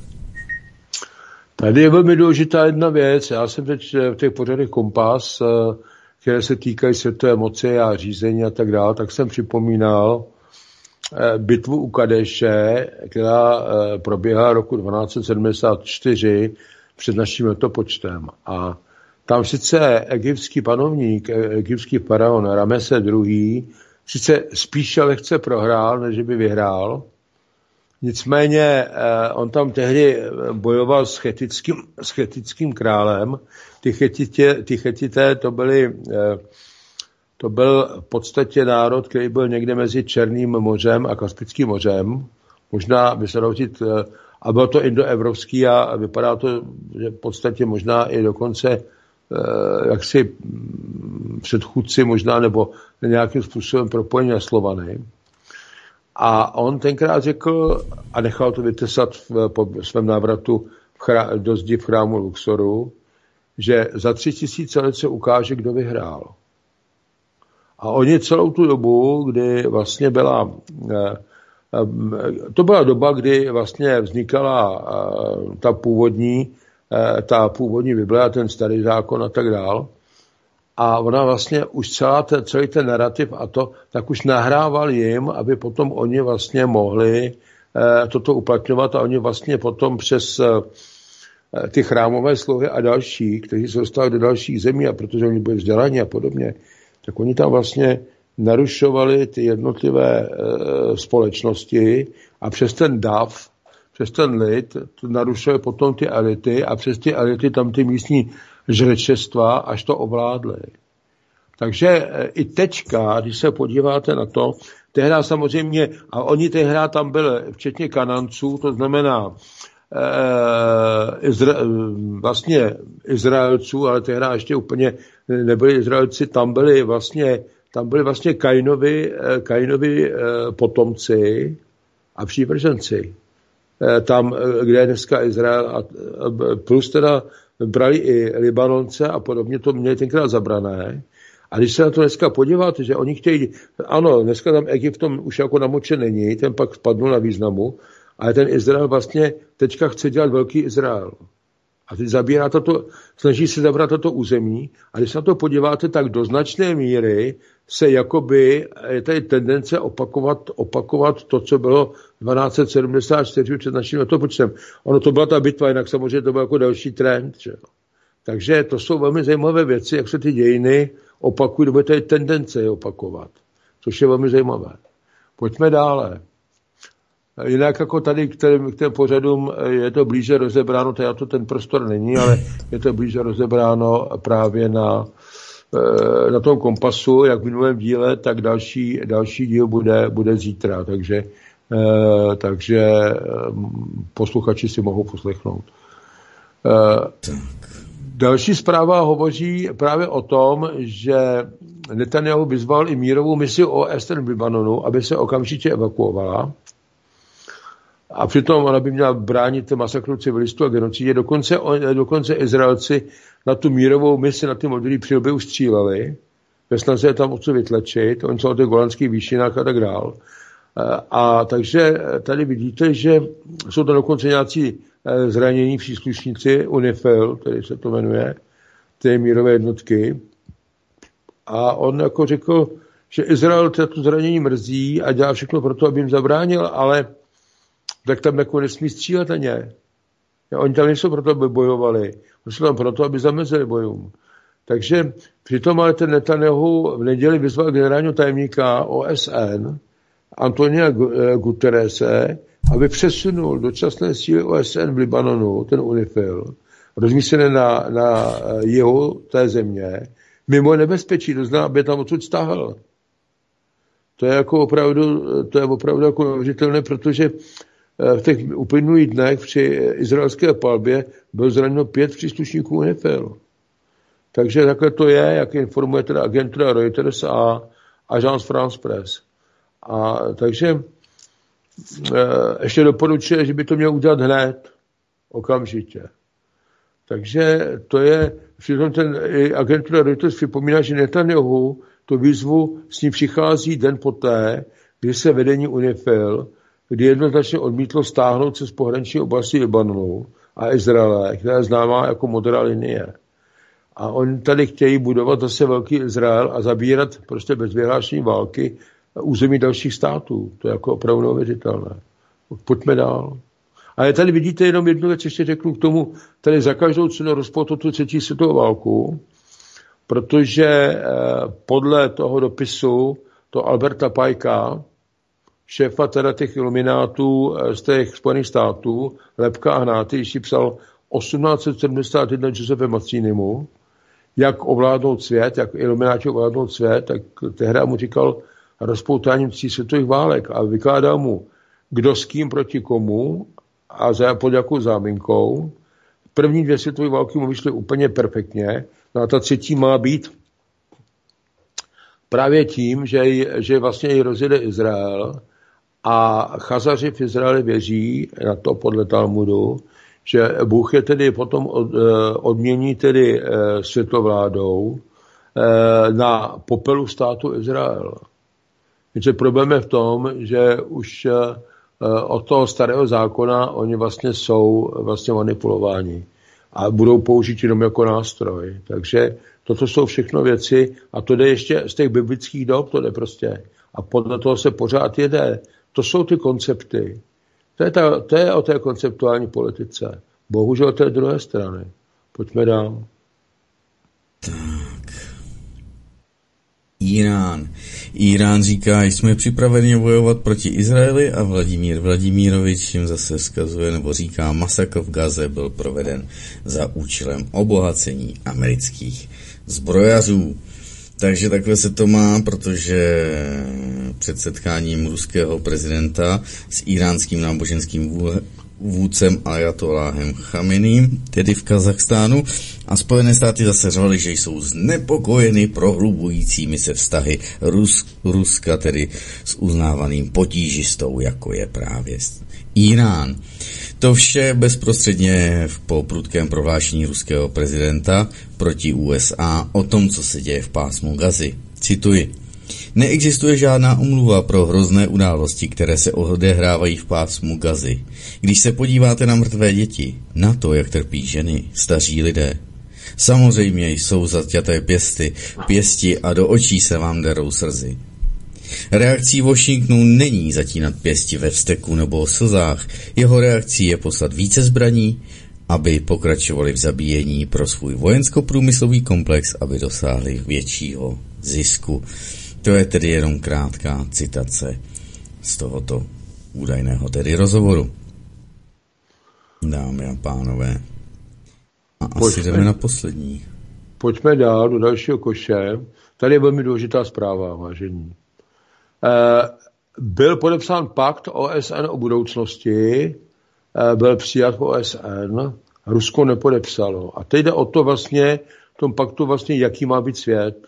Tady je velmi důležitá jedna věc. Já jsem teď v těch pořadech Kompas, které se týkají světové moci a řízení a tak dále, tak jsem připomínal bitvu u Kadeše, která proběhla roku dvanáct set sedmdesát čtyři před naším letopočtem. A tam sice egyptský panovník, egyptský faraon Ramese druhý. sice spíše lehce prohrál, než by vyhrál. Nicméně on tam tehdy bojoval s chetickým, s chetickým králem. Ty, chetitě, ty chetité to byly, to byl v podstatě národ, který byl někde mezi Černým mořem a Kaspickým mořem. Možná by se dalo říct, a bylo to indoevropský a vypadá to, že v podstatě možná i dokonce jaksi předchůdci možná nebo nějakým způsobem propojení na Slovany. A on tenkrát řekl a nechal to vytesat v, po svém návratu v chrá, do zdi v chrámu Luxoru, že za tři tisíce let se ukáže, kdo vyhrál. A oni celou tu dobu, kdy vlastně byla, to byla doba, kdy vlastně vznikala ta původní, ta původní Bible a ten starý zákon a tak dál. a ona vlastně už celá ten, celý ten narrativ a to, tak už nahrával jim, aby potom oni vlastně mohli eh, toto uplatňovat a oni vlastně potom přes eh, ty chrámové sluhy a další, kteří se dostali do dalších zemí a protože oni byli vzdělaní a podobně, tak oni tam vlastně narušovali ty jednotlivé e, společnosti a přes ten dav, přes ten lid, to narušuje potom ty elity a přes ty elity tam ty místní žrečestva až to ovládly. Takže e, i teďka, když se podíváte na to, tehdy samozřejmě, a oni tehdy tam byli, včetně Kananců, to znamená e, Izra, vlastně Izraelců, ale tehdy ještě úplně nebyli Izraelci, tam byli vlastně Tam byli vlastně Kainovi, Kainovi potomci a přívrženci. Tam, kde je dneska Izrael, a plus teda brali i Libanonce a podobně, to měli tenkrát zabrané. A když se na to dneska podíváte, že oni chtějí, ano, dneska tam Egypt tom už jako namočen není, ten pak spadnul na významu, ale ten Izrael vlastně teďka chce dělat velký Izrael. A teď zabírá toto, snaží se zabrat toto území a když se na to podíváte, tak do značné míry se jakoby, je tady tendence opakovat, opakovat to, co bylo dvanáct set sedmdesát čtyři před naším letopočtem. Ono to byla ta bitva, jinak samozřejmě to byl jako další trend. Že? Takže to jsou velmi zajímavé věci, jak se ty dějiny opakují, nebo je tady tendence je opakovat, což je velmi zajímavé. Pojďme dále. Jinak jako tady k těm, k těm pořadům je to blíže rozebráno, teda to ten prostor není, ale je to blíže rozebráno právě na, na tom Kompasu, jak v minulém díle, tak další, další díl bude, bude zítra, takže, takže posluchači si mohou poslechnout. Další zpráva hovoří právě o tom, že Netanyahu vyzval i mírovou misi O S N v Libanonu, aby se okamžitě evakuovala. A přitom ona by měla bránit masakru civilistů a genocidě. Dokonce, dokonce Izraelci na tu mírovou misi, na ty modrý přilby už stříleli. Ve snaze je tam odsud vytlačit. Oni jsou na těch golanských výšinách a tak dál. A takže tady vidíte, že jsou tam dokonce nějací zranění příslušníci UNIFIL, který se to jmenuje, ty mírové jednotky. A on jako řekl, že Izrael to zranění mrzí a dělá všechno pro to, aby jim zabránil, ale tak tam jako nesmí střílet na ně. Oni tam nejsou proto, aby bojovali. Oni jsou tam proto, aby zamezili bojům. Takže přitom ale ten Netanyahu v neděli vyzval generálního tajemníka O S N Antonia Guterrese, aby přesunul dočasné síly O S N v Libanonu, ten UNIFIL, rozmístěné na, na jihu té země, mimo nebezpečí, to znamená, aby tam odsud stáhl. To je jako opravdu, to je opravdu jako neuvěřitelné, protože v těch uplynulých dnech při izraelské palbě bylo zraněno pět příslušníků UNIFIL. Takže takhle to je, jak informuje teda agentura Reuters a Agence France Presse. A takže e, ještě doporučuje, že by to měl udělat hned, okamžitě. Takže to je, přitom ten agentura Reuters připomíná, že Netanyahu tu výzvu s ní přichází den poté, kdy se vedení UNIFIL, kdy jednoznačně odmítlo stáhnout se z pohraniční oblasti Libanonu a Izraele, která je známá jako modrá linie. A oni tady chtějí budovat zase velký Izrael a zabírat prostě bez vyhlášení války území dalších států. To je jako opravdu neuvěřitelné. Pojďme dál. A je tady vidíte jenom jednu věc, ještě řeknu k tomu, tady za každou cenu rozpoutat tu třetí světovou válku, protože podle toho dopisu to Alberta Pajka, šéfa teda těch iluminátů z těch Spojených států, Lepka a Hnáty, když si psal osmnáct set sedmdesát jedna Josephe Mazzinimu, jak ovládnout svět, jak ilumináti ovládnout svět, tak tehdy mu říkal rozpoutáním tří světových válek a vykládal mu, kdo s kým proti komu a za, pod jakou záminkou. První dvě světové války mu vyšly úplně perfektně, no a ta třetí má být právě tím, že, že vlastně ji rozjede Izrael a Chazaři v Izraeli věří na to podle Talmudu, že Bůh je tedy potom od, odmění tedy světovládou na popelu státu Izrael. Takže problém je v tom, že už od toho starého zákona oni vlastně jsou vlastně manipulováni a budou použít jenom jako nástroj. Takže Toto jsou všechno věci a to jde ještě z těch biblických dob, to jde prostě. A podle toho se pořád jede. To jsou ty koncepty. To je, ta, to je o té konceptuální politice. Bohužel té druhé strany. Pojďme dál. Tak. Irán. Irán říká, jsme připraveni bojovat proti Izraeli a Vladimír Vladimírovič jim zase vzkazuje nebo říká, masakr v Gaze byl proveden za účelem obohacení amerických zbrojařů. Takže takhle se to má, protože před setkáním ruského prezidenta s iránským náboženským vůdcem Ajatoláhem Chameneím, tedy v Kazachstánu, a Spojené státy zase řvaly, že jsou znepokojeny prohlubujícími se vztahy Rus, Ruska, tedy s uznávaným potížistou, jako je právě Irán. To vše bezprostředně po prudkém prohlášení ruského prezidenta proti U S A o tom, co se děje v pásmu Gazy. Cituji. Neexistuje žádná omluva pro hrozné události, které se odehrávají v pásmu Gazy. Když se podíváte na mrtvé děti, na to, jak trpí ženy, staří lidé, samozřejmě jsou zaťaté pěsty, pěsti a do očí se vám derou slzy. Reakcí Washingtonu není zatínat pěsti ve vzteku nebo slzách. Jeho reakcí je poslat více zbraní, aby pokračovali v zabíjení pro svůj vojensko-průmyslový komplex, aby dosáhli většího zisku. To je tedy jenom krátká citace z tohoto údajného tedy rozhovoru. Dámy a pánové. A asi pojďme, jdeme na poslední. Pojďme dál do dalšího koše. Tady je velmi důležitá zpráva, vážení. Byl podepsán pakt O S N o budoucnosti, byl přijat O S N, Rusko nepodepsalo. A teď jde o to vlastně, v tom paktu vlastně, jaký má být svět.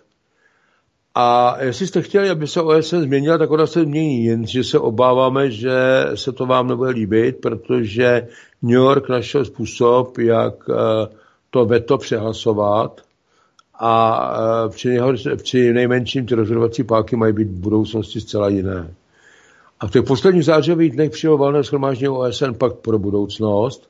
A jestli jste chtěli, aby se O S N změnila, tak ona se změní, jenže se obáváme, že se to vám nebude líbit, protože New York našel způsob, jak to veto přehlasovat a při, něho, při nejmenším ty rozhodovací páky mají být v budoucnosti zcela jiné. A v těch posledních zářivých dnech přijelo valné shromáždění O S N pakt pro budoucnost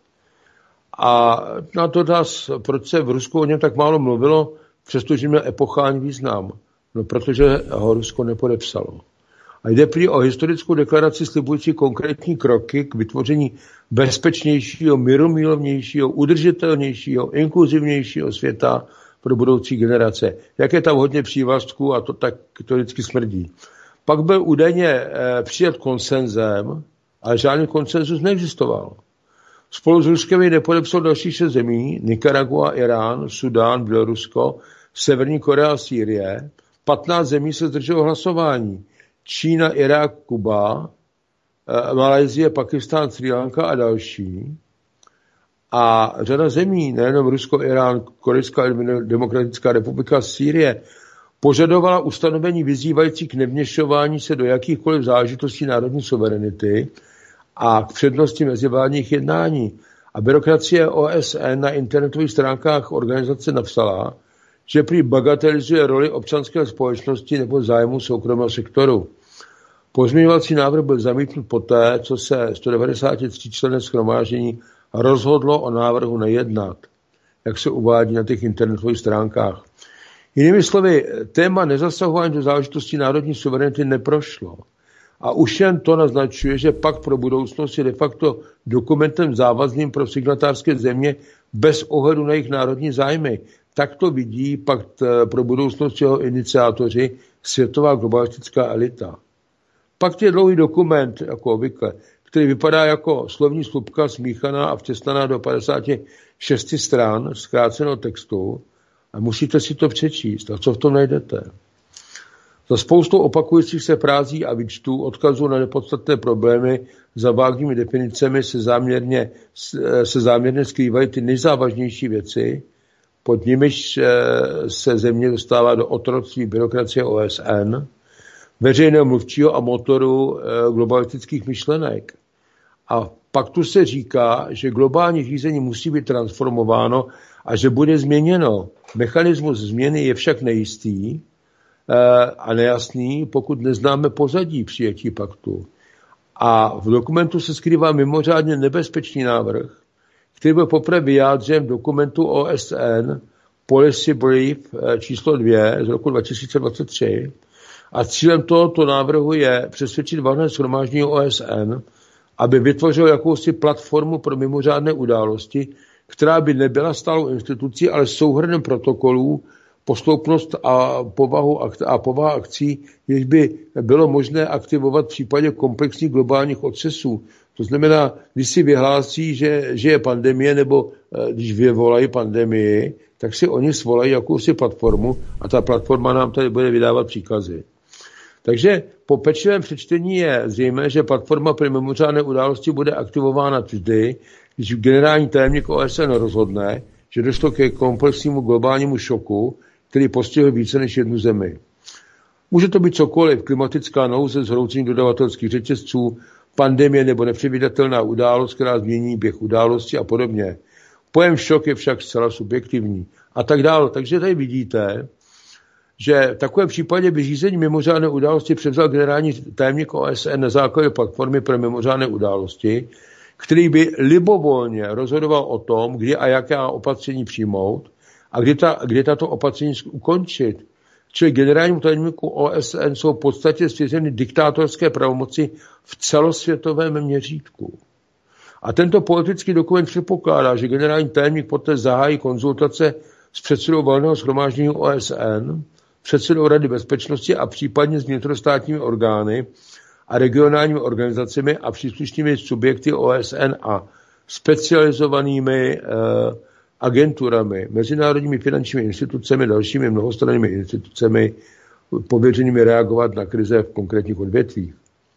a na to dás, proč se v Rusku o něm tak málo mluvilo, přestože měl epochální význam. No, protože ho Rusko nepodepsalo. A jde prý o historickou deklaraci slibující konkrétní kroky k vytvoření bezpečnějšího, mírumilovnějšího, udržitelnějšího, inkluzivnějšího světa pro budoucí generace. Jak je tam hodně přívlastků a to tak to vždycky smrdí. Pak byl údajně eh, přijat konsenzem, ale žádný konsenzus neexistoval. Spolu s Ruskem ji nepodepsal dalších šest zemí, Nikaragua, Irán, Sudán, Bělorusko, Severní Korea a Sýrie. patnáct zemí se zdrželo hlasování. Čína, Irák, Kuba, Malajsie, Pakistán, Srí Lanka a další. A řada zemí, nejenom Rusko, Irán, Korejská demokratická republika, Sýrie, požadovala ustanovení vyzývající k nevměšování se do jakýchkoliv záležitostí národní suverenity a k přednosti mezivládních jednání. A byrokracie O S N na internetových stránkách organizace napsala, že prý bagatelizuje roli občanské společnosti nebo zájmu soukromého sektoru. Pozměňovací návrh byl zamítnut poté, co se sto devadesát tři členné shromáždění rozhodlo o návrhu nejednat, jak se uvádí na těch internetových stránkách. Jinými slovy, téma nezasahování do záležitostí národní suverenity neprošlo. A už jen to naznačuje, že pakt pro budoucnost je de facto dokumentem závazným pro signatářské země bez ohledu na jejich národní zájmy. Tak to vidí pakt pro budoucnost jeho iniciátoři, světová globalistická elita. Pakt je dlouhý dokument, jako obvykle, který vypadá jako slovní slupka smíchaná a vtěsnaná do padesát šest stran zkráceného textu a musíte si to přečíst. A co v tom najdete? Za spoustou opakujících se frází a výčtů, odkazů na nepodstatné problémy za vágními definicemi se záměrně, se záměrně skrývají ty nejzávažnější věci, pod nimiž se země dostává do otroctví byrokracie O S N, veřejného mluvčího a motoru globalistických myšlenek. A pak tu se říká, že globální řízení musí být transformováno a že bude změněno. Mechanismus změny je však nejistý a nejasný, pokud neznáme pozadí přijetí paktu. A v dokumentu se skrývá mimořádně nebezpečný návrh, který byl poprvé vyjádřen v dokumentu O S N Policy Brief číslo dvě z roku dva tisíce dvacet tři. A cílem tohoto návrhu je přesvědčit valné shromáždění O S N, aby vytvořilo jakousi platformu pro mimořádné události, která by nebyla stálou institucí, ale souhrnem protokolů, posloupnost a povahu a povaha akcí, jež by bylo možné aktivovat v případě komplexních globálních otřesů. To znamená, když si vyhlásí, že, že je pandemie, nebo když vyvolají pandemii, tak si oni svolají jakousi platformu a ta platforma nám tady bude vydávat příkazy. Takže po pečlivém přečtení je zřejmé, že platforma pro mimořádné události bude aktivována vždy, když generální tajemník O S N rozhodne, že došlo ke komplexnímu globálnímu šoku, který postihl více než jednu zemi. Může to být cokoliv, klimatická nouze, zhroucení dodavatelských řetězců, pandemie nebo nepředvídatelná událost, která změní běh události a podobně. Pojem šok je však zcela subjektivní a tak dále. Takže tady vidíte, že v takovém případě by řízení mimořádné události převzal generální tajemník O S N na základě platformy pro mimořádné události, který by libovolně rozhodoval o tom, kdy a jaká opatření přijmout a kdy, ta, kdy tato opatření ukončit. Čili generálnímu tajemníku O S N jsou v podstatě svěřeny diktátorské pravomoci v celosvětovém měřítku. A tento politický dokument předpokládá, že generální tajemník poté zahájí konzultace s předsedou valného shromáždění O S N, předsedou Rady bezpečnosti a případně s vnitrostátními orgány a regionálními organizacemi a příslušnými subjekty O S N a specializovanými eh, agenturami, mezinárodními finančními institucemi, dalšími mnohostrannými institucemi pověřenými reagovat na krize v konkrétních odvětvích.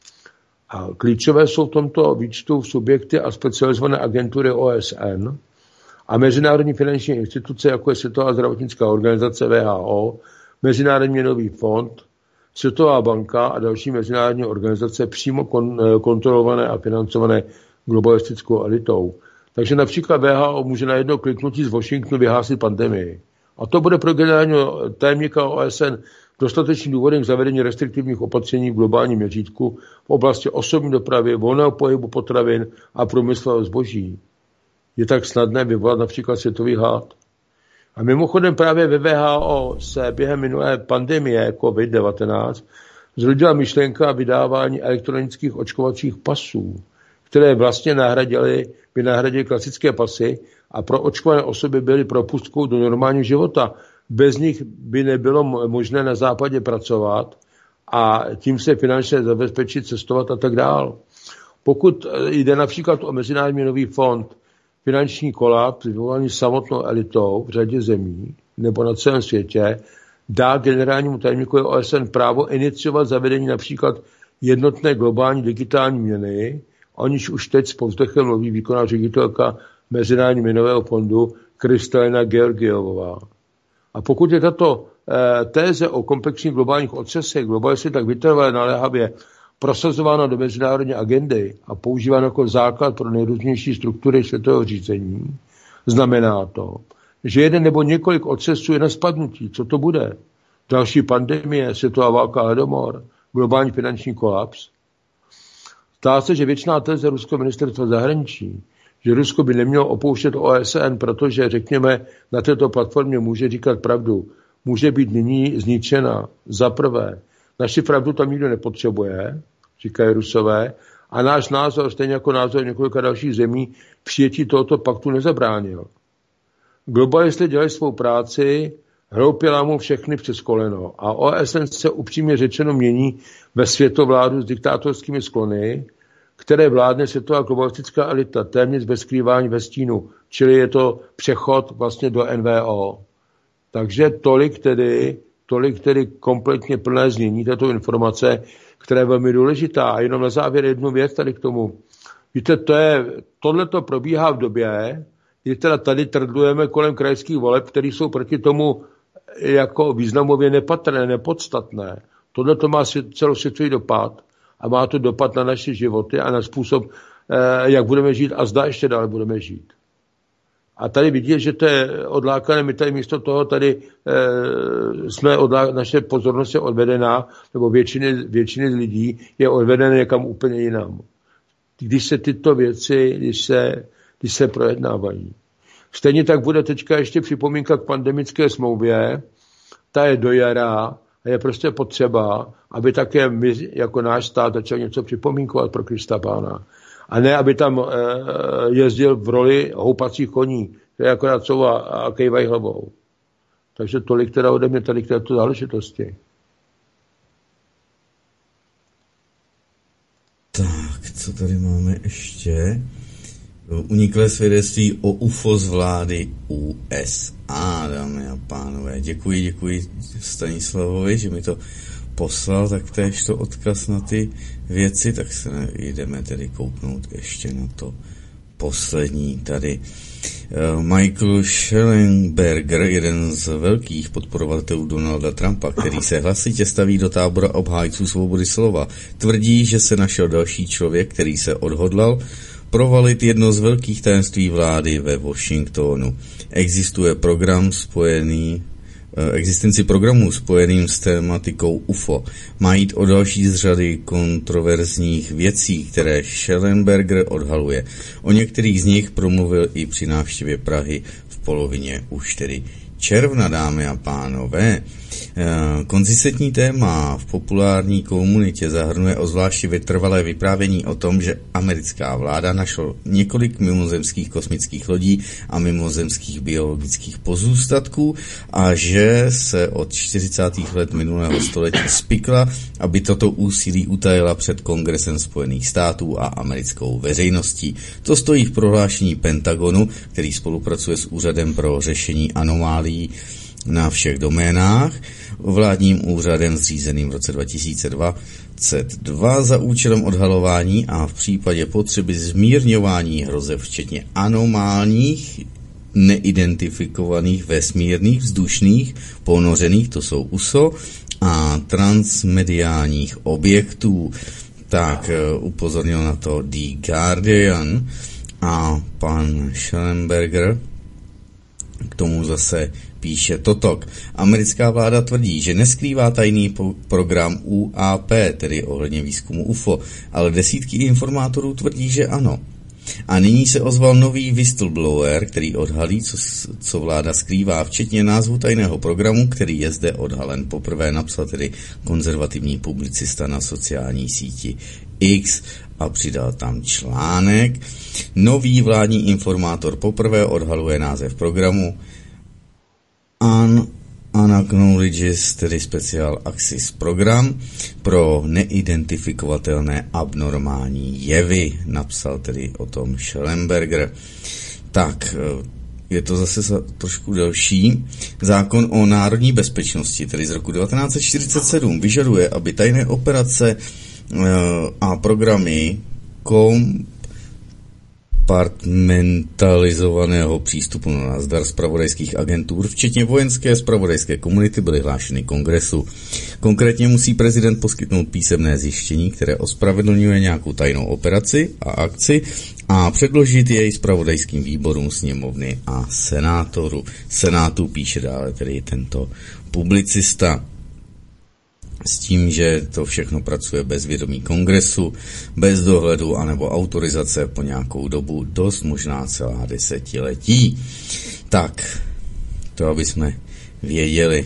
A klíčové jsou v tomto výčtu subjekty a specializované agentury O S N a mezinárodní finanční instituce, jako je Světová zdravotnická organizace W H O, Mezinárodní měnový fond, Světová banka a další mezinárodní organizace přímo kon- kontrolované a financované globalistickou elitou. Takže například W H O může na jedno kliknutí z Washingtonu vyhlásit pandemii. A to bude pro generálního tajemníka O S N dostatečný důvodem k zavedení restriktivních opatření v globálním měřítku v oblasti osobní dopravy, volného pohybu potravin a průmyslového zboží. Je tak snadné vyvolat například světový hlad. A mimochodem právě ve W H O se během minulé pandemie COVID devatenáct zrodila myšlenka vydávání elektronických očkovacích pasů, které vlastně nahradily, by nahradily klasické pasy a pro očkované osoby byly propustkou do normálního života. Bez nich by nebylo možné na západě pracovat a tím se finančně zabezpečit, cestovat a tak dál. Pokud jde například o Mezinárodní měnový fond, finanční kolaps vyvolaný samotnou elitou v řadě zemí nebo na celém světě dá generálnímu tajemníkovi O S N právo iniciovat zavedení například jednotné globální digitální měny, o níž už teď s povzdechem mluví výkonná ředitelka Mezinárodního měnového fondu Kristalina Georgievová. A pokud je tato eh, téze o komplexních globálních otřesech globalizace tak vytrvalé naléhavě prosazována do mezinárodní agendy a používána jako základ pro nejrůznější struktury světového řízení, znamená to, že jeden nebo několik otřesů je na spadnutí. Co to bude? Další pandemie, světová válka, hladomor, globální finanční kolaps. Zdá se, že většiná teze ruského ministerstva zahraničí, že Rusko by nemělo opouštět O S N, protože, řekněme, na této platformě může říkat pravdu, může být nyní zničena. Za prvé, naši pravdu tam nikdo nepotřebuje, říkají Rusové, a náš názor, stejně jako názor několika dalších zemí, přijetí tohoto paktu nezabránil. Globalisté dělají svou práci, hloupě lámou všechny přes koleno a O S N se upřímně řečeno mění ve světovládu s diktátorskými sklony, které vládne světová globalistická elita, téměř bez skrývání ve stínu, čili je to přechod vlastně do N V O. Takže tolik tedy, tolik tedy kompletně plné znění této informace, která je velmi důležitá. A jenom na závěr jednu věc tady k tomu. Víte, to je, tohleto probíhá v době, kdy teda tady trdlujeme kolem krajských voleb, které jsou proti tomu jako významově nepatrné, nepodstatné. Tohleto má celosvětový dopad a má to dopad na naše životy a na způsob, jak budeme žít a zda ještě dále budeme žít. A tady vidíte, že to je odlákané, my tady místo toho tady e, jsme odlá, naše pozornost je odvedená, nebo většiny, většiny lidí je odvedené někam úplně jinam. Když se tyto věci, když se, když se projednávají. Stejně tak bude teďka ještě připomínka k pandemické smlouvě, ta je do jara a je prostě potřeba, aby také my jako náš stát začal něco připomínkovat pro Krista Pána. A ne, aby tam e, jezdil v roli houpacích koní, které akorát jsou a, a kejvají hlavou. Takže tolik teda ode mě tady k této záležitosti. Tak, co tady máme ještě? Uniklé svědectví o U F O z vlády U S A, dámy a pánové. Děkuji, děkuji Stanislavovi, že mi to poslal, tak též to odkaz na ty věci, tak se jdeme tedy kouknout ještě na to poslední tady. Michael Schellenberger, jeden z velkých podporovatelů Donalda Trumpa, který se hlasitě staví do tábora obhájců svobody slova, tvrdí, že se našel další člověk, který se odhodlal provalit jedno z velkých tajemství vlády ve Washingtonu. Existuje program spojený existenci programů spojeným s tématikou U F O. Má jít o další z řady kontroverzních věcí, které Schellenberger odhaluje. O některých z nich promluvil i při návštěvě Prahy v polovině už tedy června, dámy a pánové. Konzistentní téma v populární komunitě zahrnuje obzvláště vytrvalé vyprávění o tom, že americká vláda našla několik mimozemských kosmických lodí a mimozemských biologických pozůstatků a že se od čtyřicátých let minulého století spikla, aby toto úsilí utajila před Kongresem Spojených států a americkou veřejností. To stojí v prohlášení Pentagonu, který spolupracuje s Úřadem pro řešení anomálií na všech doménách, vládním úřadem zřízeným v roce dva tisíce dvacet dva za účelem odhalování a v případě potřeby zmírňování hrozeb, včetně anomálních, neidentifikovaných vesmírných, vzdušných, ponořených, to jsou U S O, a transmediálních objektů. Tak upozornil na to The Guardian a pan Schellenberger k tomu zase píše toto. Americká vláda tvrdí, že neskrývá tajný po- program U A P, tedy ohledně výzkumu U F O, ale desítky informátorů tvrdí, že ano. A nyní se ozval nový whistleblower, který odhalí, co, co vláda skrývá, včetně názvu tajného programu, který je zde odhalen poprvé, napsal tedy konzervativní publicista na sociální síti X a přidal tam článek. Nový vládní informátor poprvé odhaluje název programu An Unacknowledged, tedy Special Access program pro neidentifikovatelné abnormální jevy, napsal tedy o tom Schellenberger. Tak, je to zase trošku delší. Zákon o národní bezpečnosti, tedy z roku devatenáct set čtyřicet sedm, vyžaduje, aby tajné operace a programy kom kompartmentalizovaného přístupu na nazdar zpravodajských agentur, včetně vojenské zpravodajské komunity, byly hlášeny Kongresu. Konkrétně musí prezident poskytnout písemné zjištění, které ospravedlňuje nějakou tajnou operaci a akci a předložit jej zpravodajským výborům sněmovny a senátoru. Senátu píše dále tedy tento publicista. S tím, že to všechno pracuje bez vědomí Kongresu, bez dohledu anebo autorizace po nějakou dobu, dost možná celá desetiletí. Tak, to aby jsme věděli.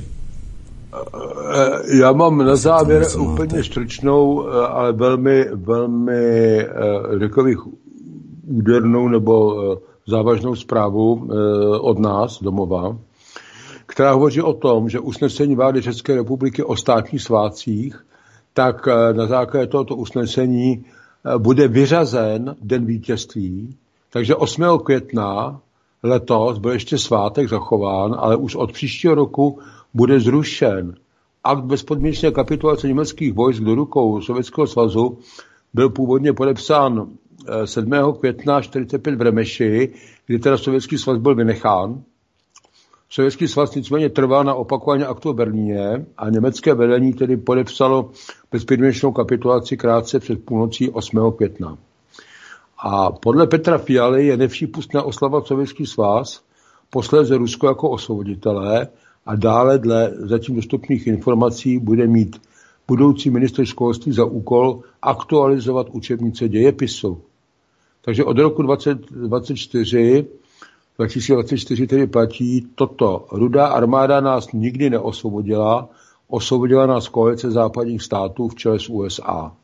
Já mám na závěr úplně stručnou, ale velmi, velmi, řekl bych, údernou nebo závažnou zprávu od nás domova, která hovoří o tom, že usnesení vlády České republiky o státních svátcích, tak na základě tohoto usnesení bude vyřazen Den vítězství. Takže osmého května letos byl ještě svátek zachován, ale už od příštího roku bude zrušen. Akt bezpodmínečné kapitulace německých vojsk do rukou Sovětského svazu byl původně podepsán sedmého května čtyřicet pět v Remeši, kdy teda Sovětský svaz byl vynechán. Sovětský svaz nicméně trvá na opakování aktu v Berlíně a německé vedení tedy podepsalo bezpodmínečnou kapitulaci krátce před půlnocí osmého května. A podle Petra Fialy je nepřípustné oslava Sovětský svaz, posléze Rusko jako osvoboditelé a dále dle zatím dostupných informací bude mít budoucí ministr školství za úkol aktualizovat učebnice dějepisu. Takže od roku dvacet dvacet čtyři dva tisíce dvacet čtyři tedy platí toto. Rudá armáda nás nikdy neosvobodila, osvobodila nás koalice západních států v čele s U S A.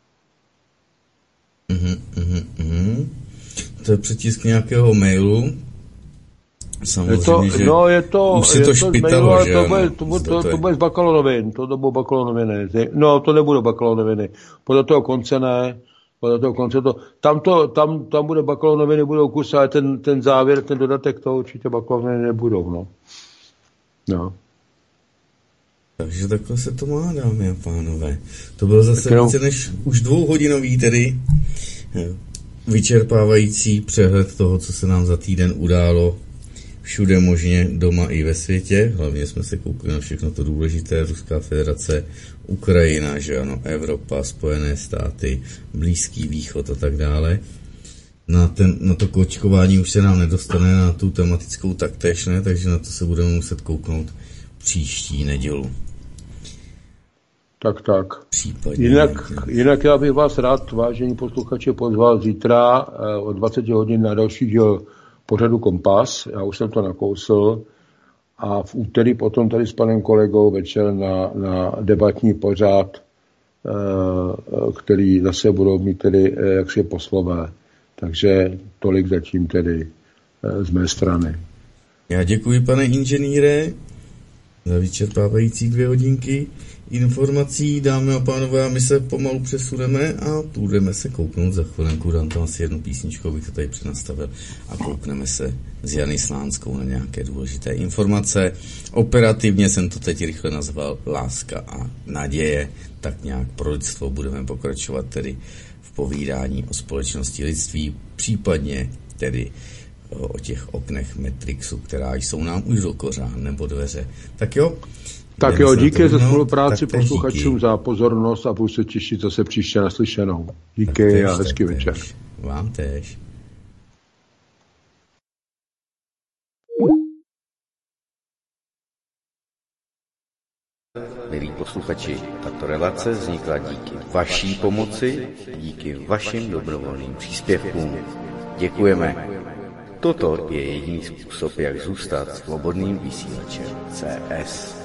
Mm-hmm, mm-hmm. To je přetisk nějakého mailu. Samozřejmě, je to, no, je to, už se je to to špitalo, mailu, že to, ano? bude, to, to, to, to bude z Bakalonovin, to budou Bakalonoviny. No, to nebudou Bakalonoviny. Podle toho konce ne, podle toho konce to, tam, to, tam, tam bude Bakalonoviny, budou kus, ale ten, ten závěr, ten dodatek, to určitě Bakalonoviny nebudou, no. No. Takže takhle se to má, dámy a pánové. To bylo zase no. více než už dvouhodinový tedy vyčerpávající přehled toho, co se nám za týden událo všude možně, doma i ve světě. Hlavně jsme se koukli na všechno to důležité. Ruská federace, Ukrajina, že ano, Evropa, Spojené státy, Blízký východ a tak dále. Na, ten, na to kočkování už se nám nedostane, na tu tematickou taktéž ne, takže na to se budeme muset kouknout příští nedělu. Tak, tak. Případně. Jinak, jinak já bych vás rád, vážení posluchači, pozval zítra o dvacet hodin na další díl pořadu Kompas. Já už jsem to nakousl. A v úterý potom tady s panem kolegou večer na, na debatní pořad, který zase budou mít tedy jaksi poslové. Takže tolik zatím tedy z mé strany. Já děkuji, pane inženýre, za vyčerpávající dvě hodinky informací. Dámy a pánové, a my se pomalu přesuneme a půjdeme se kouknout za chvilenku. Dám tam asi jednu písničku, abych to tady přenastavil, a koukneme se s Jany Slánskou na nějaké důležité informace. Operativně jsem to teď rychle nazval Láska a naděje. Tak nějak pro lidstvo budeme pokračovat tedy v povídání o společnosti lidství, případně tedy o těch oknech Matrixu, která jsou nám už do kořán nebo dveře. Tak jo. Tak jo, díky za spolupráci posluchačům díky za pozornost a budu se těšit zase příště naslyšenou. Díky též, a hezký večer. Vám též. Milí posluchači, tato relace vznikla díky vaší pomoci, díky vašim dobrovolným příspěvkům. Děkujeme. Toto je jediný způsob, jak zůstat svobodným vysílačem C S.